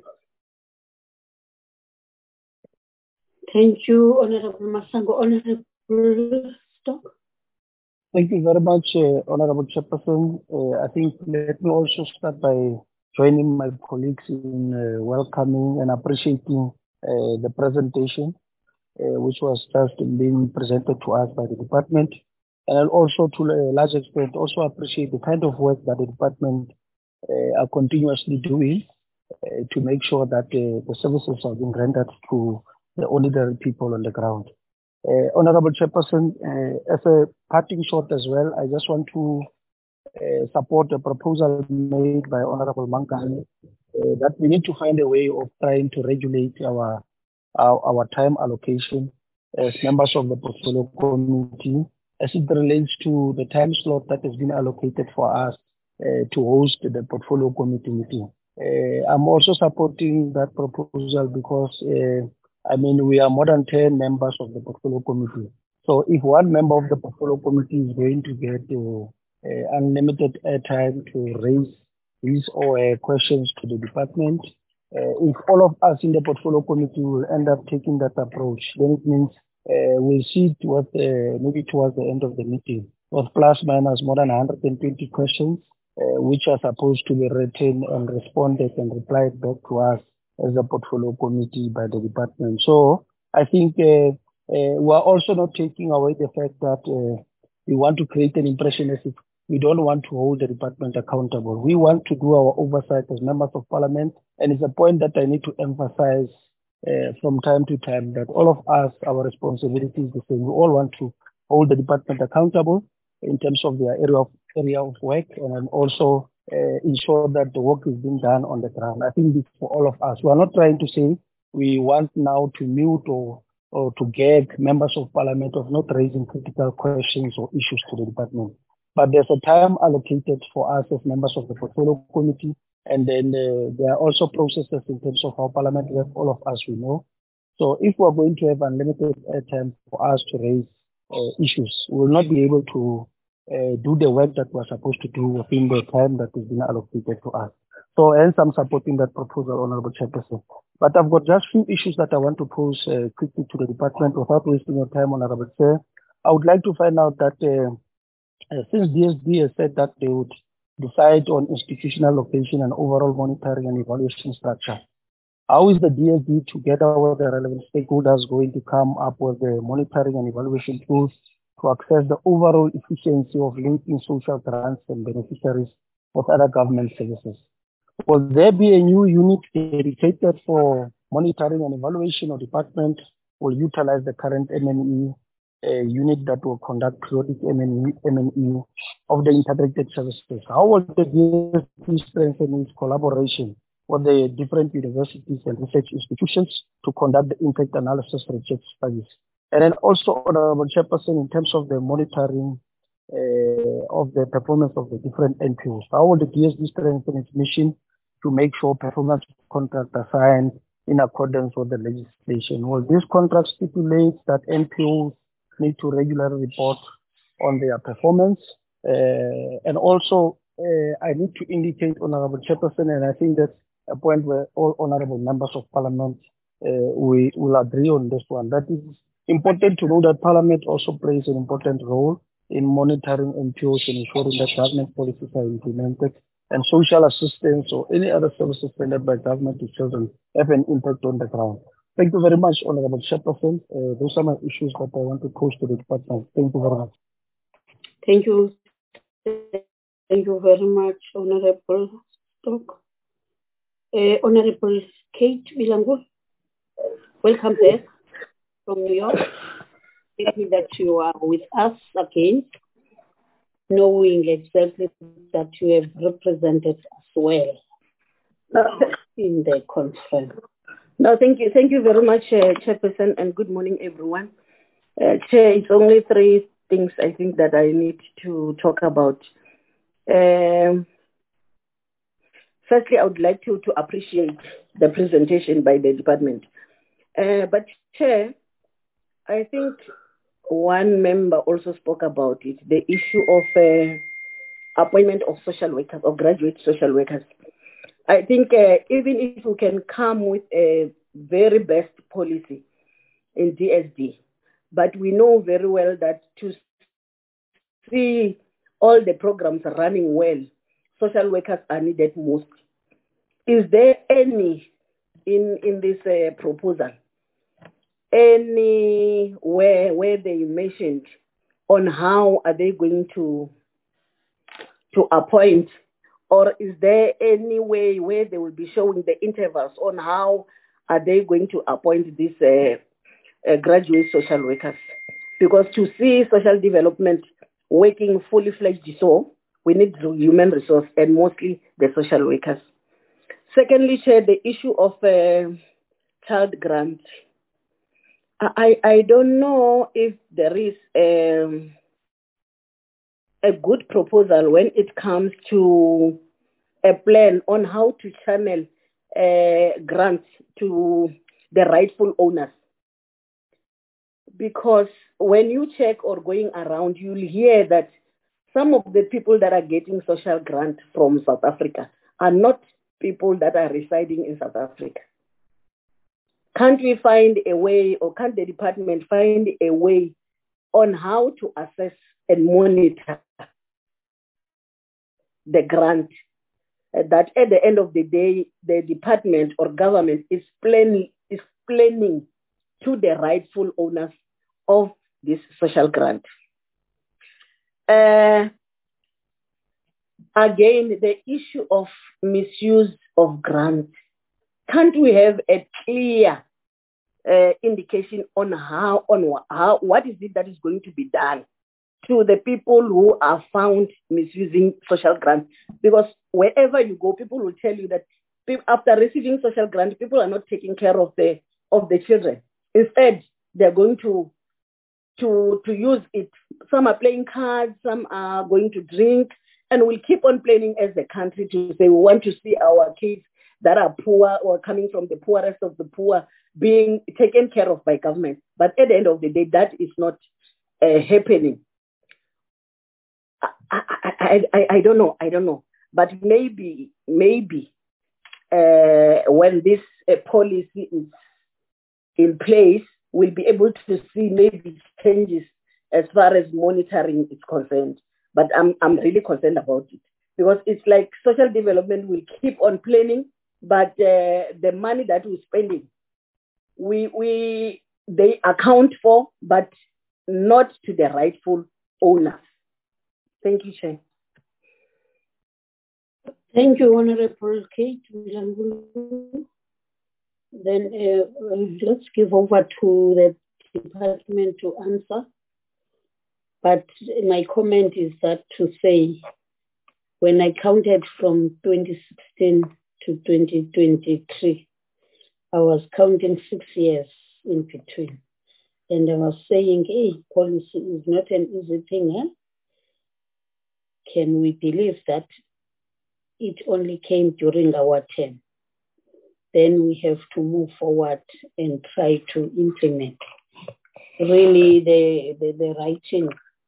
Thank you, Honorable Masango. Honorable Stock. Thank you very much, uh, Honorable Chairperson. Uh, I think let me also start by joining my colleagues in uh, welcoming and appreciating uh, the presentation, uh, which was just being presented to us by the department. And also, to a large extent, also appreciate the kind of work that the department uh, are continuously doing uh, to make sure that uh, the services are being rendered to the ordinary people on the ground. Uh, Honorable Chairperson, uh, as a parting shot as well, I just want to uh, support the proposal made by Honorable Mankane uh, that we need to find a way of trying to regulate our our, our time allocation as members of the portfolio committee as it relates to the time slot that has been allocated for us uh, to host the portfolio committee meeting. Uh, I'm also supporting that proposal because, uh, I mean, we are more than ten members of the portfolio committee. So if one member of the portfolio committee is going to get uh, uh, unlimited airtime to raise his or her questions to the department, uh, if all of us in the portfolio committee will end up taking that approach, then it means uh, we'll see towards the, maybe towards the end of the meeting with plus minus more than one hundred twenty questions, uh, which are supposed to be written and responded and replied back to us as a portfolio committee by the department. So I think uh, uh, we're also not taking away the fact that uh, we want to create an impression as if we don't want to hold the department accountable. We want to do our oversight as members of parliament, and it's a point that I need to emphasize uh, from time to time that all of us, our responsibility is the same. We all want to hold the department accountable in terms of their area of area of work, and also uh, ensure that the work is being done on the ground. I think this for all of us. We are not trying to say we want now to mute or or to gag members of parliament of not raising critical questions or issues to the department. But there's a time allocated for us as members of the portfolio committee, and then uh, there are also processes in terms of how parliament works, all of us we know. So if we're going to have unlimited time for us to raise uh, issues, we will not be able to uh, do the work that we're supposed to do within the time that has been allocated to us. So hence I'm supporting that proposal, Honorable Chairperson. But I've got just few issues that I want to pose uh, quickly to the department without wasting your time, Honorable Chair. I would like to find out that uh, uh, since D S D has said that they would decide on institutional location and overall monitoring and evaluation structure, how is the D S D together with the relevant stakeholders going to come up with the monitoring and evaluation tools to access the overall efficiency of linking social grants and beneficiaries with other government services? Will there be a new unit dedicated for monitoring and evaluation, or department will utilize the current M M E uh, unit that will conduct periodic M M E, M M E of the integrated services? How will the D S D strengthen its collaboration with the different universities and research institutions to conduct the impact analysis research studies? And then also, Honorable Chairperson, in terms of the monitoring uh, of the performance of the different N P Os, how will the D S D strengthen its mission to make sure performance contracts are signed in accordance with the legislation? Will this contract stipulate that N P Os need to regularly report on their performance? Uh, and also, uh, I need to indicate, Honorable Chairperson, and I think that's a point where all honorable members of parliament uh, we will agree on this one. That is important to know that parliament also plays an important role in monitoring N P Os and ensuring that government policies are implemented, and social assistance or any other services rendered by government to children have an impact on the ground. Thank you very much, Honorable Chairperson. Uh, those are my issues that I want to pose to the department. Thank you very much. Thank you. Thank you very much, Honorable Stock. Uh, Honorable Kate Vilango, welcome back from New York. Happy that you are with us again, knowing exactly that you have represented us well in the conference. No, thank you. Thank you very much, uh, Chairperson, and good morning, everyone. Uh, Chair, it's only three things I think that I need to talk about. Um, firstly, I would like to, to appreciate the presentation by the department. Uh, but, Chair, I think one member also spoke about it, the issue of uh, appointment of social workers or graduate social workers. I think uh, even if we can come with a very best policy in D S D, but we know very well that to see all the programs running well, social workers are needed most. Is there any in, in this uh, proposal, anywhere where they mentioned on how are they going to, to appoint? Or is there any way where they will be showing the intervals on how are they going to appoint these uh, uh, graduate social workers? Because to see social development working fully fledged, so we need human resource and mostly the social workers. Secondly, Chair, the issue of uh, child grant. I, I don't know if there is um, a good proposal when it comes to a plan on how to channel uh, grants to the rightful owners. Because when you check or going around, you'll hear that some of the people that are getting social grant from South Africa are not people that are residing in South Africa. Can't we find a way, or can't the department find a way on how to assess and monitor the grant, uh, that at the end of the day, the department or government is planning, is planning to the rightful owners of this social grant. Uh, again, the issue of misuse of grants. Can't we have a clear uh, indication on how, on how, what is it that is going to be done to the people who are found misusing social grants? Because wherever you go, people will tell you that after receiving social grants, people are not taking care of the of the children. Instead, they're going to to to use it. Some are playing cards, some are going to drink, and we'll keep on planning as a country to say we want to see our kids that are poor or coming from the poorest of the poor being taken care of by government. But at the end of the day, that is not uh, happening. I, I, I, I don't know. I don't know. But maybe, maybe uh, when this uh, policy is in place, we'll be able to see maybe changes as far as monitoring is concerned. But I'm, I'm really concerned about it because it's like social development will keep on planning, but uh, the money that we're spending, we, we, they account for, but not to the rightful owners. Thank you, Chair. Thank you, Honorable Kate. Then uh, let's give over to the department to answer. But my comment is that to say, when I counted from twenty sixteen to twenty twenty-three, I was counting six years in between. And I was saying, hey, policy is not an easy thing, eh? Can we believe that it only came during our term? Then we have to move forward and try to implement. Really, the, the, the writing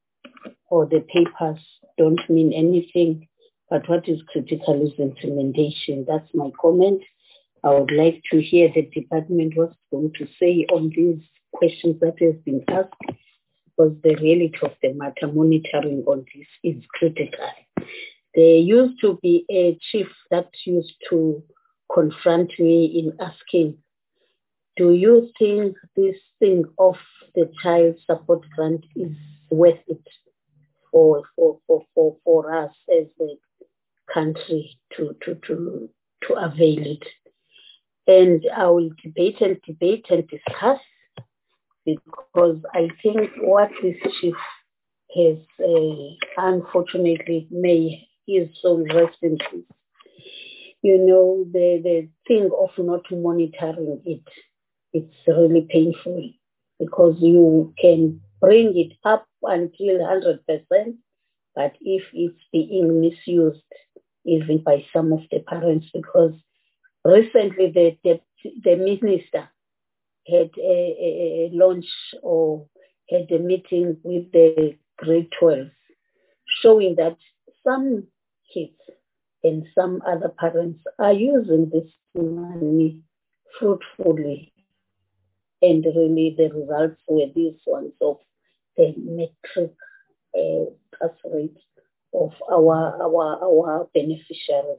or the papers don't mean anything, but what is critical is implementation. That's my comment. I would like to hear the department what's going to say on these questions that have been asked, because the reality of the matter, monitoring on this is critical. There used to be a chief that used to confront me in asking, do you think this thing of the child support grant is worth it for, for, for, for, for us as a country to, to, to, to avail it? And I will debate and debate and discuss, because I think what this chief has uh, unfortunately may his own rest in peace. You know, the, the thing of not monitoring it, it's really painful, because you can bring it up until one hundred percent, but if it's being misused even by some of the parents, because recently the, the, the minister had a, a launch or had a meeting with the grade twelve, showing that some kids and some other parents are using this money fruitfully. And really the results were these ones of the metric uh, pass rate of our, our, our beneficiaries.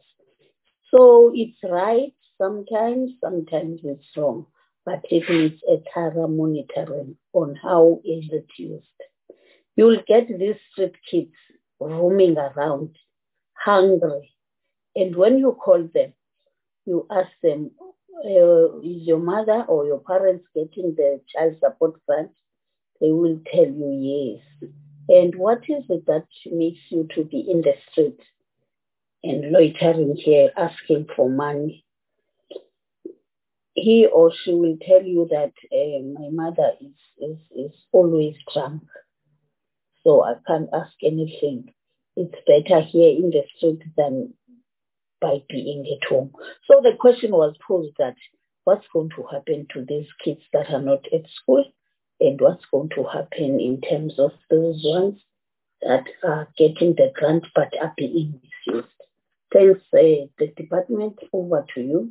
So it's right sometimes, sometimes it's wrong, but it needs a thorough monitoring on how is it used. You'll get these street kids roaming around, hungry. And when you call them, you ask them, uh, is your mother or your parents getting the child support grant? They will tell you yes. And what is it that makes you to be in the street and loitering here asking for money? he or she will tell you that uh, my mother is, is, is always drunk, so I can't ask anything. It's better here in the street than by being at home. So the question was posed that what's going to happen to these kids that are not at school, and what's going to happen in terms of those ones that are getting the grant but are being misused. Thanks, uh, the department. Over to you.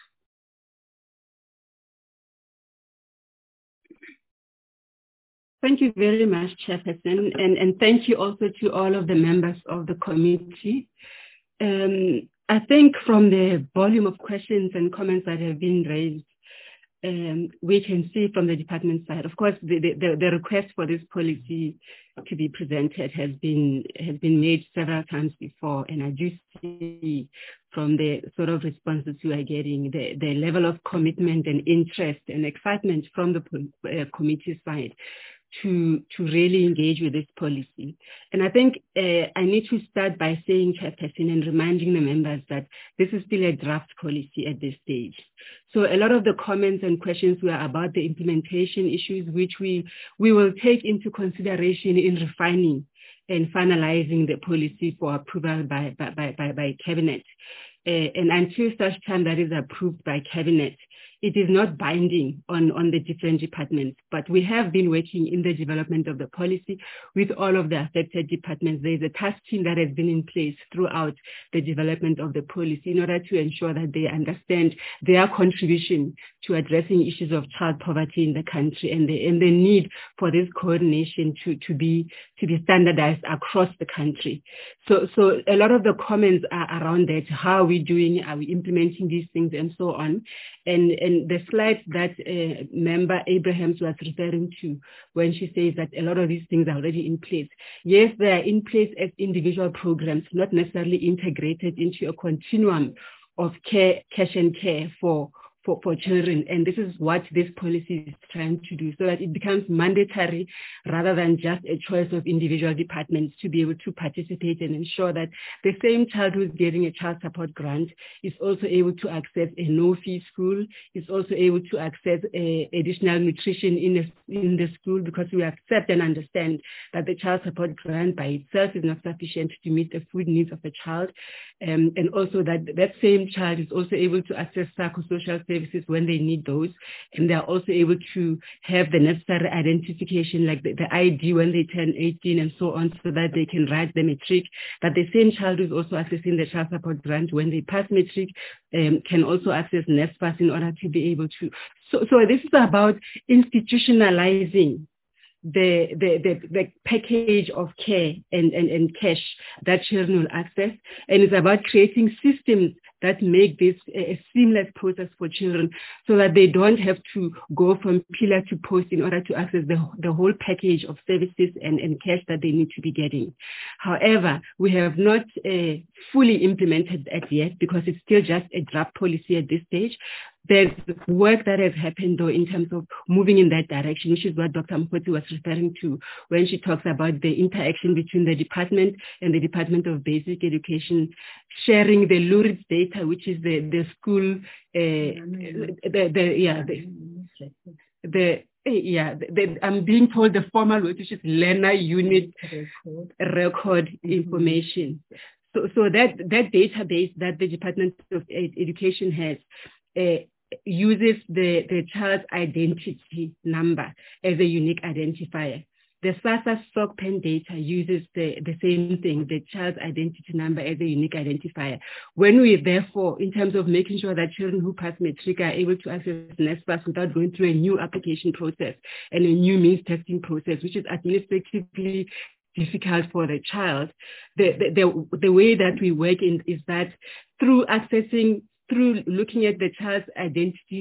Thank you very much, Chairperson, and, and thank you also to all of the members of the committee. Um, I think from the volume of questions and comments that have been raised, um, we can see from the department side, of course, the, the, the request for this policy to be presented has been has been made several times before, and I do see from the sort of responses you are getting, the, the level of commitment and interest and excitement from the uh, committee side to to really engage with this policy. And I think uh, I need to start by saying, Chairperson, and reminding the members that this is still a draft policy at this stage. So a lot of the comments and questions were about the implementation issues, which we, we will take into consideration in refining and finalizing the policy for approval by, by, by, by, by Cabinet. Uh, and until such time that is approved by Cabinet, it is not binding on, on the different departments, but we have been working in the development of the policy with all of the affected departments. There is a task team that has been in place throughout the development of the policy in order to ensure that they understand their contribution to addressing issues of child poverty in the country, and the, and the need for this coordination to, to, be, to be standardized across the country. So, so a lot of the comments are around that. How are we doing? Are we implementing these things and so on? And, and the slide that uh, member Abrahams was referring to when she says that a lot of these things are already in place. Yes, they are in place as individual programs, not necessarily integrated into a continuum of care, cash and care for For, for children. And this is what this policy is trying to do, so that it becomes mandatory rather than just a choice of individual departments to be able to participate and ensure that the same child who is getting a child support grant is also able to access a no-fee school, is also able to access a, additional nutrition in the, in the school, because we accept and understand that the child support grant by itself is not sufficient to meet the food needs of the child. Um, and also that that same child is also able to access psychosocial services when they need those, and they're also able to have the necessary identification, like the, the I D when they turn eighteen and so on, so that they can write the matric. That the same child who's also accessing the child support grant when they pass matric um, can also access NSFAS in order to be able to. So, so this is about institutionalizing The, the, the, the package of care and, and, and cash that children will access. And it's about creating systems that make this a seamless process for children, so that they don't have to go from pillar to post in order to access the, the whole package of services and, and cash that they need to be getting. However, we have not uh, fully implemented that yet, because it's still just a draft policy at this stage. There's work that has happened, though, in terms of moving in that direction, which is what Doctor Mkhoti was referring to when she talks about the interaction between the department and the Department of Basic Education, sharing the LURIDS data, which is the, the school, uh, the, the, yeah, the, the Yeah, the, the, I'm being told the formal word, which is learner unit record, record mm-hmm. information. So, so that, that database that the Department of Education has uh, uses the, the child's identity number as a unique identifier. The SASSA SOCPEN data uses the, the same thing, the child's identity number as a unique identifier. When we therefore, in terms of making sure that children who pass matric are able to access NSFAS without going through a new application process and a new means testing process, which is administratively difficult for the child, the, the, the, the way that we work in is that through accessing through looking at the child's identity,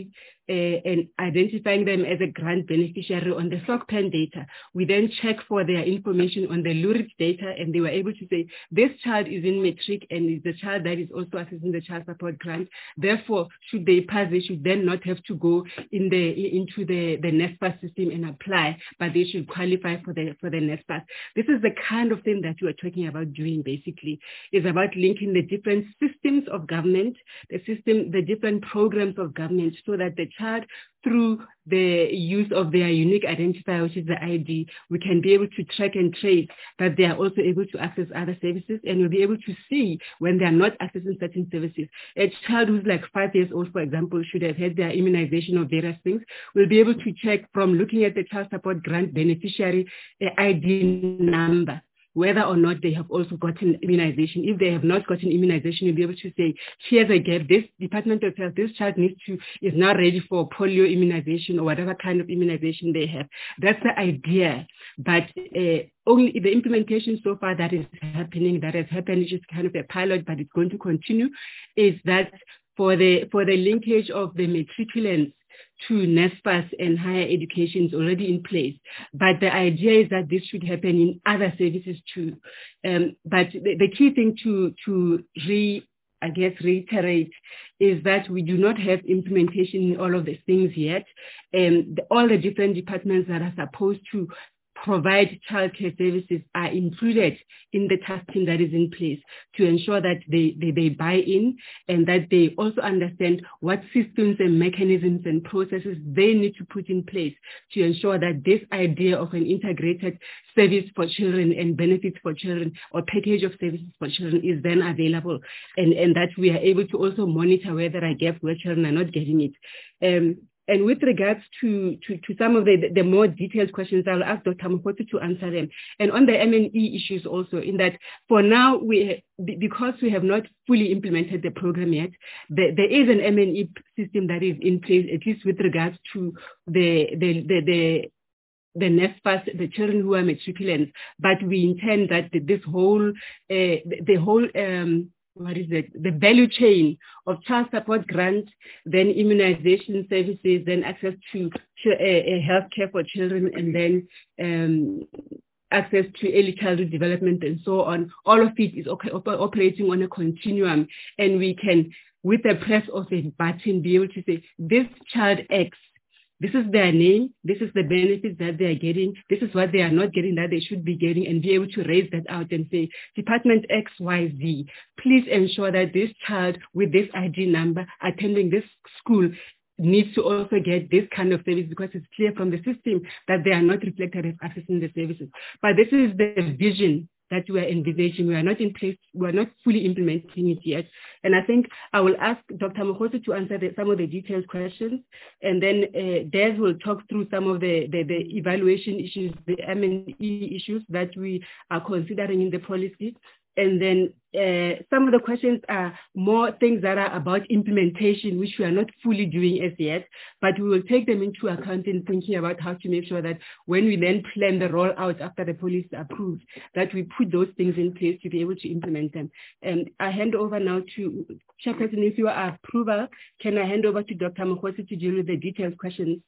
uh, and identifying them as a grant beneficiary on the SOCPEN data. We then check for their information on the LURIT data, and they were able to say, this child is in matric and is the child that is also accessing the child support grant. Therefore, should they pass, they should then not have to go in the into the, the NSFAS system and apply, but they should qualify for the for the NSFAS. This is the kind of thing that you are talking about doing, basically. It's about linking the different systems of government, the system, the different programs of government, so that the child, through the use of their unique identifier, which is the I D, we can be able to track and trace that they are also able to access other services, and we'll be able to see when they are not accessing certain services. A child who's like five years old, for example, should have had their immunization of various things. We'll be able to check from looking at the child support grant beneficiary uh, I D number, whether or not they have also gotten immunization. If they have not gotten immunization, you'll be able to say, here's a gap, this Department of Health, this child needs to, is now ready for polio immunization or whatever kind of immunization they have. That's the idea. But uh, only the implementation so far that is happening, that has happened, which is kind of a pilot, but it's going to continue, is that for the, for the linkage of the matriculants to NSFAS and higher education is already in place. But the idea is that this should happen in other services too. Um, but the, the key thing to, to re, I guess, reiterate is that we do not have implementation in all of these things yet. And the, all the different departments that are supposed to provide childcare services are included in the task team that is in place to ensure that they, they, they buy in, and that they also understand what systems and mechanisms and processes they need to put in place to ensure that this idea of an integrated service for children and benefits for children or package of services for children is then available, and, and that we are able to also monitor whether I gap where children are not getting it. Um, And with regards to, to, to some of the, the more detailed questions, I'll ask Doctor Mokgosi to answer them. And on the M N E issues also, in that for now, we because we have not fully implemented the program yet, the, there is an M N E system that is in place, at least with regards to the, the, the, the the NSFAS, the children who are matriculants. But we intend that this whole, uh, the, the whole, um, what is it, the value chain of child support grant, then immunization services, then access to, to uh, health care for children, and then um, access to early childhood development and so on. All of it is op- op- operating on a continuum, and we can, with the press of a button, be able to say, this child X, this is their name, this is the benefits that they are getting, this is what they are not getting that they should be getting, and be able to raise that out and say, Department X Y Z, please ensure that this child with this I D number attending this school needs to also get this kind of service, because it's clear from the system that they are not reflected as accessing the services. But this is the vision that we are envisaging. We are not in place, we are not fully implementing it yet. And I think I will ask Doctor Mokgosi to answer the, some of the detailed questions, and then uh, Des will talk through some of the, the, the evaluation issues, the M N E issues that we are considering in the policy. And then uh, some of the questions are more things that are about implementation, which we are not fully doing as yet, but we will take them into account in thinking about how to make sure that when we then plan the rollout after the policy is approved, that we put those things in place to be able to implement them. And I hand over now to Chairperson. If you are approval, can I hand over to Doctor Mokgosi to deal with the detailed questions?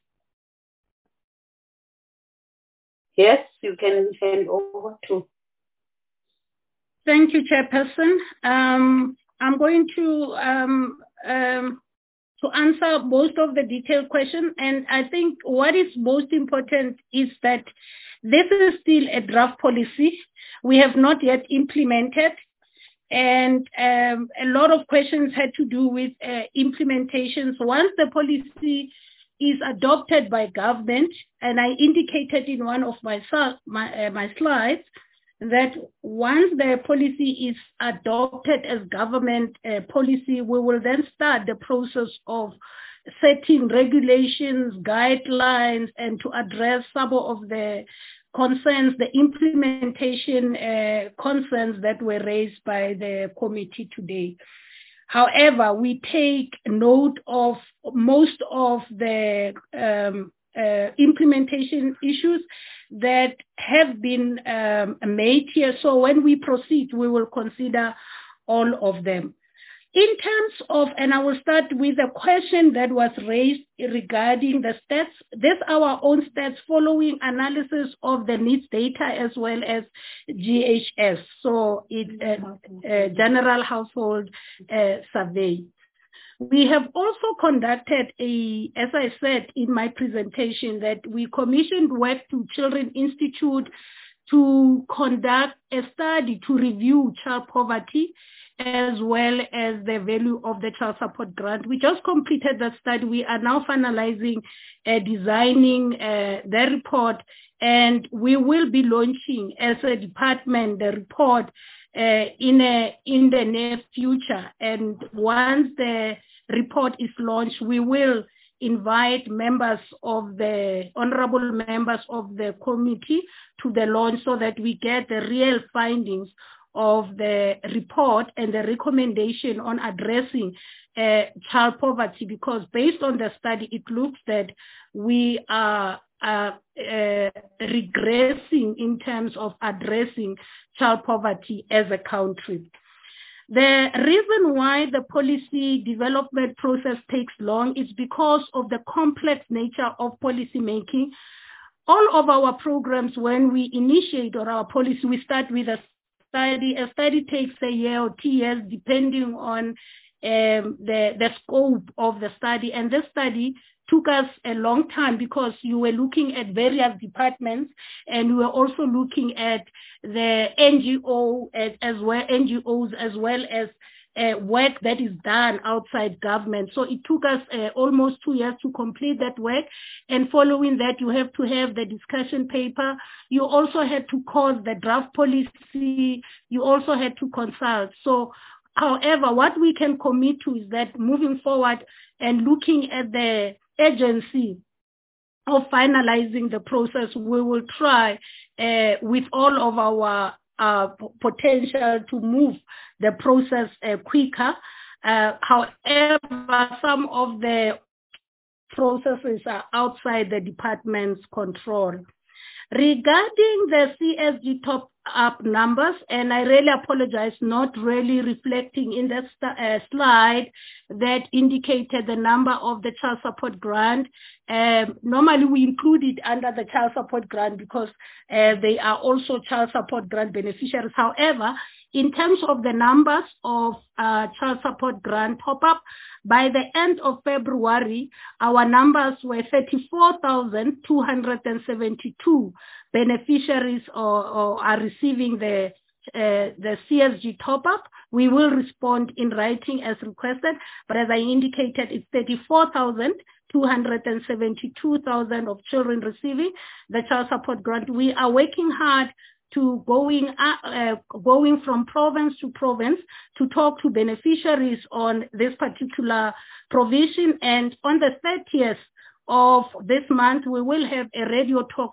Yes, you can hand over to. Thank you, Chairperson. Um, I'm going to um, um, to answer most of the detailed questions, and I think what is most important is that this is still a draft policy. We have not yet implemented, and um, a lot of questions had to do with uh, implementations. Once the policy is adopted by government, and I indicated in one of my my, uh, my slides, that once the policy is adopted as government uh, policy, we will then start the process of setting regulations, guidelines, and to address some of the concerns, the implementation uh, concerns that were raised by the committee today. However, we take note of most of the um, uh, implementation issues that have been um, made here. So when we proceed, we will consider all of them. In terms of, and I will start with a question that was raised regarding the stats. This our own stats following analysis of the needs data as well as G H S. So it's a, a general household uh, survey. We have also conducted a, as I said in my presentation, that we commissioned work to Children Institute to conduct a study to review child poverty as well as the value of the child support grant. We just completed the study. We are now finalizing uh, designing uh, the report, and we will be launching as a department the report uh, in, a, in the near future. And once the report is launched, we will invite members of the, honorable members of the committee to the launch so that we get the real findings of the report and the recommendation on addressing uh, child poverty, because based on the study, it looks that we are uh, uh, regressing in terms of addressing child poverty as a country. The reason why the policy development process takes long is because of the complex nature of policy making. All of our programs, when we initiate or our policy, we start with a study. A study takes a year or two years, depending on um, the, the scope of the study. And this study took us a long time because you were looking at various departments, and we were also looking at the N G O as, as well, N G Os as well as uh, work that is done outside government. So it took us uh, almost two years to complete that work. And following that, you have to have the discussion paper. You also had to cause the draft policy. You also had to consult. So however, what we can commit to is that moving forward and looking at the agency of finalizing the process, we will try uh, with all of our uh, potential to move the process uh, quicker. Uh, however, some of the processes are outside the department's control. Regarding the C S G top-up numbers, and I really apologize, not really reflecting in the uh, slide that indicated the number of the child support grant. Um, normally we include it under the child support grant because uh, they are also child support grant beneficiaries. However, in terms of the numbers of uh, child support grant top-up, by the end of February, our numbers were thirty-four thousand two hundred seventy-two beneficiaries or, or are receiving the uh, the C S G top-up. We will respond in writing as requested, but as I indicated, it's thirty-four thousand two hundred seventy-two thousand of children receiving the child support grant. We are working hard to going uh, uh, going from province to province to talk to beneficiaries on this particular provision. And on the thirtieth of this month, we will have a radio talk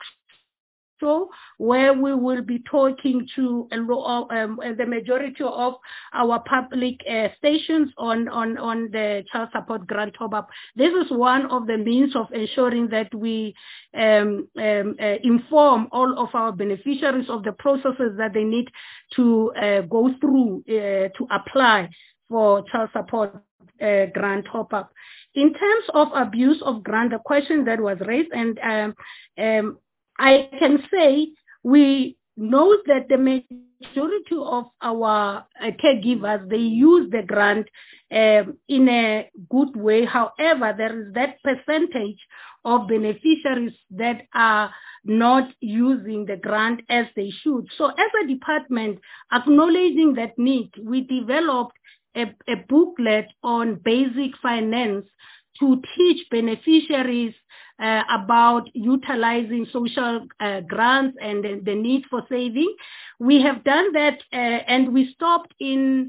show where we will be talking to um, the majority of our public uh, stations on, on, on the child support grant top-up. This is one of the means of ensuring that we um, um, uh, inform all of our beneficiaries of the processes that they need to uh, go through uh, to apply for child support uh, grant top-up. In terms of abuse of grant, the question that was raised, and um, um, I can say we know that the majority of our uh, caregivers, they use the grant um, in a good way. However, there is that percentage of beneficiaries that are not using the grant as they should. So as a department, acknowledging that need, we developed a, a booklet on basic finance to teach beneficiaries uh, about utilizing social uh, grants and the, the need for saving. We have done that uh, and we stopped in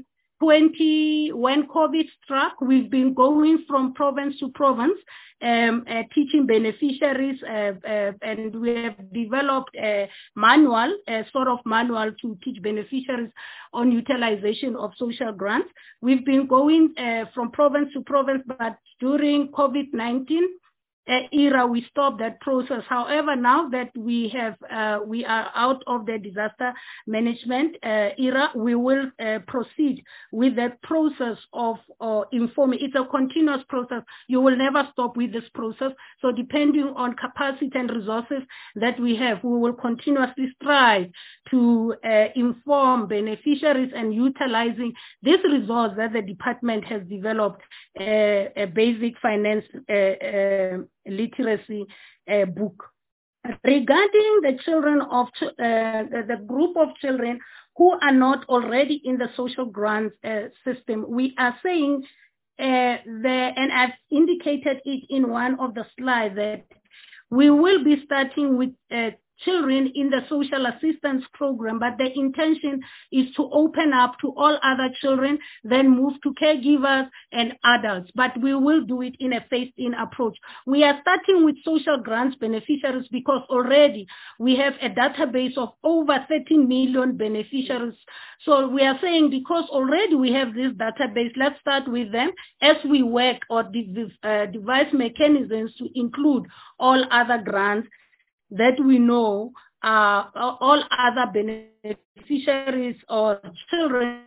twenty when COVID struck. We've been going from province to province um, uh, teaching beneficiaries uh, uh, and we have developed a manual, a sort of manual to teach beneficiaries on utilization of social grants. We've been going uh, from province to province, but during COVID nineteen, uh, era, we stopped that process. However, now that we have, uh, we are out of the disaster management uh, era, we will uh, proceed with that process of uh, informing. It's a continuous process. You will never stop with this process. So depending on capacity and resources that we have, we will continuously strive to uh, inform beneficiaries and utilizing this resource that the department has developed, uh, a basic finance uh, uh, literacy uh, book. Regarding the children of uh, the, the group of children who are not already in the social grants uh, system, we are saying uh, the, and I've indicated it in one of the slides, that we will be starting with uh, children in the social assistance program, but the intention is to open up to all other children, then move to caregivers and adults, but we will do it in a phased-in approach. We are starting with social grants beneficiaries because already we have a database of over thirteen million beneficiaries. So we are saying because already we have this database, let's start with them as we work or uh, devise mechanisms to include all other grants that we know uh, all other beneficiaries or children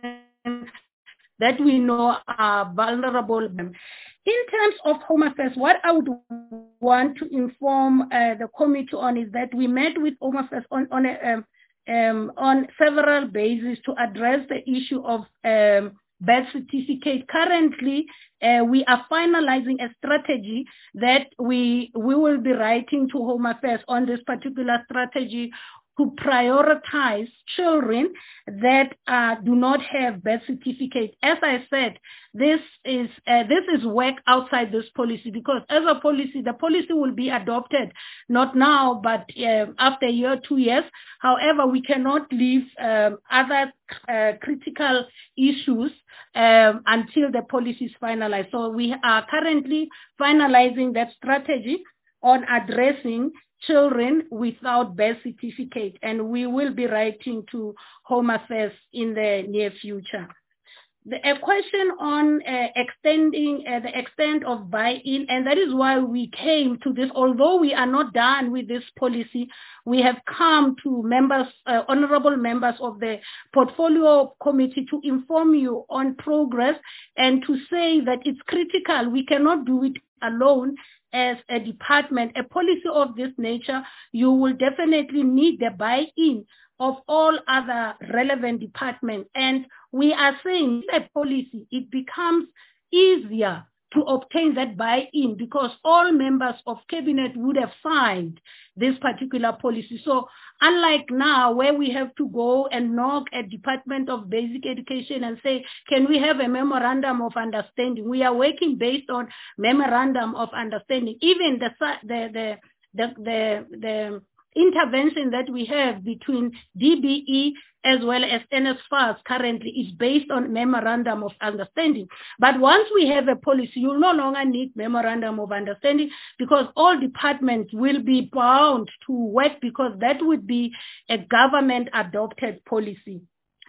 that we know are vulnerable. In terms of Home Affairs, what I would want to inform uh, the committee on is that we met with Home Affairs on, on, a, um, um, on several bases to address the issue of um, birth certificate. Currently, uh, we are finalizing a strategy that we we will be writing to Home Affairs on this particular strategy to prioritize children that uh, do not have birth certificate. As I said, this is uh, this is work outside this policy, because as a policy, the policy will be adopted not now, but uh, after a year, two years. However, we cannot leave um, other uh, critical issues um, until the policy is finalized. So we are currently finalizing that strategy on addressing children without birth certificate, and we will be writing to Home Affairs in the near future. The, a question on uh, extending uh, the extent of buy-in, and that is why we came to this. Although we are not done with this policy, we have come to members, uh, honorable members of the portfolio committee, to inform you on progress and to say that it's critical. We cannot do it alone. As a department, a policy of this nature, you will definitely need the buy-in of all other relevant departments. And we are saying that policy, it becomes easier to obtain that buy-in because all members of cabinet would have signed this particular policy. So unlike now, where we have to go and knock at Department of Basic Education and say, can we have a memorandum of understanding? We are working based on memorandum of understanding. Even the the the the the, the intervention that we have between D B E as well as N S F A S currently is based on memorandum of understanding. But once we have a policy, you'll no longer need memorandum of understanding because all departments will be bound to work because that would be a government adopted policy.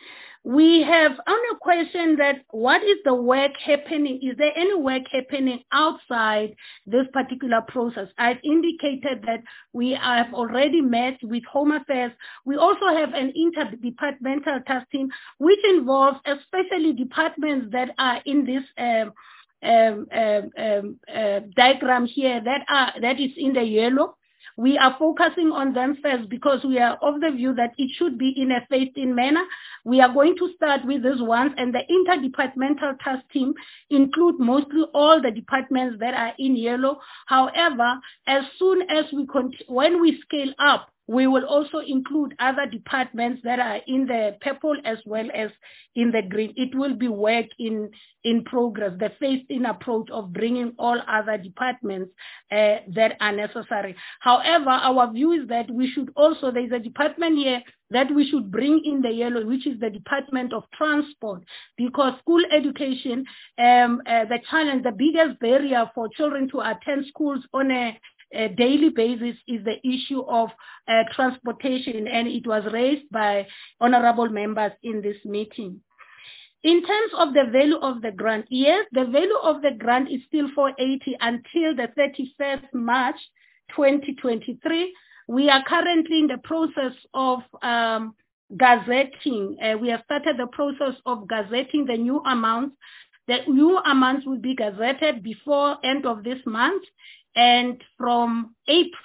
We have on a question that what is the work happening? Is there any work happening outside this particular process? I've indicated that we have already met with Home Affairs. We also have an interdepartmental task team, which involves especially departments that are in this um, um, um, um, uh, diagram here that are that is in the yellow. We are focusing on them first because we are of the view that it should be in a phased-in manner. We are going to start with these ones, and the interdepartmental task team include mostly all the departments that are in yellow. However, as soon as we continue, when we scale up, we will also include other departments that are in the purple as well as in the green. It will be work in, in progress, the phased-in approach of bringing all other departments uh, that are necessary. However, our view is that we should also, there's a department here that we should bring in the yellow, which is the Department of Transport, because school education, um, uh, the challenge, the biggest barrier for children to attend schools on a A daily basis is the issue of uh, transportation, and it was raised by honorable members in this meeting. In terms of the value of the grant, yes, the value of the grant is still four hundred eighty until the thirty-first of March twenty twenty-three. We are currently in the process of um, gazetting. Uh, we have started the process of gazetting the new amounts. The new amounts will be gazetted before end of this month, and from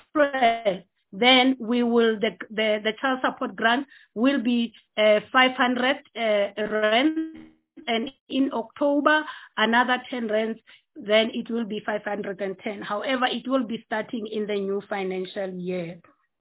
April, then we will, the, the, the child support grant will be uh, five hundred uh, rand, and in October, another ten rands, then it will be five hundred ten. However, it will be starting in the new financial year.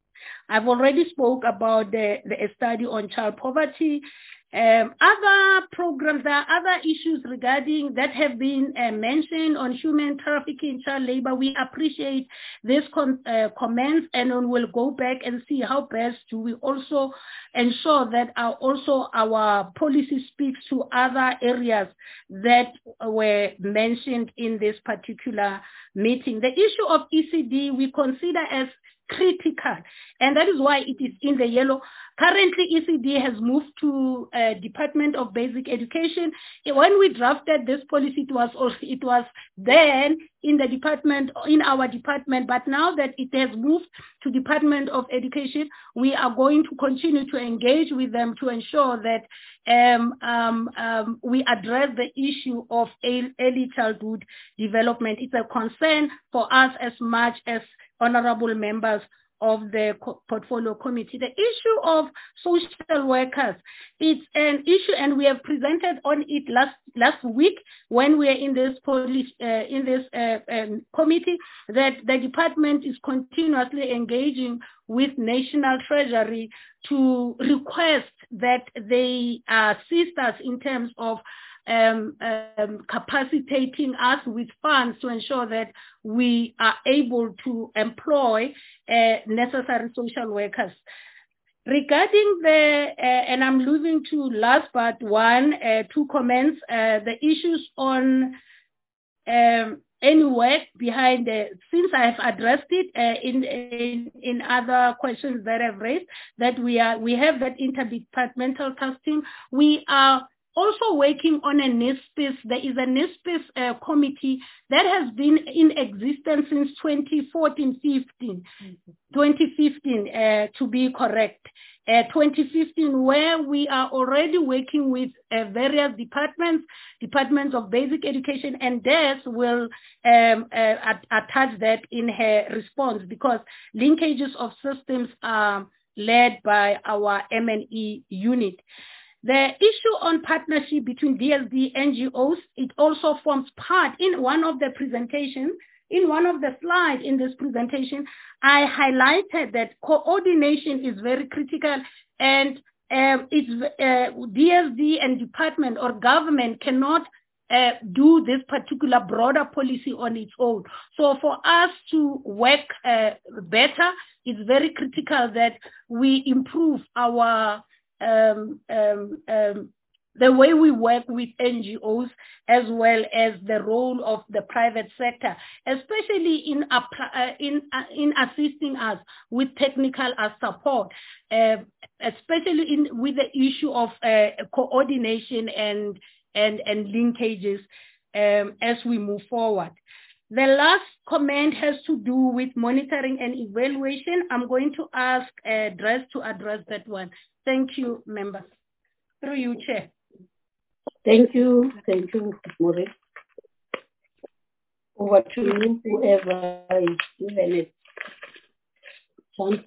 I've already spoke about the, the study on child poverty. Um, other programs, there are other issues regarding that have been uh, mentioned on human trafficking, child labor. We appreciate these con uh, comments, and then we'll go back and see how best do we also ensure that our, also our policy speaks to other areas that were mentioned in this particular meeting. The issue of E C D we consider as critical, and that is why it is in the yellow. Currently, E C D has moved to uh, Department of Basic Education. When we drafted this policy, it was also, it was then in the department, in our department, but now that it has moved to Department of Education, we are going to continue to engage with them to ensure that um, um, um, we address the issue of early childhood development. It's a concern for us as much as honorable members of the portfolio committee. The issue of social workers, it's an issue, and we have presented on it last last week when we were in this police uh, in this uh, um, committee, that the department is continuously engaging with National Treasury to request that they assist us in terms of Um, um, capacitating us with funds to ensure that we are able to employ uh, necessary social workers. Regarding the, uh, and I'm moving to last but one, uh, two comments, uh, the issues on um, any work behind the, since I have addressed it uh, in, in in other questions that I've raised, that we are we have that interdepartmental task team. We are also working on a NISPIS. There is a NISPIS uh, committee that has been in existence since twenty fourteen fifteen, mm-hmm. twenty fifteen uh, to be correct, uh, twenty fifteen, where we are already working with uh, various departments, departments of basic education, and Des will um, uh, attach that in her response, because linkages of systems are led by our M and E unit. The issue on partnership between D S D and N G Os, it also forms part in one of the presentations, in one of the slides in this presentation, I highlighted that coordination is very critical, and um, it's, uh, D S D and department or government cannot uh, do this particular broader policy on its own. So for us to work uh, better, it's very critical that we improve our Um, um, um, the way we work with N G Os, as well as the role of the private sector, especially in uh, in uh, in assisting us with technical uh, support, uh, especially in with the issue of uh, coordination and and and linkages um, as we move forward. The last comment has to do with monitoring and evaluation. I'm going to ask uh, Dres to address that one. Thank you, members. Through you, Chair. Thank you. Thank you, Maureen. Over to you, whoever is given a chance.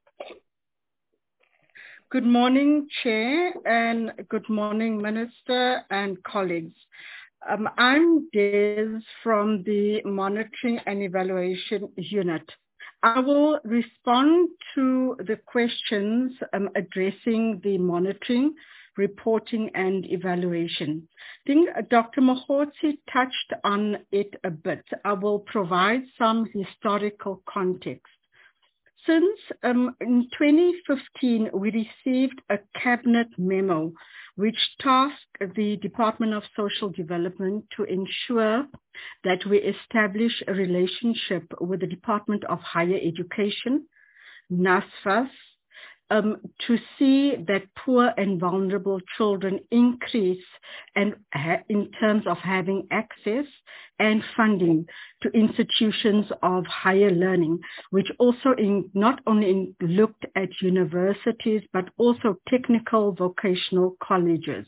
Good morning, Chair, and good morning, Minister and colleagues. Um, I'm Des from the Monitoring and Evaluation Unit. I will respond to the questions um, addressing the monitoring, reporting, and evaluation. I think Doctor Mogotsi touched on it a bit. I will provide some historical context. Since um, in twenty fifteen, we received a cabinet memo which tasked the Department of Social Development to ensure that we establish a relationship with the Department of Higher Education, NSFAS, um, to see that poor and vulnerable children increase and ha- in terms of having access and funding to institutions of higher learning, which also in, not only in, looked at universities, but also technical vocational colleges.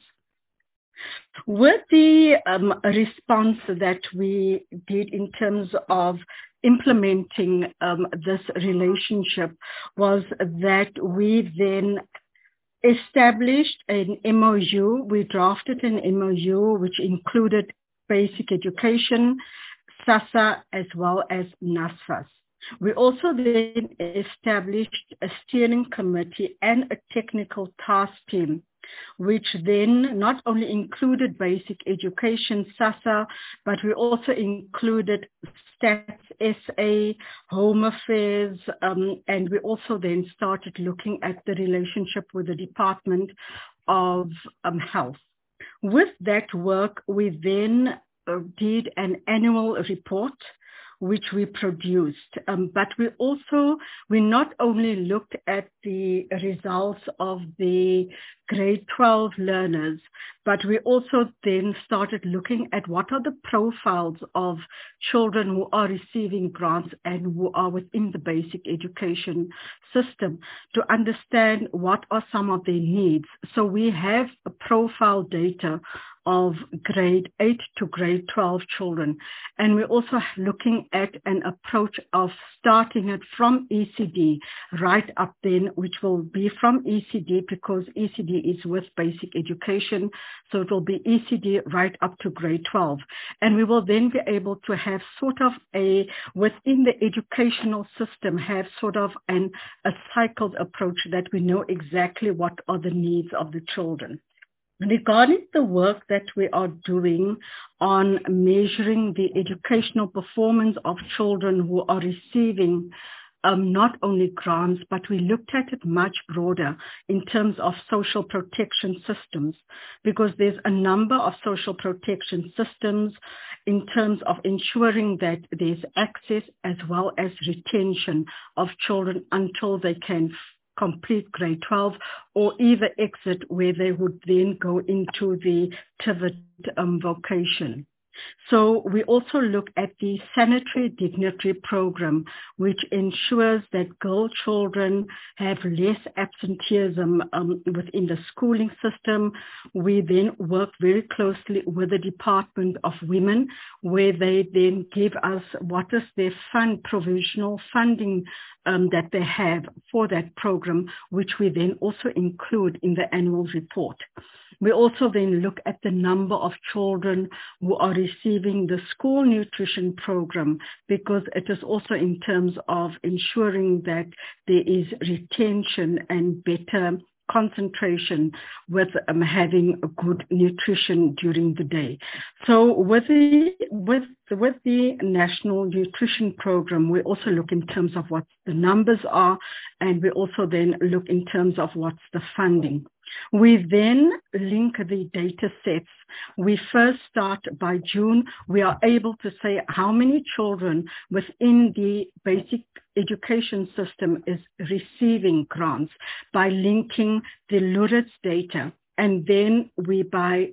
With the um, response that we did in terms of implementing um, this relationship was that we then established an M O U. We drafted an M O U which included basic education, SASSA, as well as NSFAS. We also then established a steering committee and a technical task team, which then not only included basic education, SASSA, but we also included Stats S A, Home Affairs, um, and we also then started looking at the relationship with the Department of um, Health. With that work, we then uh, did an annual report which we produced. Um, but we also, we not only looked at the results of the grade twelve learners, but we also then started looking at what are the profiles of children who are receiving grants and who are within the basic education system to understand what are some of their needs. So we have a profile data of grade eight to grade twelve children. And we're also looking at an approach of starting it from E C D right up then, which will be from E C D because E C D is with basic education. So it will be E C D right up to grade twelve. And we will then be able to have sort of a, within the educational system, have sort of an, a cycled approach that we know exactly what are the needs of the children. Regarding the work that we are doing on measuring the educational performance of children who are receiving um, not only grants, but we looked at it much broader in terms of social protection systems, because there's a number of social protection systems in terms of ensuring that there's access as well as retention of children until they can complete grade twelve or either exit where they would then go into the T V E T um, vocation. So we also look at the sanitary dignitary program, which ensures that girl children have less absenteeism um, within the schooling system. We then work very closely with the Department of Women, where they then give us what is their fund, provisional funding um, that they have for that program, which we then also include in the annual report. We also then look at the number of children who are receiving the school nutrition program, because it is also in terms of ensuring that there is retention and better concentration with um, having a good nutrition during the day. So with the, with, with the National Nutrition Program, we also look in terms of what the numbers are, and we also then look in terms of what's the funding. We then link the data sets. We first start by June. We are able to say how many children within the basic education system is receiving grants by linking the Lourdes data. And then we, by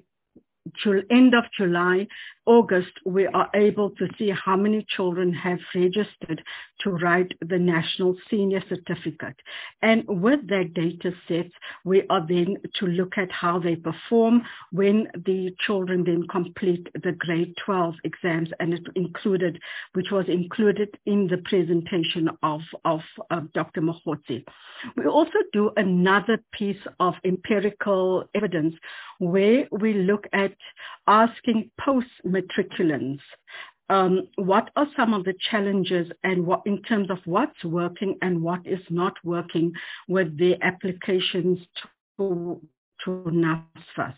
end of July, August, we are able to see how many children have registered to write the National Senior Certificate. And with that data set, we are then to look at how they perform when the children then complete the grade twelve exams, and it included, which was included in the presentation of, of, of Doctor Mogotsi. We also do another piece of empirical evidence where we look at asking post-matriculants um, what are some of the challenges and what in terms of what's working and what is not working with their applications to, to NSFAS.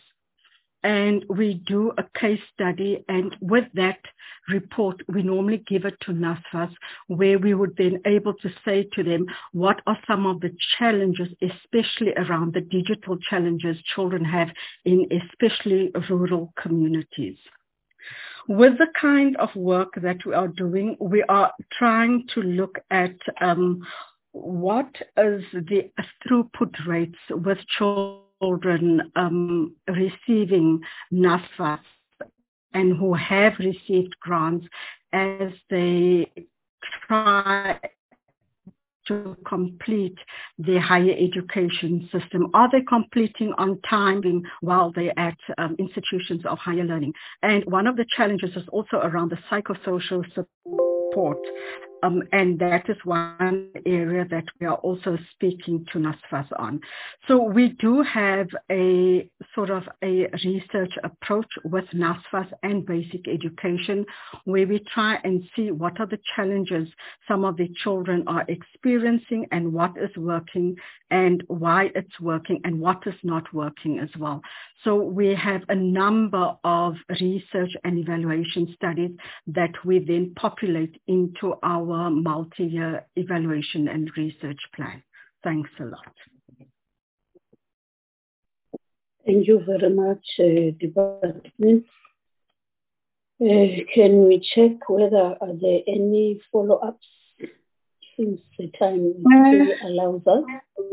And we do a case study, and with that report, we normally give it to NSFAS, where we would then able to say to them, what are some of the challenges, especially around the digital challenges children have in especially rural communities. With the kind of work that we are doing, we are trying to look at um, what is the throughput rates with children um, receiving NSFAS and who have received grants as they try to complete their higher education system? Are they completing on time while they're at um, institutions of higher learning? And one of the challenges is also around the psychosocial support. Um, and that is one area that we are also speaking to NSFAS on. So we do have a sort of a research approach with NSFAS and basic education, where we try and see what are the challenges some of the children are experiencing and what is working and why it's working and what is not working as well. So we have a number of research and evaluation studies that we then populate into our multi-year evaluation and research plan. Thanks a lot. Thank you very much, uh, Department. Uh, can we check whether are there any follow-ups since the time uh, allows us?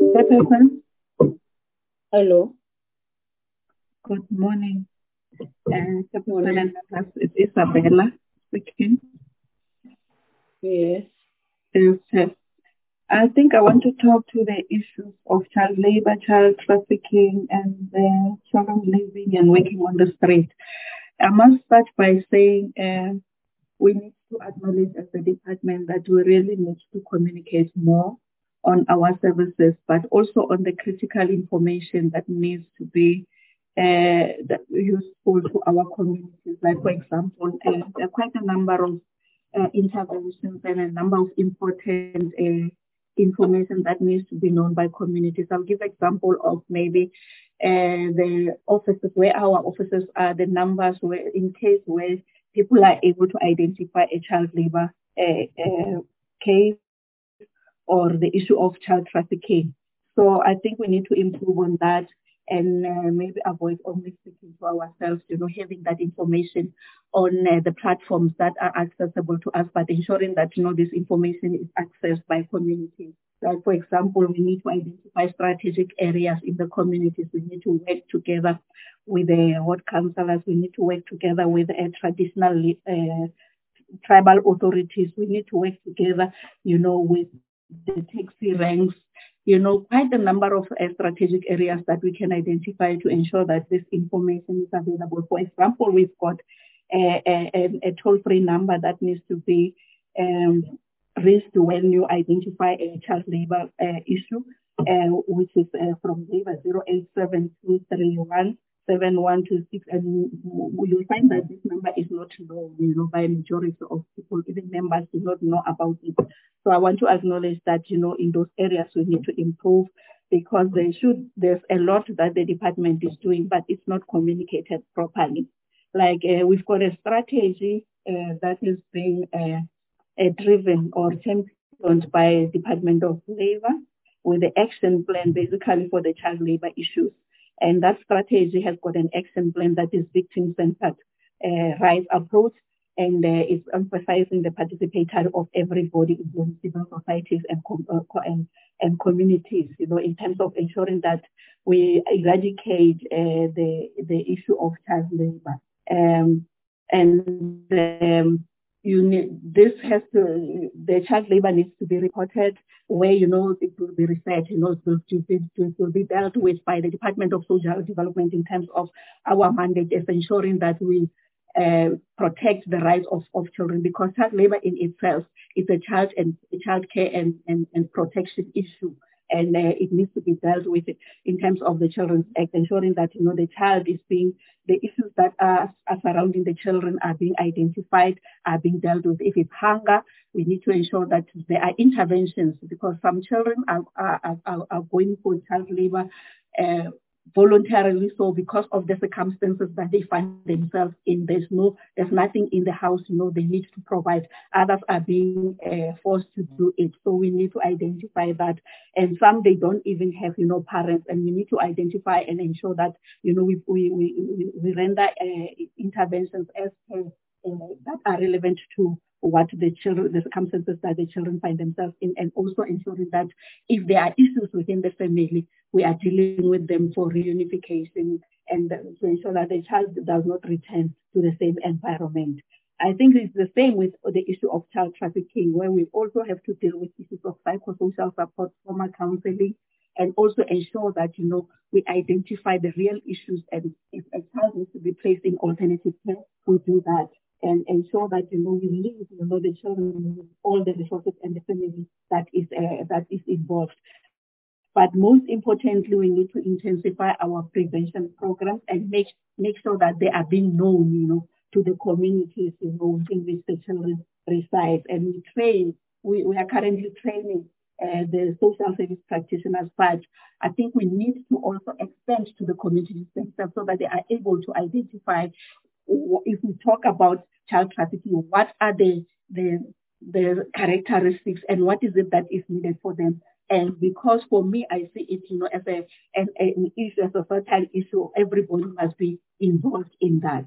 Hello. Good morning. Uh, Good morning. It's Isabella speaking. Yes. Yes. I think I want to talk to the issues of child labor, child trafficking, and uh, children living and working on the street. I must start by saying uh, we need to acknowledge as a department that we really need to communicate more on our services, but also on the critical information that needs to be uh, that useful to our communities. Like, for example, uh, there are quite a number of uh, interventions and a number of important uh, information that needs to be known by communities. I'll give an example of maybe uh, the offices, where our offices are, the numbers where, in case where people are able to identify a child labor uh, uh, case or the issue of child trafficking. So I think we need to improve on that and uh, maybe avoid only speaking to ourselves, you know, having that information on uh, the platforms that are accessible to us, but ensuring that, you know, this information is accessed by communities. Like, for example, we need to identify strategic areas in the communities. We need to work together with the ward councillors. We need to work together with uh, traditional uh, tribal authorities. We need to work together, you know, with the taxi ranks, you know, quite a number of uh, strategic areas that we can identify to ensure that this information is available. For example, we've got a, a, a toll-free number that needs to be um, raised when you identify a child labor uh, issue, uh, which is uh, from labor zero eight seven two three one seven one two six, and you'll find that this number is not known, you know, by a majority of people. Even members do not know about it. So I want to acknowledge that, you know, in those areas we need to improve, because they should, there's a lot that the department is doing, but it's not communicated properly. Like uh, we've got a strategy uh, that is being uh, uh, driven or championed by Department of Labor with the action plan basically for the child labor issues. And that strategy has got an action plan that is victim-centered uh, rights approach, and uh, it's emphasizing the participation of everybody, including civil societies and, com- uh, and and communities, you know, in terms of ensuring that we eradicate uh, the the issue of child labor. Um, and um, you need, this has to, the child labor needs to be reported where, you know, it will be researched, you know, it will, it will be dealt with by the Department of Social Development in terms of our mandate is ensuring that we uh, protect the rights of, of children, because child labor in itself is a child and child care and, and, and protection issue. And uh, it needs to be dealt with in terms of the Children's Act, ensuring that, you know, the child is being, the issues that are, are surrounding the children are being identified, are being dealt with. If it's hunger, we need to ensure that there are interventions, because some children are, are, are, are going for child labor uh, voluntarily, so because of the circumstances that they find themselves in, there's no, there's nothing in the house, you know, they need to provide. Others are being uh, forced to do it, so we need to identify that. And some, they don't even have, you know, parents, and we need to identify and ensure that, you know, we we we, we render uh, interventions as per uh, that are relevant to what the children, the circumstances that the children find themselves in, and also ensuring that if there are issues within the family, we are dealing with them for reunification and to ensure that the child does not return to the same environment. I think it's the same with the issue of child trafficking, where we also have to deal with issues of psychosocial support, trauma counseling, and also ensure that, you know, we identify the real issues, and if a child needs to be placed in alternative care, we do that, and ensure that, you know, we leave, you know, the children with all the resources and the family that is uh, that is involved. But most importantly, we need to intensify our prevention programs and make make sure that they are being known, you know, to the communities, you know, in which the children reside. And we train, we, we are currently training uh, the social service practitioners, but I think we need to also extend to the communities themselves so that they are able to identify, if we talk about child trafficking, what are the, the, the characteristics and what is it that is needed for them. And because for me, I see it, you know, as a, an, an issue, as a fertile issue, everybody must be involved in that.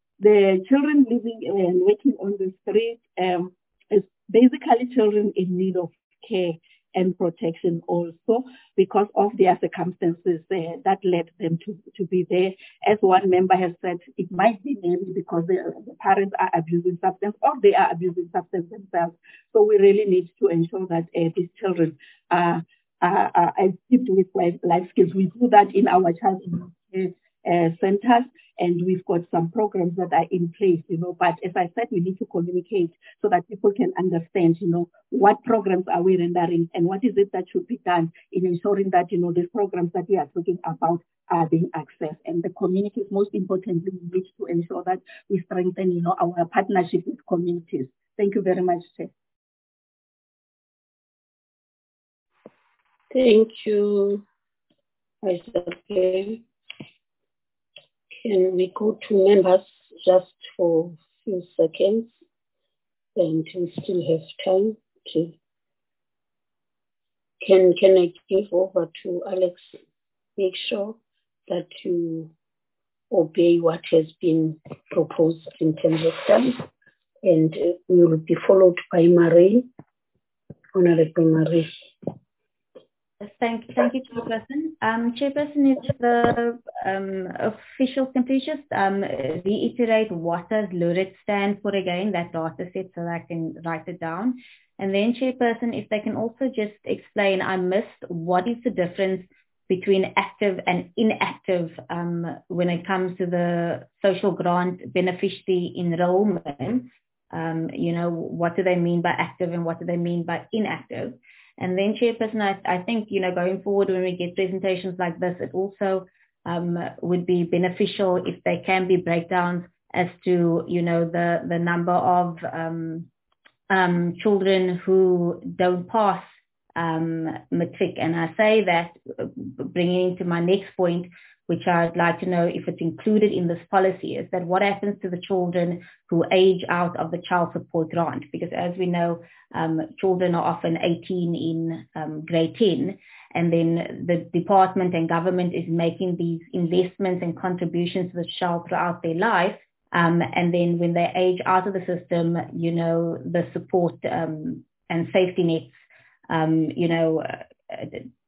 The children living and working on the street um, is basically children in need of care and protection also because of their circumstances uh, that led them to, to be there. As one member has said, it might be maybe because the, the parents are abusing substance or they are abusing substance themselves. So we really need to ensure that uh, these children are, are, are equipped with life skills. We do that in our child care uh, centers, and we've got some programs that are in place, you know, but as I said, we need to communicate so that people can understand, you know, what programs are we rendering and what is it that should be done in ensuring that, you know, the programs that we are talking about are being accessed. And the communities, most importantly, we need to ensure that we strengthen, you know, our partnership with communities. Thank you very much, Chair. Thank you, Isabel. Can we go to members just for a few seconds? And we still have time to. Can, can I give over to Alex? Make sure that you obey what has been proposed in terms of time. And uh, we will be followed by Marie, Honorable Marie. Thank, thank you, Chairperson. Um, Chairperson, if the um, officials can please just um, reiterate what does LURIT stand for again, that data set, so that I can write it down. And then, Chairperson, if they can also just explain, I missed, what is the difference between active and inactive um, when it comes to the social grant beneficiary enrollment? Um, you know, what do they mean by active and what do they mean by inactive? And then, Chairperson, I, I think, you know, going forward when we get presentations like this, it also um, would be beneficial if there can be breakdowns as to, you know, the, the number of um, um, children who don't pass um, matric. And I say that, bringing into my next point, which I'd like to know if it's included in this policy, is that what happens to the children who age out of the child support grant? Because as we know, um, children are often eighteen in um, grade ten, and then the department and government is making these investments and contributions to the child throughout their life. Um, and then when they age out of the system, you know, the support um, and safety nets, um, you know, uh,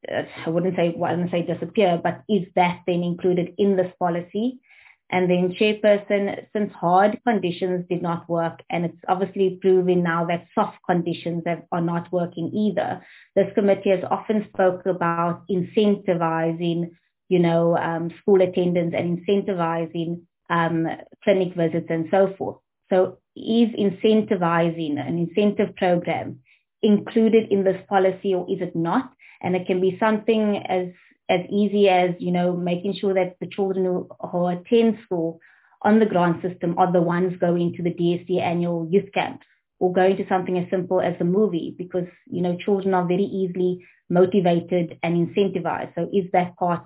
I wouldn't say, I wouldn't say disappear, but is that then included in this policy? And then, Chairperson, since hard conditions did not work, and it's obviously proven now that soft conditions have, are not working either, this committee has often spoke about incentivizing, you know, um, school attendance and incentivizing um, clinic visits and so forth. So is incentivizing an incentive program included in this policy, or is it not? And it can be something as as easy as, you know, making sure that the children who, who attend school on the grant system are the ones going to the D S C annual youth camp, or going to something as simple as a movie, because, you know, children are very easily motivated and incentivized. So is that part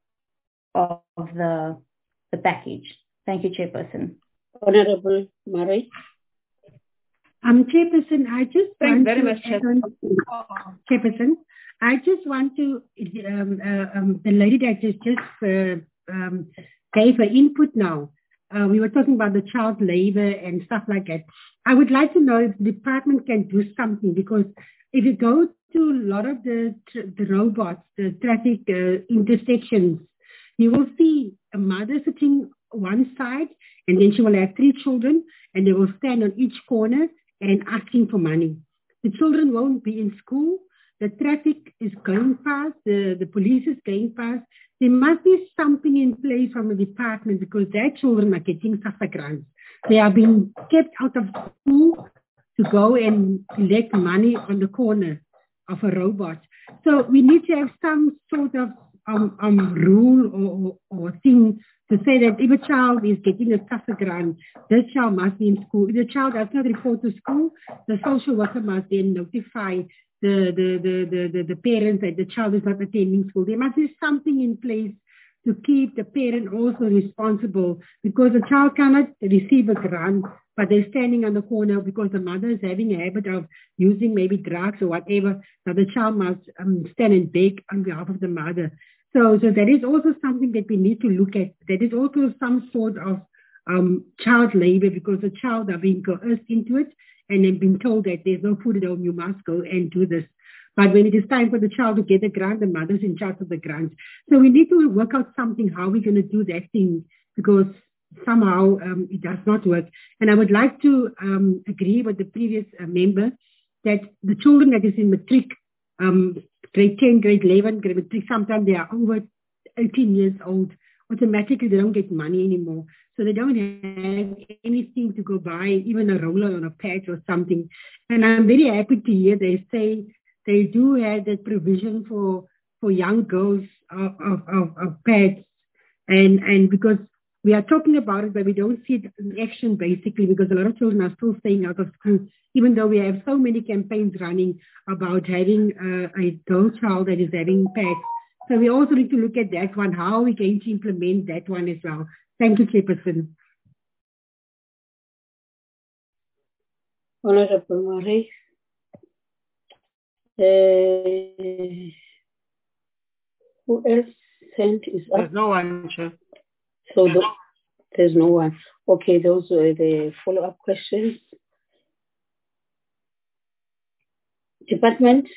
of the, the package? Thank you, Chairperson. Honorable Marie. Um, Chairperson, I just Thanks want very to much, Chairperson. Chairperson, I just want to, um, uh, um, the lady that just, just uh, um, gave her input now. uh, we were talking about the child labor and stuff like that. I would like to know if the department can do something, because if you go to a lot of the the robots, the traffic uh, intersections, you will see a mother sitting one side, and then she will have three children, and they will stand on each corner and asking for money. The children won't be in school. The traffic is going past. The, the police is going past. There must be something in place from the department, because their children are getting SAFA grants. They are being kept out of school to go and collect money on the corner of a robot. So we need to have some sort of um, um, rule or, or thing to say that if a child is getting a SAFA grant, this child must be in school. If the child does not report to school, the social worker must then notify the, the, the, the, the, the parents that the child is not attending school. There must be something in place to keep the parent also responsible, because the child cannot receive a grant, but they're standing on the corner because the mother is having a habit of using maybe drugs or whatever. So the child must um, stand and beg on behalf of the mother. So, so that is also something that we need to look at. That is also some sort of um, child labor, because the child are being coerced into it and then being told that there's no food at home, you must go and do this. But when it is time for the child to get a grant, the mother's in charge of the grant. So we need to work out something, how we're going to do that thing, because somehow um, it does not work. And I would like to um, agree with the previous uh, member that the children that is in matric, um, grade ten, grade eleven, grade matric, sometimes they are over eighteen years old. Automatically, they don't get money anymore. So they don't have anything to go buy, even a roller on a patch or something. And I'm very happy to hear they say they do have that provision for, for young girls of, of, of, of pads. And, and because we are talking about it, but we don't see it in action, basically, because a lot of children are still staying out of school, even though we have so many campaigns running about having uh, a girl child that is having pads. So we also need to look at that one, how we going to implement that one as well. Thank you, Chairperson. Honorable Marie. Uh, who else sent is up? There's no one, Chair. So the, there's no one. Okay, those were the follow-up questions. Department?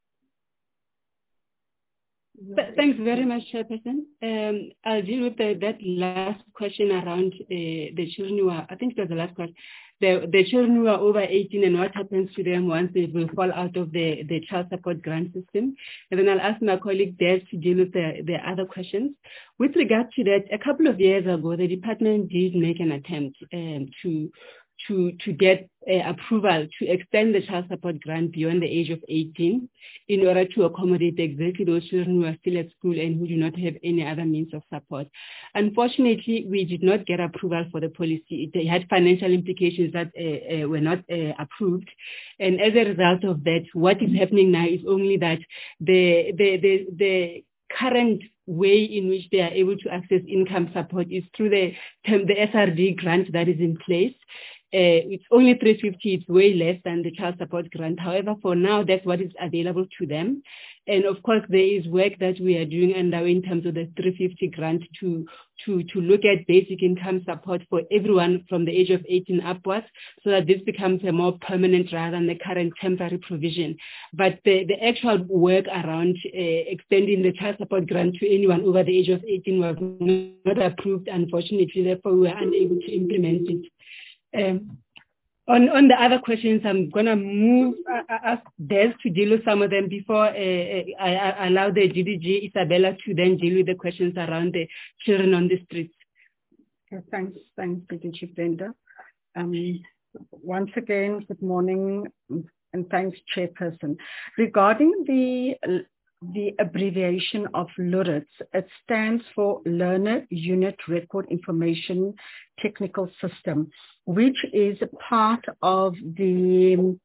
Thanks very much, Chairperson. Um, I'll deal with the, that last question around uh, the children who are, I think it was the last question, the, the children who are over eighteen and what happens to them once they will fall out of the, the child support grant system. And then I'll ask my colleague Des to deal with the, the other questions. With regard to that, a couple of years ago, the department did make an attempt um, to to to get uh, approval to extend the child support grant beyond the age of eighteen in order to accommodate exactly those children who are still at school and who do not have any other means of support. Unfortunately, we did not get approval for the policy. It had financial implications that uh, uh, were not uh, approved. And as a result of that, what is happening now is only that the the the, the current way in which they are able to access income support is through the, the S R D grant that is in place. Uh, it's only three hundred fifty, it's way less than the child support grant. However, for now, that's what is available to them. And of course, there is work that we are doing under in terms of the three hundred fifty grant to, to, to look at basic income support for everyone from the age of eighteen upwards, so that this becomes a more permanent rather than the current temporary provision. But the, the actual work around uh, extending the child support grant to anyone over the age of eighteen was not approved, unfortunately, therefore we were unable to implement it. Um, on, on the other questions, I'm going to move, uh, ask Des to deal with some of them before uh, I, I allow the G D G, Isabella, to then deal with the questions around the children on the streets. Okay, thanks, thanks, Deputy Chief Brenda. Um, once again, good morning, and thanks, Chairperson. Regarding the the abbreviation of LURITS, it stands for Learner Unit Record Information Technical System, which is part of the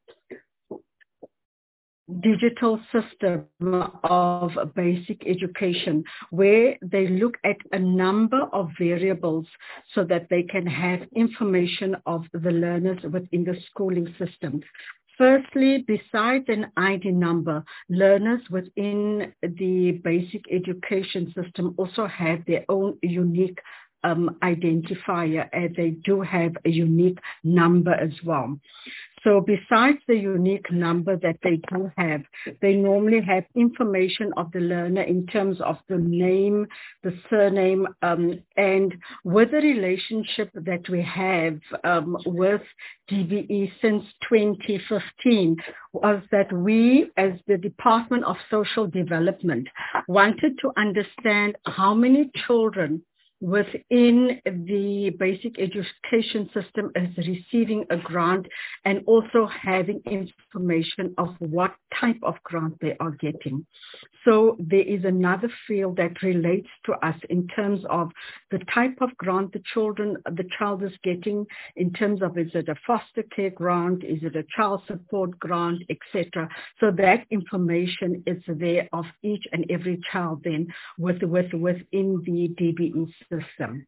digital system of basic education, where they look at a number of variables so that they can have information of the learners within the schooling system. Firstly, besides an I D number, learners within the basic education system also have their own unique um, identifier, as they do have a unique number as well. So besides the unique number that they do have, they normally have information of the learner in terms of the name, the surname, um, and with the relationship that we have um, with D B E since twenty fifteen was that we, as the Department of Social Development, wanted to understand how many children within the basic education system is receiving a grant, and also having information of what type of grant they are getting. So there is another field that relates to us in terms of the type of grant the children, the child is getting, in terms of, is it a foster care grant, is it a child support grant, et cetera. So that information is there of each and every child then with, with, within the D B E system.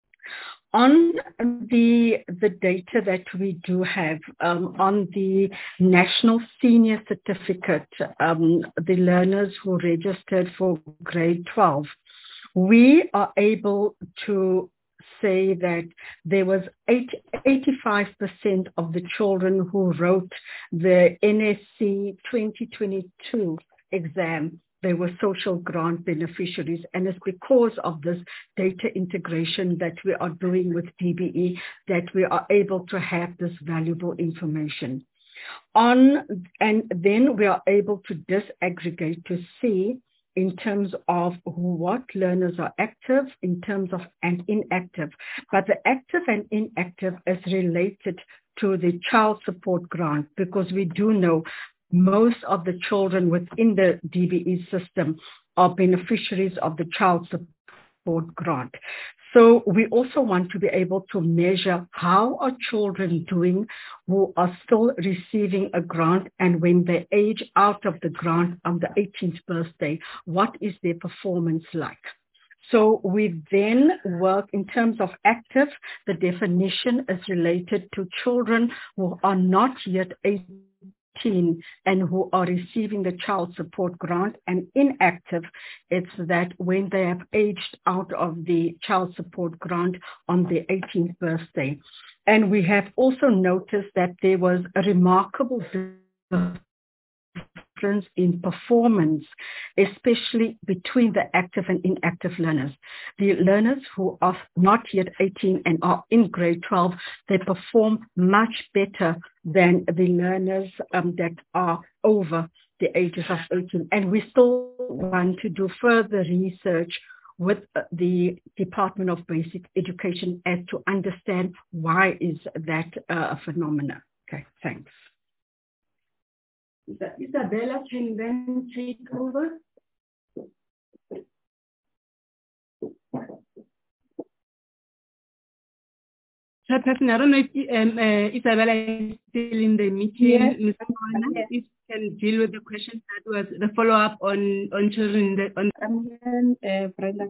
On the, the data that we do have um, on the National Senior Certificate, um, the learners who registered for grade twelve, we are able to say that there was eighty-five percent of the children who wrote the N S C twenty twenty-two exam, they were social grant beneficiaries, and it's because of this data integration that we are doing with D B E that we are able to have this valuable information. On, and then we are able to disaggregate to see in terms of what learners are active, in terms of and inactive. But the active and inactive is related to the child support grant, because we do know most of the children within the D B E system are beneficiaries of the child support grant. So we also want to be able to measure how are children doing who are still receiving a grant, and when they age out of the grant on the eighteenth birthday, what is their performance like? So we then work in terms of active. The definition is related to children who are not yet eighteen and who are receiving the child support grant, and inactive, it's that when they have aged out of the child support grant on their eighteenth birthday. And we have also noticed that there was a remarkable difference in performance, especially between the active and inactive learners. The learners who are not yet eighteen and are in grade twelve, they perform much better than the learners um, that are over the ages of eighteen. And we still want to do further research with the Department of Basic Education as to understand why is that uh, a phenomenon. Okay, thanks. Isabella can then take over. Chairperson, I don't know if um, uh, Isabella is still in the meeting. Yes. Miz Moana, if you can deal with the question that was the follow-up on, on children. The, on um, uh, Brenda.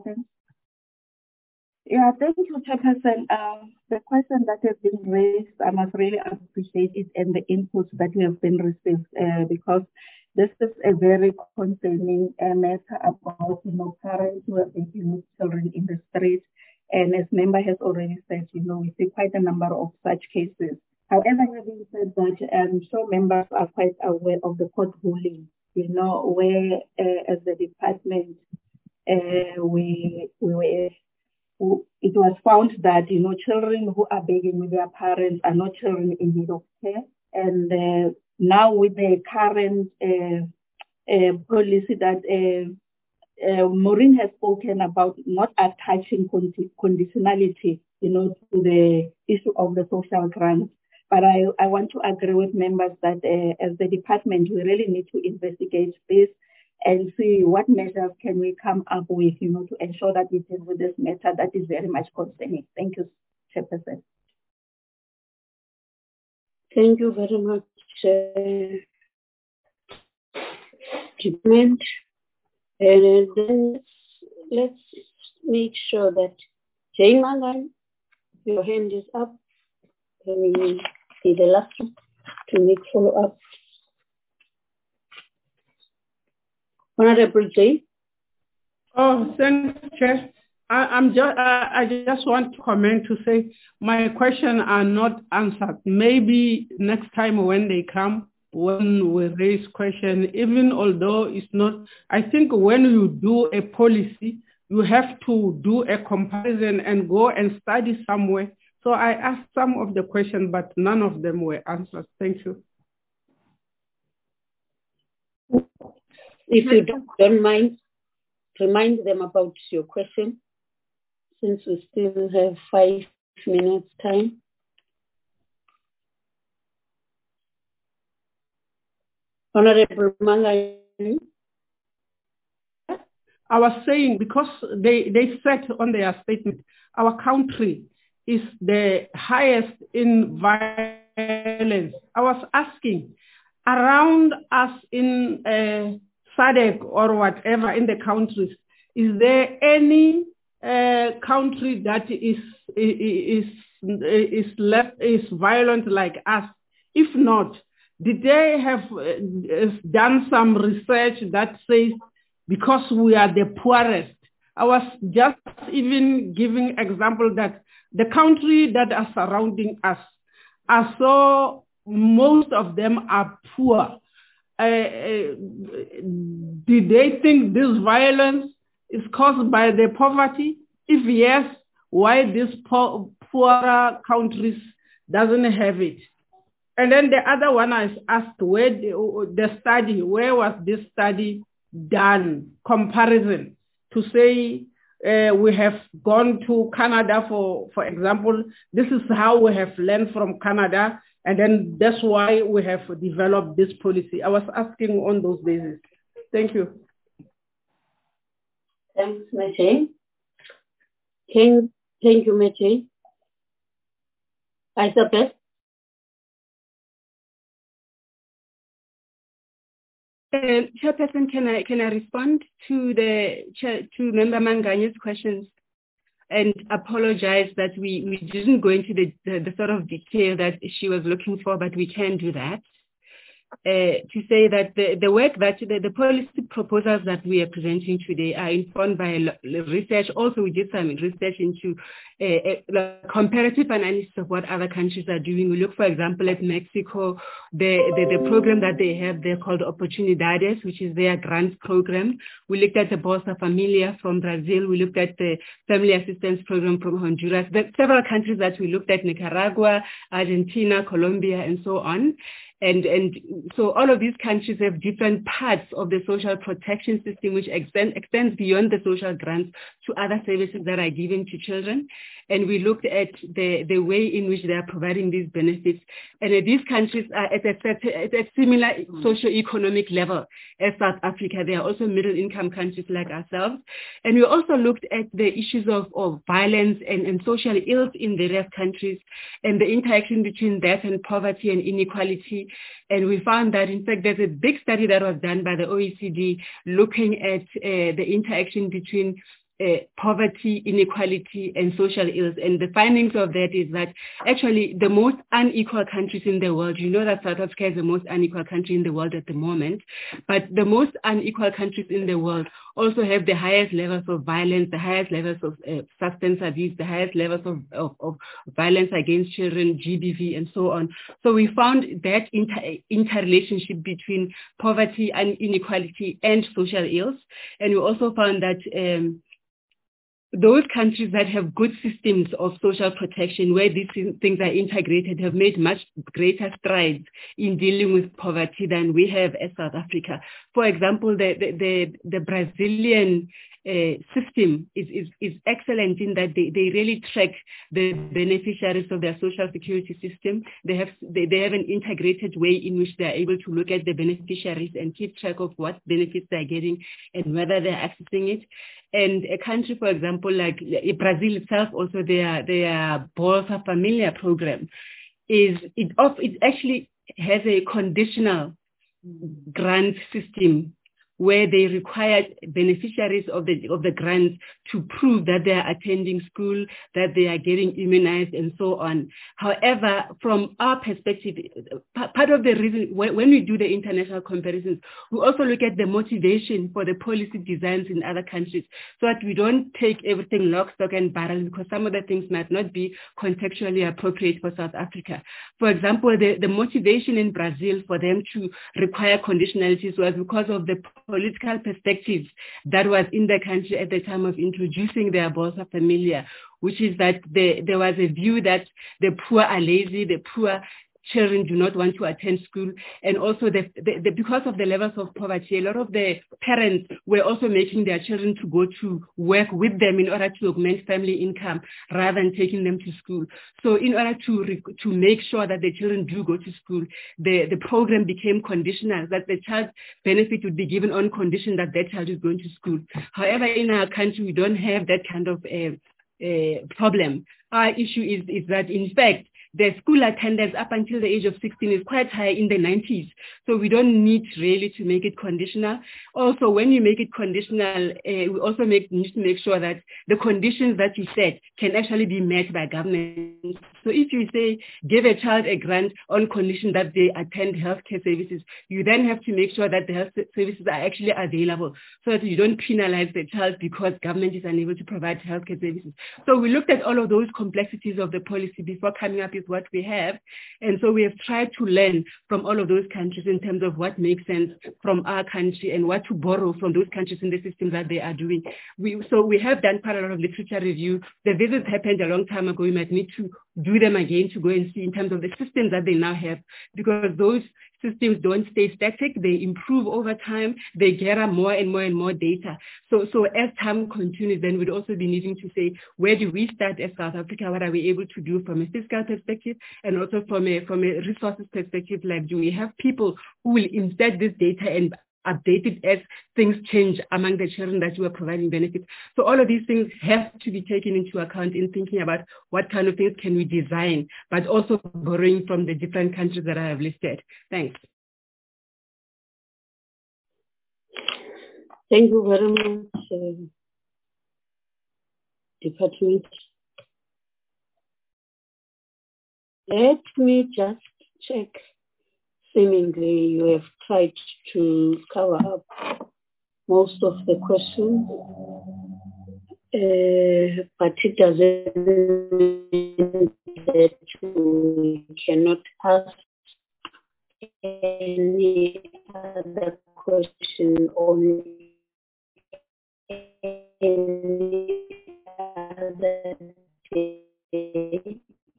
Yeah, thank you, Chairperson. Uh, the question that has been raised, I must really appreciate it and the inputs that we have been received, uh, because this is a very concerning uh, matter about, you know, parents who are taking with children in the street. And as member has already said, you know, we see quite a number of such cases. However, having said that, I'm sure members are quite aware of the court ruling, you know, where uh, as the department, uh, we, we were it was found that, you know, children who are begging with their parents are not children in need of care. And uh, now with the current uh, uh, policy that uh, uh, Maureen has spoken about, not attaching condi- conditionality, you know, to the issue of the social grant. But I, I want to agree with members that uh, as the department, we really need to investigate this and see what measures can we come up with, you know, to ensure that we deal with this matter that is very much concerning. Thank you, Chairperson. Thank you very much, uh, Department. And then let's, let's make sure that Jane Mangan, your hand is up. And we see the last one to make follow up. Honorable Jane. Oh, thanks, Chair. I, I'm just, uh, I just want to comment to say my questions are not answered. Maybe next time when they come, when we raise question, even although it's not, I think when you do a policy, you have to do a comparison and go and study somewhere. So I asked some of the questions, but none of them were answered. Thank you. If you don't, don't mind, remind them about your question, since we still have five minutes time. Honorable Mangani. I was saying, because they, they said on their statement, our country is the highest in violence. I was asking, around us in uh, S A D C or whatever in the countries, is there any uh, country that is, is, is, left, is violent like us? If not, did they have uh, done some research that says because we are the poorest? I was just even giving example that the country that are surrounding us are so, most of them are poor. Uh, uh, did they think this violence is caused by the poverty? If yes, why these poor, poorer countries doesn't have it? And then the other one I asked, where the, the study, where was this study done? Comparison to say uh, we have gone to Canada, for, for example, this is how we have learned from Canada, and then that's why we have developed this policy. I was asking on those bases. Thank you. Thanks, Meche. Thank, thank you, Meche. Isabel? Uh, Chairperson, can I can I respond to the to Member Manganya's questions, and apologize that we, we didn't go into the, the, the sort of detail that she was looking for, but we can do that. Uh, to say that the, the work that the, the policy proposals that we are presenting today are informed by research. Also, we did some research into a, a comparative analysis of what other countries are doing. We look, for example, at Mexico, the, the, the program that they have there called Oportunidades, which is their grants program. We looked at the Bolsa Familia from Brazil. We looked at the Family Assistance Program from Honduras. There are several countries that we looked at, Nicaragua, Argentina, Colombia, and so on. And, and so all of these countries have different parts of the social protection system, which extend, extends beyond the social grants to other services that are given to children. And we looked at the, the way in which they are providing these benefits. And uh, these countries are at a, at a similar socio-economic level as South Africa. They are also middle-income countries like ourselves. And we also looked at the issues of, of violence and, and social ills in various countries and the interaction between that and poverty and inequality. And we found that, in fact, there's a big study that was done by the O E C D looking at uh, the interaction between Uh, poverty, inequality, and social ills. And the findings of that is that actually the most unequal countries in the world, you know that South Africa is the most unequal country in the world at the moment, but the most unequal countries in the world also have the highest levels of violence, the highest levels of uh, substance abuse, the highest levels of, of, of violence against children, G B V, and so on. So we found that inter interrelationship between poverty and inequality and social ills. And we also found that um, those countries that have good systems of social protection, where these things are integrated, have made much greater strides in dealing with poverty than we have as South Africa. For example, the, the, the, the Brazilian uh, system is, is, is excellent in that they, they really track the beneficiaries of their social security system. They have, they, they have an integrated way in which they are able to look at the beneficiaries and keep track of what benefits they're getting and whether they're accessing it. And a country, for example, like Brazil itself, also their their Bolsa Familia program is it off it actually has a conditional grant system where they required beneficiaries of the of the grants to prove that they are attending school, that they are getting immunized, and so on. However, from our perspective, part of the reason when, when we do the international comparisons, we also look at the motivation for the policy designs in other countries, so that we don't take everything lock, stock, and barrel, because some of the things might not be contextually appropriate for South Africa. For example, the, the motivation in Brazil for them to require conditionalities was because of the political perspective that was in the country at the time of introducing their Bolsa Familia, which is that the, there was a view that the poor are lazy, the poor children do not want to attend school, and also the, the, the, because of the levels of poverty, a lot of the parents were also making their children to go to work with them in order to augment family income rather than taking them to school. So in order to to make sure that the children do go to school, the, the program became conditional, that the child's benefit would be given on condition that that child is going to school. However, in our country, we don't have that kind of uh, uh, problem. Our issue is, is that, in fact, the school attendance up until the age of sixteen is quite high in the nineties. So we don't need really to make it conditional. Also, when you make it conditional, uh, we also make, need to make sure that the conditions that you set can actually be met by government. So if you say, give a child a grant on condition that they attend healthcare services, you then have to make sure that the health services are actually available, so that you don't penalize the child because government is unable to provide healthcare services. So we looked at all of those complexities of the policy before coming up with what we have. And so we have tried to learn from all of those countries in terms of what makes sense from our country and what to borrow from those countries in the systems that they are doing. We, so we have done quite a lot of literature review. The visits happened a long time ago. We might need to do them again to go and see in terms of the systems that they now have, because those systems don't stay static. They improve over time. They gather more and more and more data. So, so as time continues, then we'd also be needing to say, where do we start as South Africa? What are we able to do from a fiscal perspective, and also from a, from a resources perspective? Like, do we have people who will insert this data and update it as things change among the children that you are providing benefits? So all of these things have to be taken into account in thinking about what kind of things can we design, but also borrowing from the different countries that I have listed. Thanks. Thank you very much, uh, Department. Let me just check. Seemingly you have tried to cover up most of the questions, uh, but it doesn't mean that we cannot ask any other question on any other day.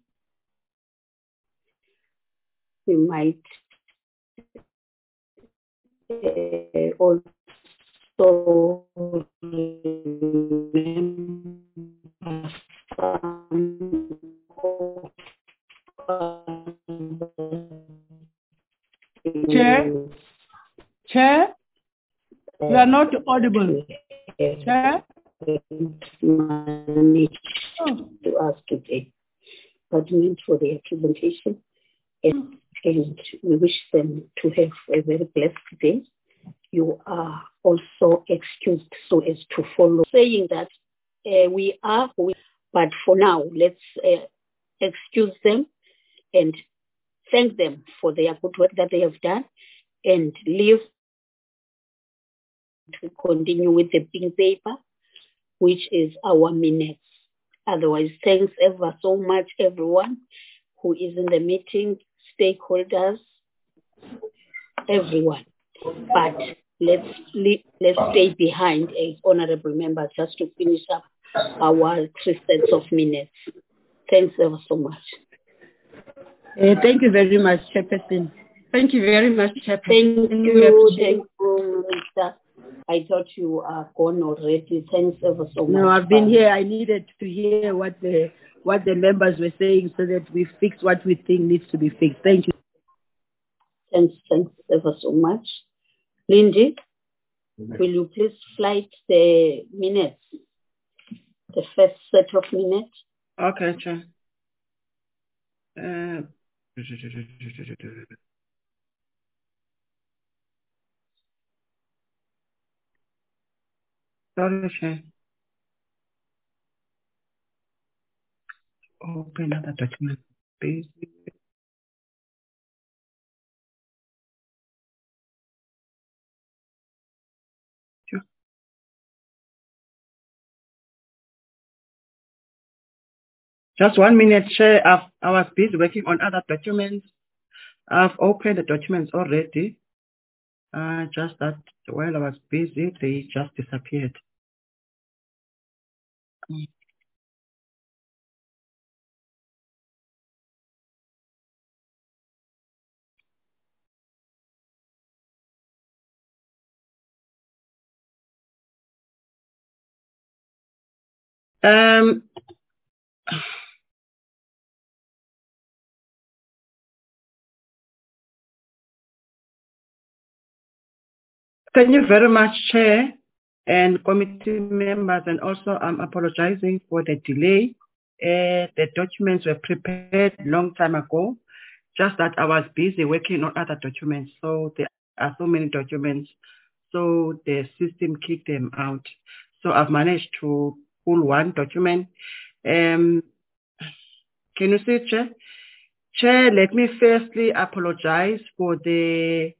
We might uh, also remember some Chair, Chair, you are not audible. Chair? Managed to ask today, but meant for their presentation, and, and we wish them to have a very blessed day. You are also excused so as to follow. Saying that uh, we are, we, but for now, let's uh, excuse them and thank them for their good work that they have done, and leave to continue with the pink paper, which is our minutes. Otherwise, thanks ever so much, everyone who is in the meeting, stakeholders, everyone. But let's let's stay behind as honorable members just to finish up our three sets of minutes. Thanks ever so much. Uh, thank you very much, Chairperson. Thank you very much, Chairperson. Thank you, thank you, Mister I thought you are gone already. Thanks ever so much. No, I've been here. I needed to hear what the what the members were saying so that we fix what we think needs to be fixed. Thank you. Thanks, thanks ever so much. Lindy, will you please flight the minutes, the first set of minutes? Okay, Chair. Uh, Sorry, Chair. Open other document, please. Sure. Just one minute, Chair. I've, I was busy working on other documents. I've opened the documents already. Uh, just that while I was busy, they just disappeared. Mm. Um, Thank you very much, Chair and committee members, and also I'm apologizing for the delay. Uh, the documents were prepared long time ago, just that I was busy working on other documents. So there are so many documents, so the system kicked them out. So I've managed to pull one document. Um, can you see, Chair? Chair, let me firstly apologize for the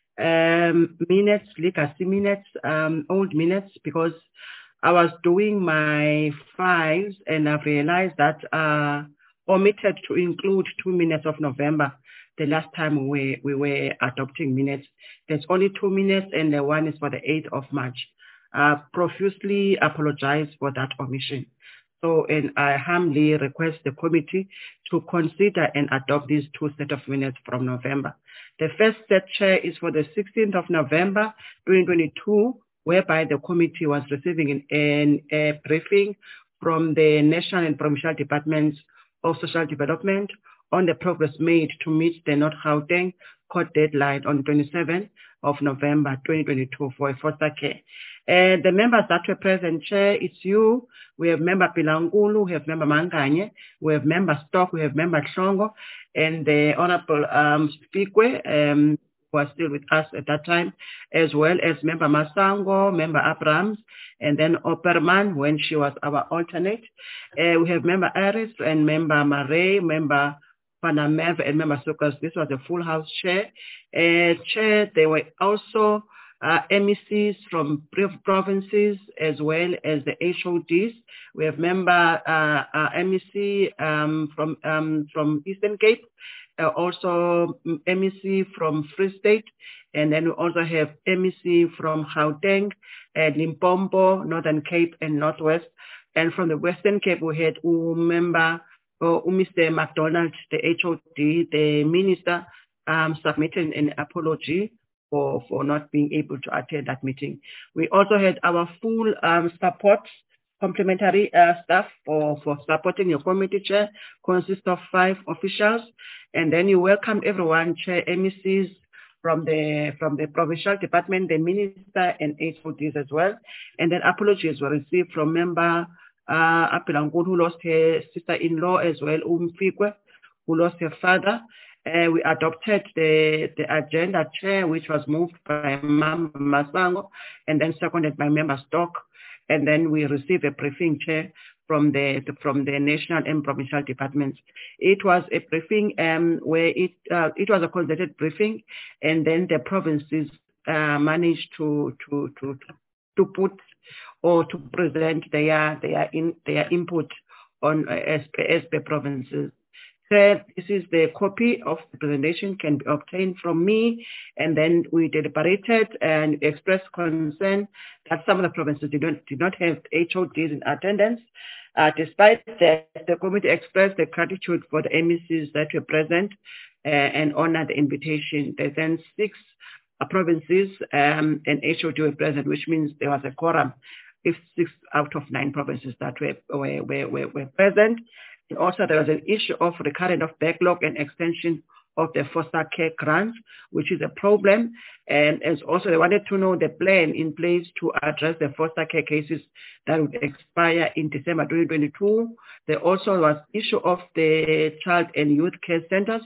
um, minutes, legacy minutes, um, old minutes, because I was doing my files and I've realized that uh, omitted to include two minutes of November. The last time we, we were adopting minutes, there's only two minutes and the one is for the eighth of March. I profusely apologize for that omission. So, and I humbly request the committee to consider and adopt these two set of minutes from November. The first set, Chair, is for the sixteenth of November, twenty twenty-two, whereby the committee was receiving an, an, a briefing from the National and Provincial Departments of Social Development on the progress made to meet the North Gauteng court deadline on the twenty-seventh of November, twenty twenty-two for a foster care. And the members that were present, Chair, it's you. We have member Pilangulu, we have member Manganye, we have member Stock, we have member Shongo, and the Honorable um, Spikwe, um, who was still with us at that time, as well as member Masango, member Abrams, and then Opperman when she was our alternate. Uh, we have member Aris and member Marais, member Panamev and member Sukas. This was a full house, Chair. Uh, Chair, they were also Uh, M E Cs from provinces as well as the H O Ds. We have member uh, uh, M E C um, from um, from Eastern Cape, uh, also M E C from Free State, and then we also have M E C from Gauteng, uh, Limpopo, Northern Cape, and Northwest. And from the Western Cape, we had a member, uh, Mister McDonald, the H O D, the minister, um, submitted an apology For, for not being able to attend that meeting. We also had our full um, support, complementary uh, staff for, for supporting your committee, Chair, consists of five officials. And then you welcome everyone, Chair, M E Cs from the from the provincial department, the minister, and H O Ds as well. And then apologies were received from member uh, Apilangulu, who lost her sister-in-law, as well, Umfikwe, who lost her father. Uh, we adopted the, the agenda, Chair, which was moved by Member Masango and then seconded by Member Stock. And then we received a briefing, Chair, from the, the from the national and provincial departments. It was a briefing um, where it uh, it was a concerted briefing, and then the provinces uh, managed to to to to put or to present their their in their input on uh, as as per provinces. Said this is the copy of the presentation can be obtained from me, and then we deliberated and expressed concern that some of the provinces did not, did not have H O Ds in attendance. Uh, despite that, the committee expressed the gratitude for the M E Cs that were present uh, and honored the invitation. There then six uh, provinces um, and H O D were present, which means there was a quorum if six out of nine provinces that were, were, were, were, were present. And also, there was an issue of recurrent of backlog and extension of the foster care grants, which is a problem. And as also, they wanted to know the plan in place to address the foster care cases that would expire in December twenty twenty-two. There also was issue of the child and youth care centers,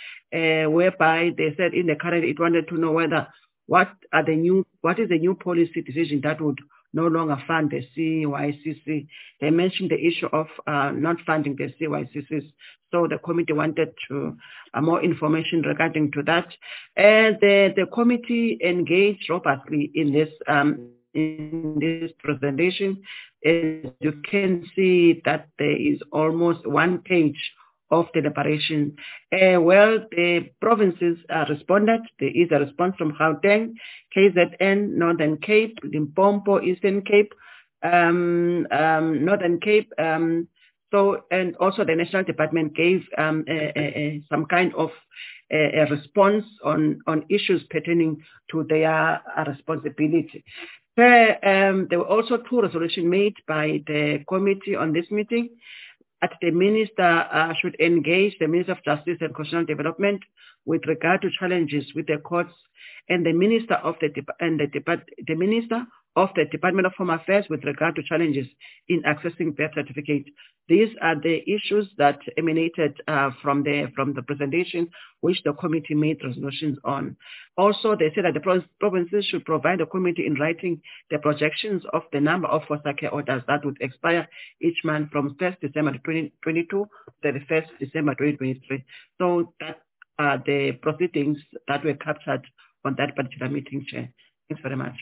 uh, whereby they said in the current, it wanted to know whether what are the new, what is the new policy decision that would no longer fund the C Y C C. They mentioned the issue of uh, not funding the C Y C Cs. So the committee wanted to uh, more information regarding to that. And the, the committee engaged robustly in this um, in this presentation. As you can see that there is almost one page of the deliberation. Uh, well, the provinces uh, responded. There is a response from Gauteng, K Z N, Northern Cape, Limpopo, Eastern Cape, um, um, Northern Cape. Um, so, and also the National Department gave um, a, a, a, some kind of a, a response on, on issues pertaining to their uh, responsibility. There, um, there were also two resolutions made by the committee on this meeting. That the minister uh, should engage the Minister of Justice and Constitutional Development with regard to challenges with the courts, and the minister of the and the, the minister of the Department of Home Affairs with regard to challenges in accessing birth certificate. These are the issues that emanated uh, from the from the presentation, which the committee made resolutions on. Also, they said that the provinces should provide the committee in writing the projections of the number of foster care orders that would expire each month from first December twenty twenty-two to thirty-first December twenty twenty-three. So that are the proceedings that were captured on that particular meeting, Chair. Thanks very much.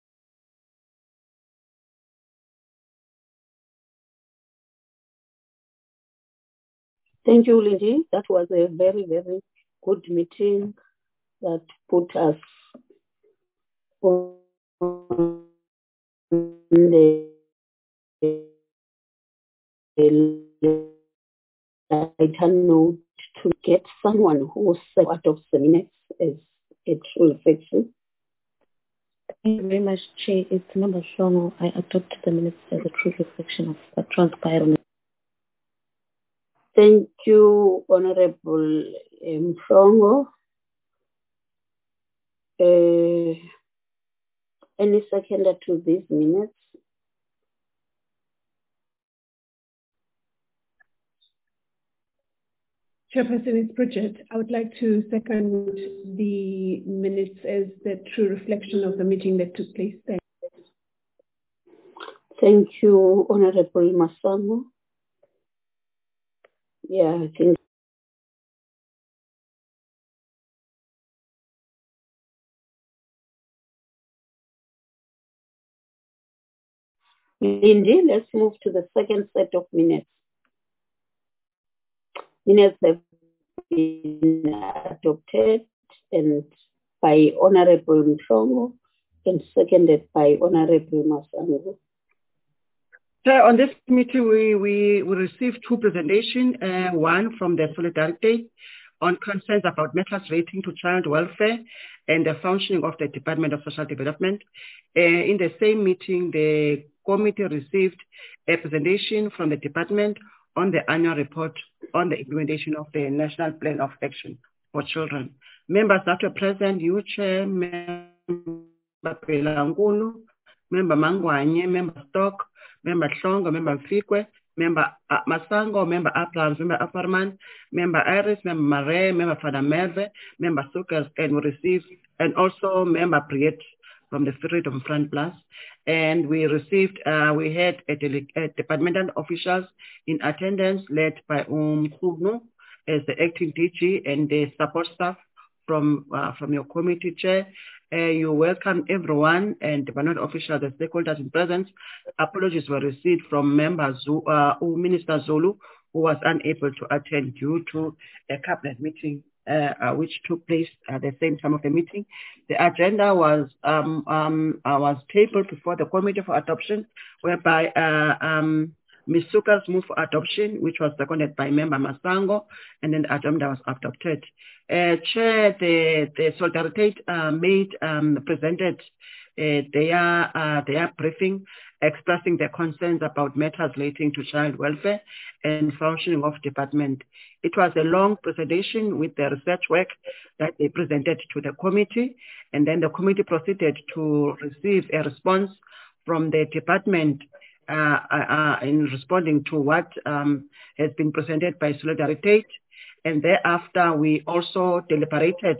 Thank you, Lindy. That was a very, very good meeting that put us on the lighter note to get someone who out of the minutes as a true reflection. Thank you very much, Chair. It's Member Shongo. I adopt the minutes as a true reflection of what transpired. Thank you, Honorable Mhlongo. Uh, any seconder to these minutes? Chairperson, it's Bridget. I would like to second the minutes as the true reflection of the meeting that took place there. Thank you, Honorable Masango. Yeah, I think Lindy, let's move to the second set of minutes. Minutes have been adopted and by Honorable Mhlongo and seconded by Honorable Masango. So on this committee, we, we, we received two presentations, uh, one from the Solidarity on concerns about matters relating to child welfare and the functioning of the Department of Social Development. Uh, in the same meeting, the committee received a presentation from the department on the annual report on the implementation of the National Plan of Action for Children. Members that were present, you Chair, Member Pelangulu, Member Mangwanye, Member Stock, Member Shongo, Member Fikwe, Member uh, Masango, Member Abrams, Member Aparman, Member Iris, Member Mare, Member Fada Merve, Member Sukas, and we received, and also Member Priet from the Freedom Front Plus. And we received, uh, we had a, a departmental officials in attendance led by Um Khubnu as the acting D G and the support staff from uh, from your committee, Chair. Uh, you welcome everyone and department officials and stakeholders in presence. Apologies were received from Member Zu, uh, Minister Zulu, who was unable to attend due to a cabinet meeting uh, uh, which took place at the same time of the meeting. The agenda was um, um, uh, was tabled before the committee for adoption, whereby uh, um, Miz Suka's move for adoption, which was seconded by Member Masango, and then the agenda was adopted. Uh, Chair, the, the Solidarity uh, made, um, presented uh, their, uh, their briefing expressing their concerns about matters relating to child welfare and functioning of department. It was a long presentation with the research work that they presented to the committee, and then the committee proceeded to receive a response from the department uh, uh, in responding to what um, has been presented by Solidarity. And thereafter, we also deliberated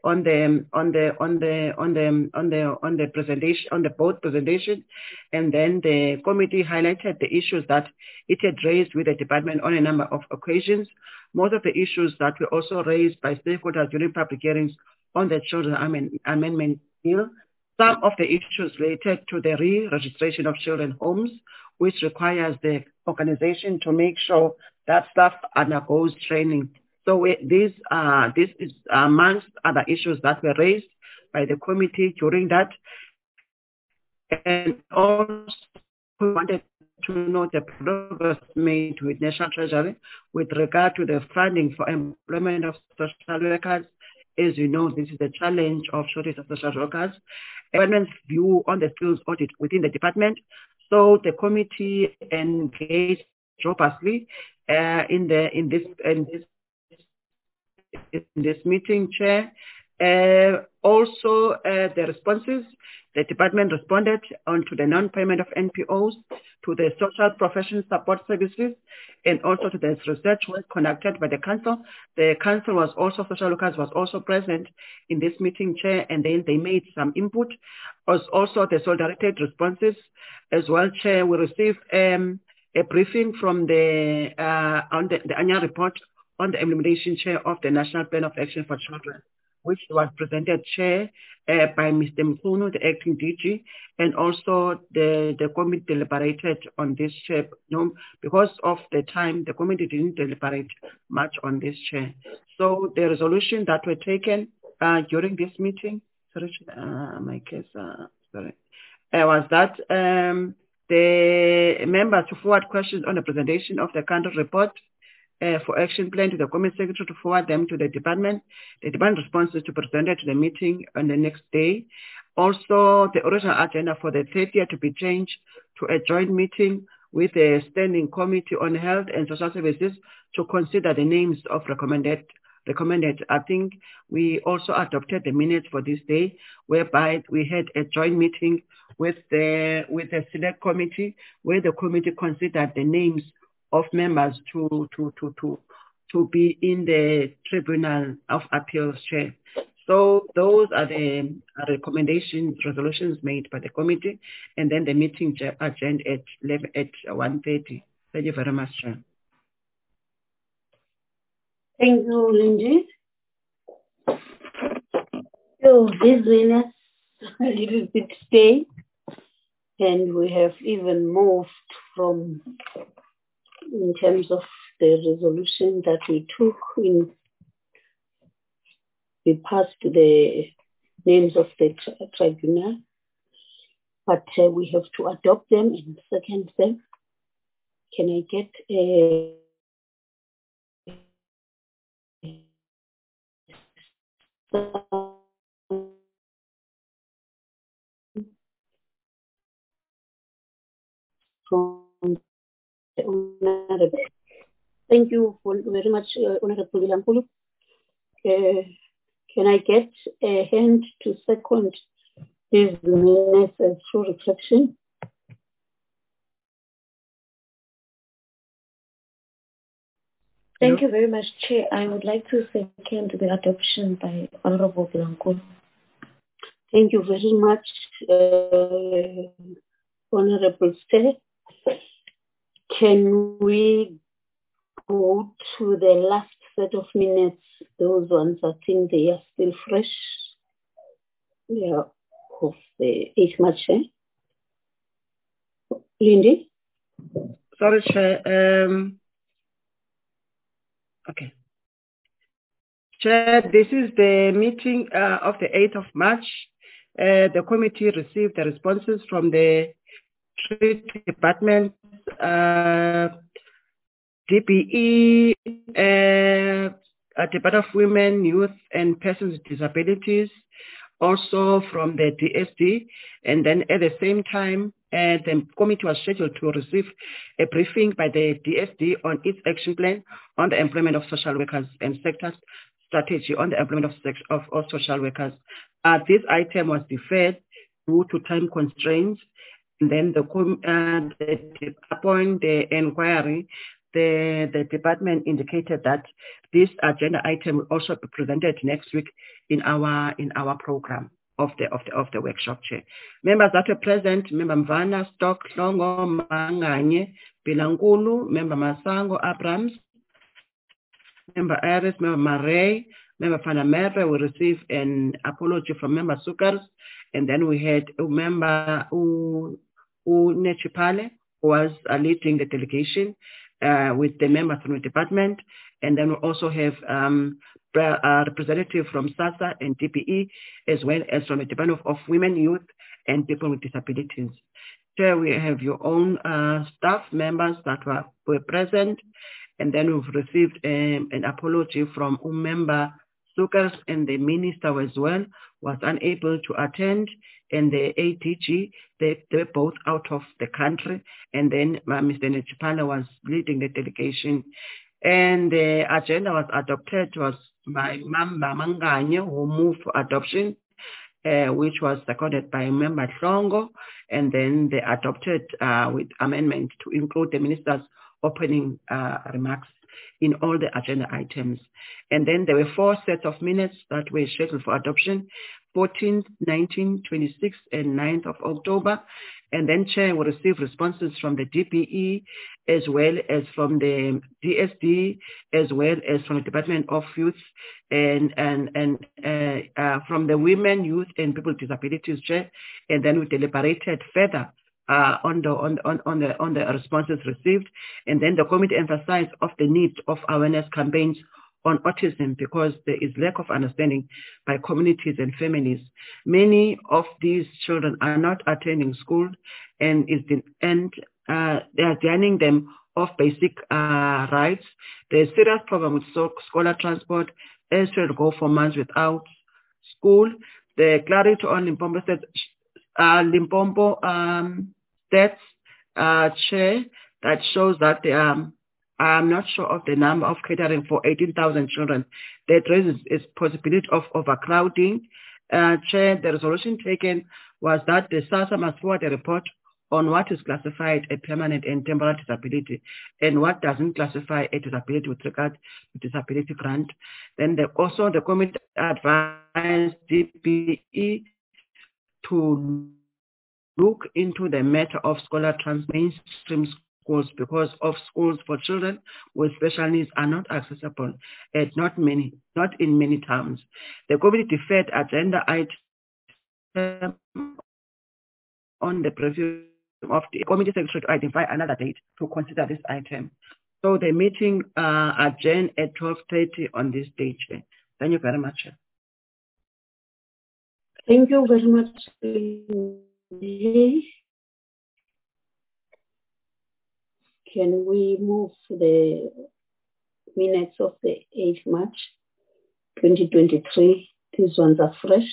on the on the on the on the on the on the presentation on the board presentation, and then the committee highlighted the issues that it had raised with the department on a number of occasions. Most of the issues that were also raised by stakeholders during public hearings on the Children Amendment Bill. Some of the issues related to the re-registration of children homes, which requires the organization to make sure that staff undergoes training. So we, these, uh, this is amongst other issues that were raised by the committee during that. And also we wanted to know the progress made with National Treasury with regard to the funding for employment of social workers. As you know, this is the challenge of shortage of social workers. Department's view on the skills audit within the department. So the committee engaged robustly uh, in the in this in this in this meeting, Chair. Uh, also, uh, the responses, the department responded on to the non-payment of N P Os, to the social profession support services, and also to the research work conducted by the council. The council was also, social workers was also present in this meeting, Chair, and then they made some input. As also the solidarity responses as well, Chair. We received um, a briefing from the, uh, on the, the annual report on the implementation, Chair, of the National Plan of Action for Children, which was presented, Chair, uh, by Mister Mkhunu, the acting D G, and also the, the committee deliberated on this, Chair. No, because of the time, the committee didn't deliberate much on this, Chair. So the resolution that were taken uh, during this meeting, sorry, uh, my case, uh, sorry, uh, was that um, the members to forward questions on the presentation of the country report Uh, for action plan to the Community Secretary to forward them to the department. The department responses to presented to the meeting on the next day. Also, the original agenda for the thirtieth to be changed to a joint meeting with the Standing Committee on Health and Social Services to consider the names of recommended. Recommended. I think we also adopted the minutes for this day, whereby we had a joint meeting with the with the Select Committee, where the committee considered the names of members to to to to to be in the Tribunal of Appeals, Chair. So those are the recommendations, resolutions made by the committee, and then the meeting adjourned at eleven at one thirty. Thank you very much, Chair. Thank you, Lindsay. So this winners a little bit stay, and we have even moved from, in terms of the resolution that we took in, we passed the names of the tri tribunal, but uh, we have to adopt them and second them. Can I get a from Thank you for very much, uh, Honorable Vilankulu. Uh, can I get a hand to second these minutes as true reflection? Thank you very much, Chair. I would like to second the adoption by Honorable Vilankulu. Thank you very much, uh, Honorable Chair. Can we go to the last set of minutes? Those ones, I think they are still fresh. Yeah, of the eighth March. Eh? Lindy? Sorry, Chair. Um, okay. Chair, this is the meeting uh, of the eighth of March. Uh, the committee received the responses from the three departments, uh, D P E, uh, Department of Women, Youth and Persons with Disabilities, also from the D S D, and then at the same time, uh, the committee was scheduled to receive a briefing by the D S D on its action plan on the employment of social workers and sector strategy on the employment of, of, of social workers. Uh, this item was deferred due to time constraints. And then the, uh, the appoint the inquiry the, the department indicated that this agenda item will also be presented next week in our in our program of the of the of the workshop, Chair. Members that are present, Member Mvana, Stock, Longo, Manganye, Bilankulu, Member Masango, Abrams, Member Iris, Member Marais, Member Fanamere will receive an apology from Member Sukars, and then we had a member who, who Nechipale, who was uh, leading the delegation uh, with the members from the department, and then we also have um, a representative from SASSA and D P E, as well as from the Department of, of Women, Youth, and People with Disabilities. Here we have your own uh, staff members that were, were present, and then we've received um, an apology from a member Sukars, and the minister as well was unable to attend, and the A T G, they, they were both out of the country, and then uh, Mister Nechipala was leading the delegation. And the agenda was adopted was by Mamba Manganye, who moved for adoption, uh, which was seconded by Member Hlongo, and then they adopted uh, with amendment to include the minister's opening uh, remarks in all the agenda items. And then there were four sets of minutes that were scheduled for adoption, fourteenth, nineteenth, twenty-sixth, and ninth of October. And then Chair will receive responses from the D P E, as well as from the D S D, as well as from the Department of Youth, and and and uh, uh, from the Women, Youth, and People with Disabilities, Chair. And then we deliberated further uh, on the on on on the on the responses received. And then the committee emphasized of the need of awareness campaigns on autism, because there is lack of understanding by communities and families. Many of these children are not attending school, and is the, and uh, they are denying them of basic uh, rights. There is serious problem with so scholar transport, as children go for months without school. The Clarity on Limpopo State, uh, Limpopo um, States uh, Chair that shows that the um, I'm not sure of the number of catering for eighteen thousand children. That raises a possibility of overcrowding. Uh, Chair, the resolution taken was that the SASSA must forward a report on what is classified a permanent and temporary disability and what doesn't classify a disability with regard to disability grant. Then the, also the committee advised D P E to look into the matter of scholar trans mainstream schools, because of schools for children with special needs are not accessible at not many, not in many towns. The committee deferred agenda item on the preview of the committee secretary to identify another date to consider this item. So the meeting uh, adjourned at twelve thirty on this date. Thank you very much. Thank you very much. Can we move the minutes of the eighth of March twenty twenty-three? These ones are fresh.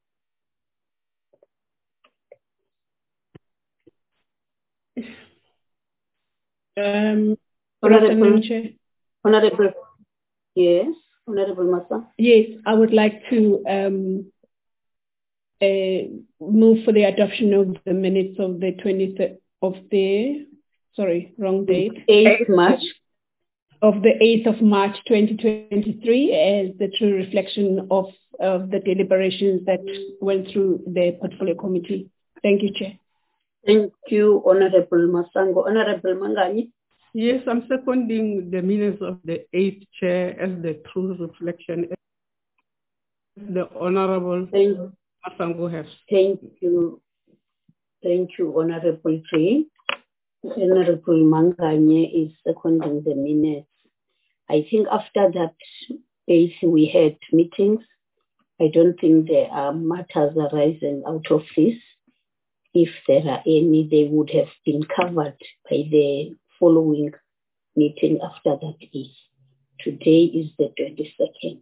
Um, Honorable, Chair. Honorable, yes, Honorable Massa. Yes, I would like to um, uh, move for the adoption of the minutes of the twentieth of the, sorry, wrong date. eighth of March. Of the eighth of March twenty twenty-three as the true reflection of, of the deliberations that went through the portfolio committee. Thank you, Chair. Thank you, Honorable Masango. Honorable Mangani. Yes, I'm seconding the minutes of the eighth, Chair, as the true reflection. The Honorable Thank, Masango has. Thank you. Thank you, Honorable Tree. Honorable Manganye is seconding the minutes. I think after that eighth we had meetings. I don't think there are matters arising out of this. If there are any, they would have been covered by the following meeting after that is. Today is the twenty-second.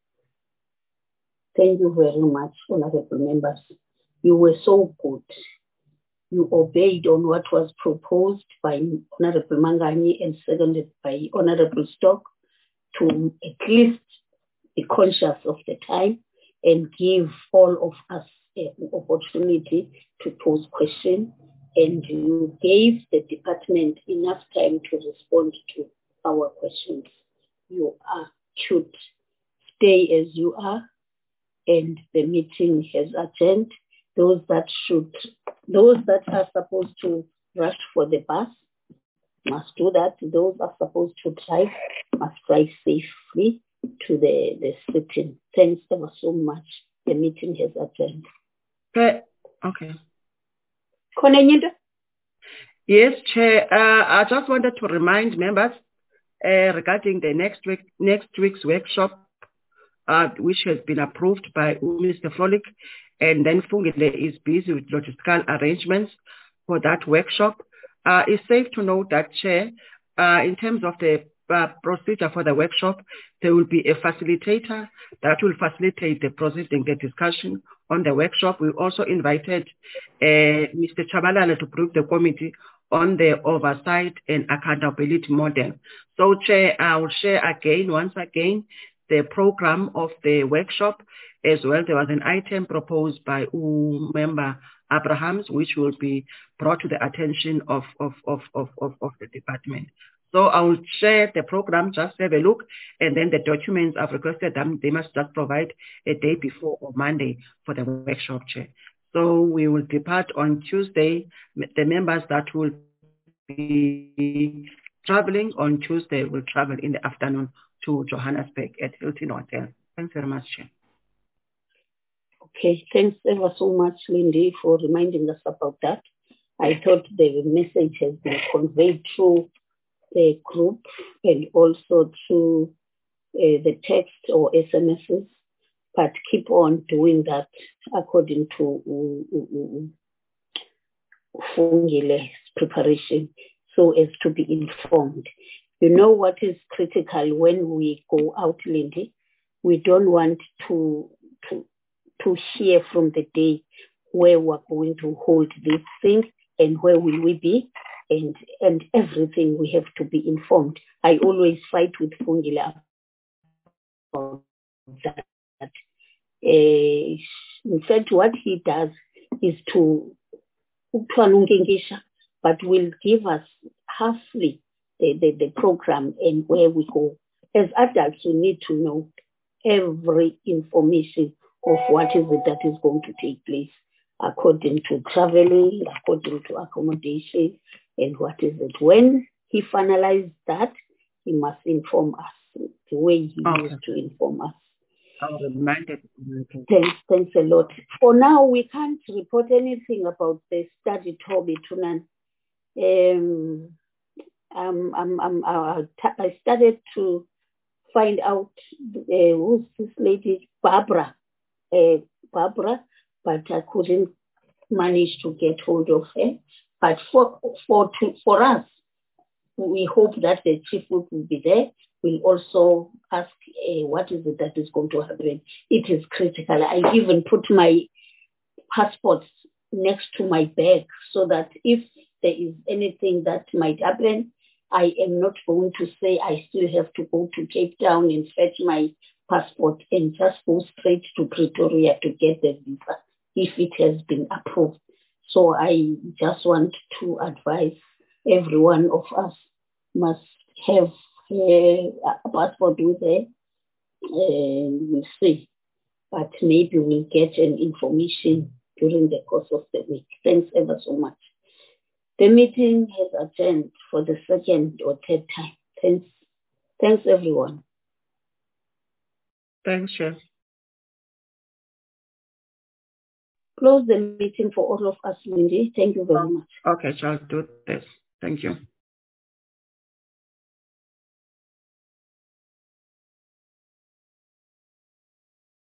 Thank you very much, honorable members. You were so good. You obeyed on what was proposed by Honorable Mangani and seconded by Honorable Stock to at least be conscious of the time and give all of us an opportunity to pose questions, and you gave the department enough time to respond to our questions. You are should stay as you are, and the meeting has adjourned. Those that should, those that are supposed to rush for the bus must do that. Those are supposed to drive must drive safely to the, the sitting. Thanks ever so much. The meeting has adjourned. Okay. Okay. Konenyindo? Yes, Chair. Uh, I just wanted to remind members uh, regarding the next week, next week's workshop, uh, which has been approved by Mister Frolik, and then Fungile is busy with logistical arrangements for that workshop. Uh, it's safe to note that, Chair, uh, in terms of the uh, procedure for the workshop, there will be a facilitator that will facilitate the proceeding, the discussion on the workshop. We also invited uh, Mister Chabalala to brief the committee on the oversight and accountability model. So, Chair, I will share again, once again, the program of the workshop as well. There was an item proposed by U Member Abrahams, which will be brought to the attention of, of, of, of, of, of the department. So I will share the program, just have a look, and then the documents I've requested them, they must just provide a day before or Monday for the workshop, Chair. So we will depart on Tuesday. The members that will be traveling on Tuesday will travel in the afternoon to Johannesburg at Hilton Hotel. Thanks very much, Chair. Okay, thanks ever so much, Lindy, for reminding us about that. I thought the message has been conveyed through the group and also through uh, the text or S M Ses, but keep on doing that according to Fungile's preparation so as to be informed. You know what is critical when we go out, Lindy? We don't want to, to, to hear from the day where we're going to hold this thing and where will we be, and and everything we have to be informed. I always fight with Fungile about that. Uh, in fact, what he does is to, but will give us halfly the, the, the program and where we go. As adults, we need to know every information of what is it that is going to take place according to traveling, according to accommodation, and what is it. When he finalizes that, he must inform us the way he okay. used to inform us. I'll remind it. Thanks, thanks a lot. For now, we can't report anything about the study, Toby Tunan. Um, um, um, um, uh, I started to find out uh, who's this lady, Barbara, uh, Barbara, but I couldn't manage to get hold of her. But for for to, for us, we hope that the chief will be there. We'll also ask uh, what is it that is going to happen. It is critical. I even put my passports next to my bag so that if there is anything that might happen, I am not going to say I still have to go to Cape Town and fetch my passport and just go straight to Pretoria to get the visa if it has been approved. So I just want to advise every one of us must have a passport with her, and we'll see. But maybe we'll get an information during the course of the week. Thanks ever so much. The meeting has adjourned for the second or third time. Thanks, thanks everyone. Thanks, Chair. Close the meeting for all of us, Lindy. Thank you very much. Okay, so I'll do this. Thank you.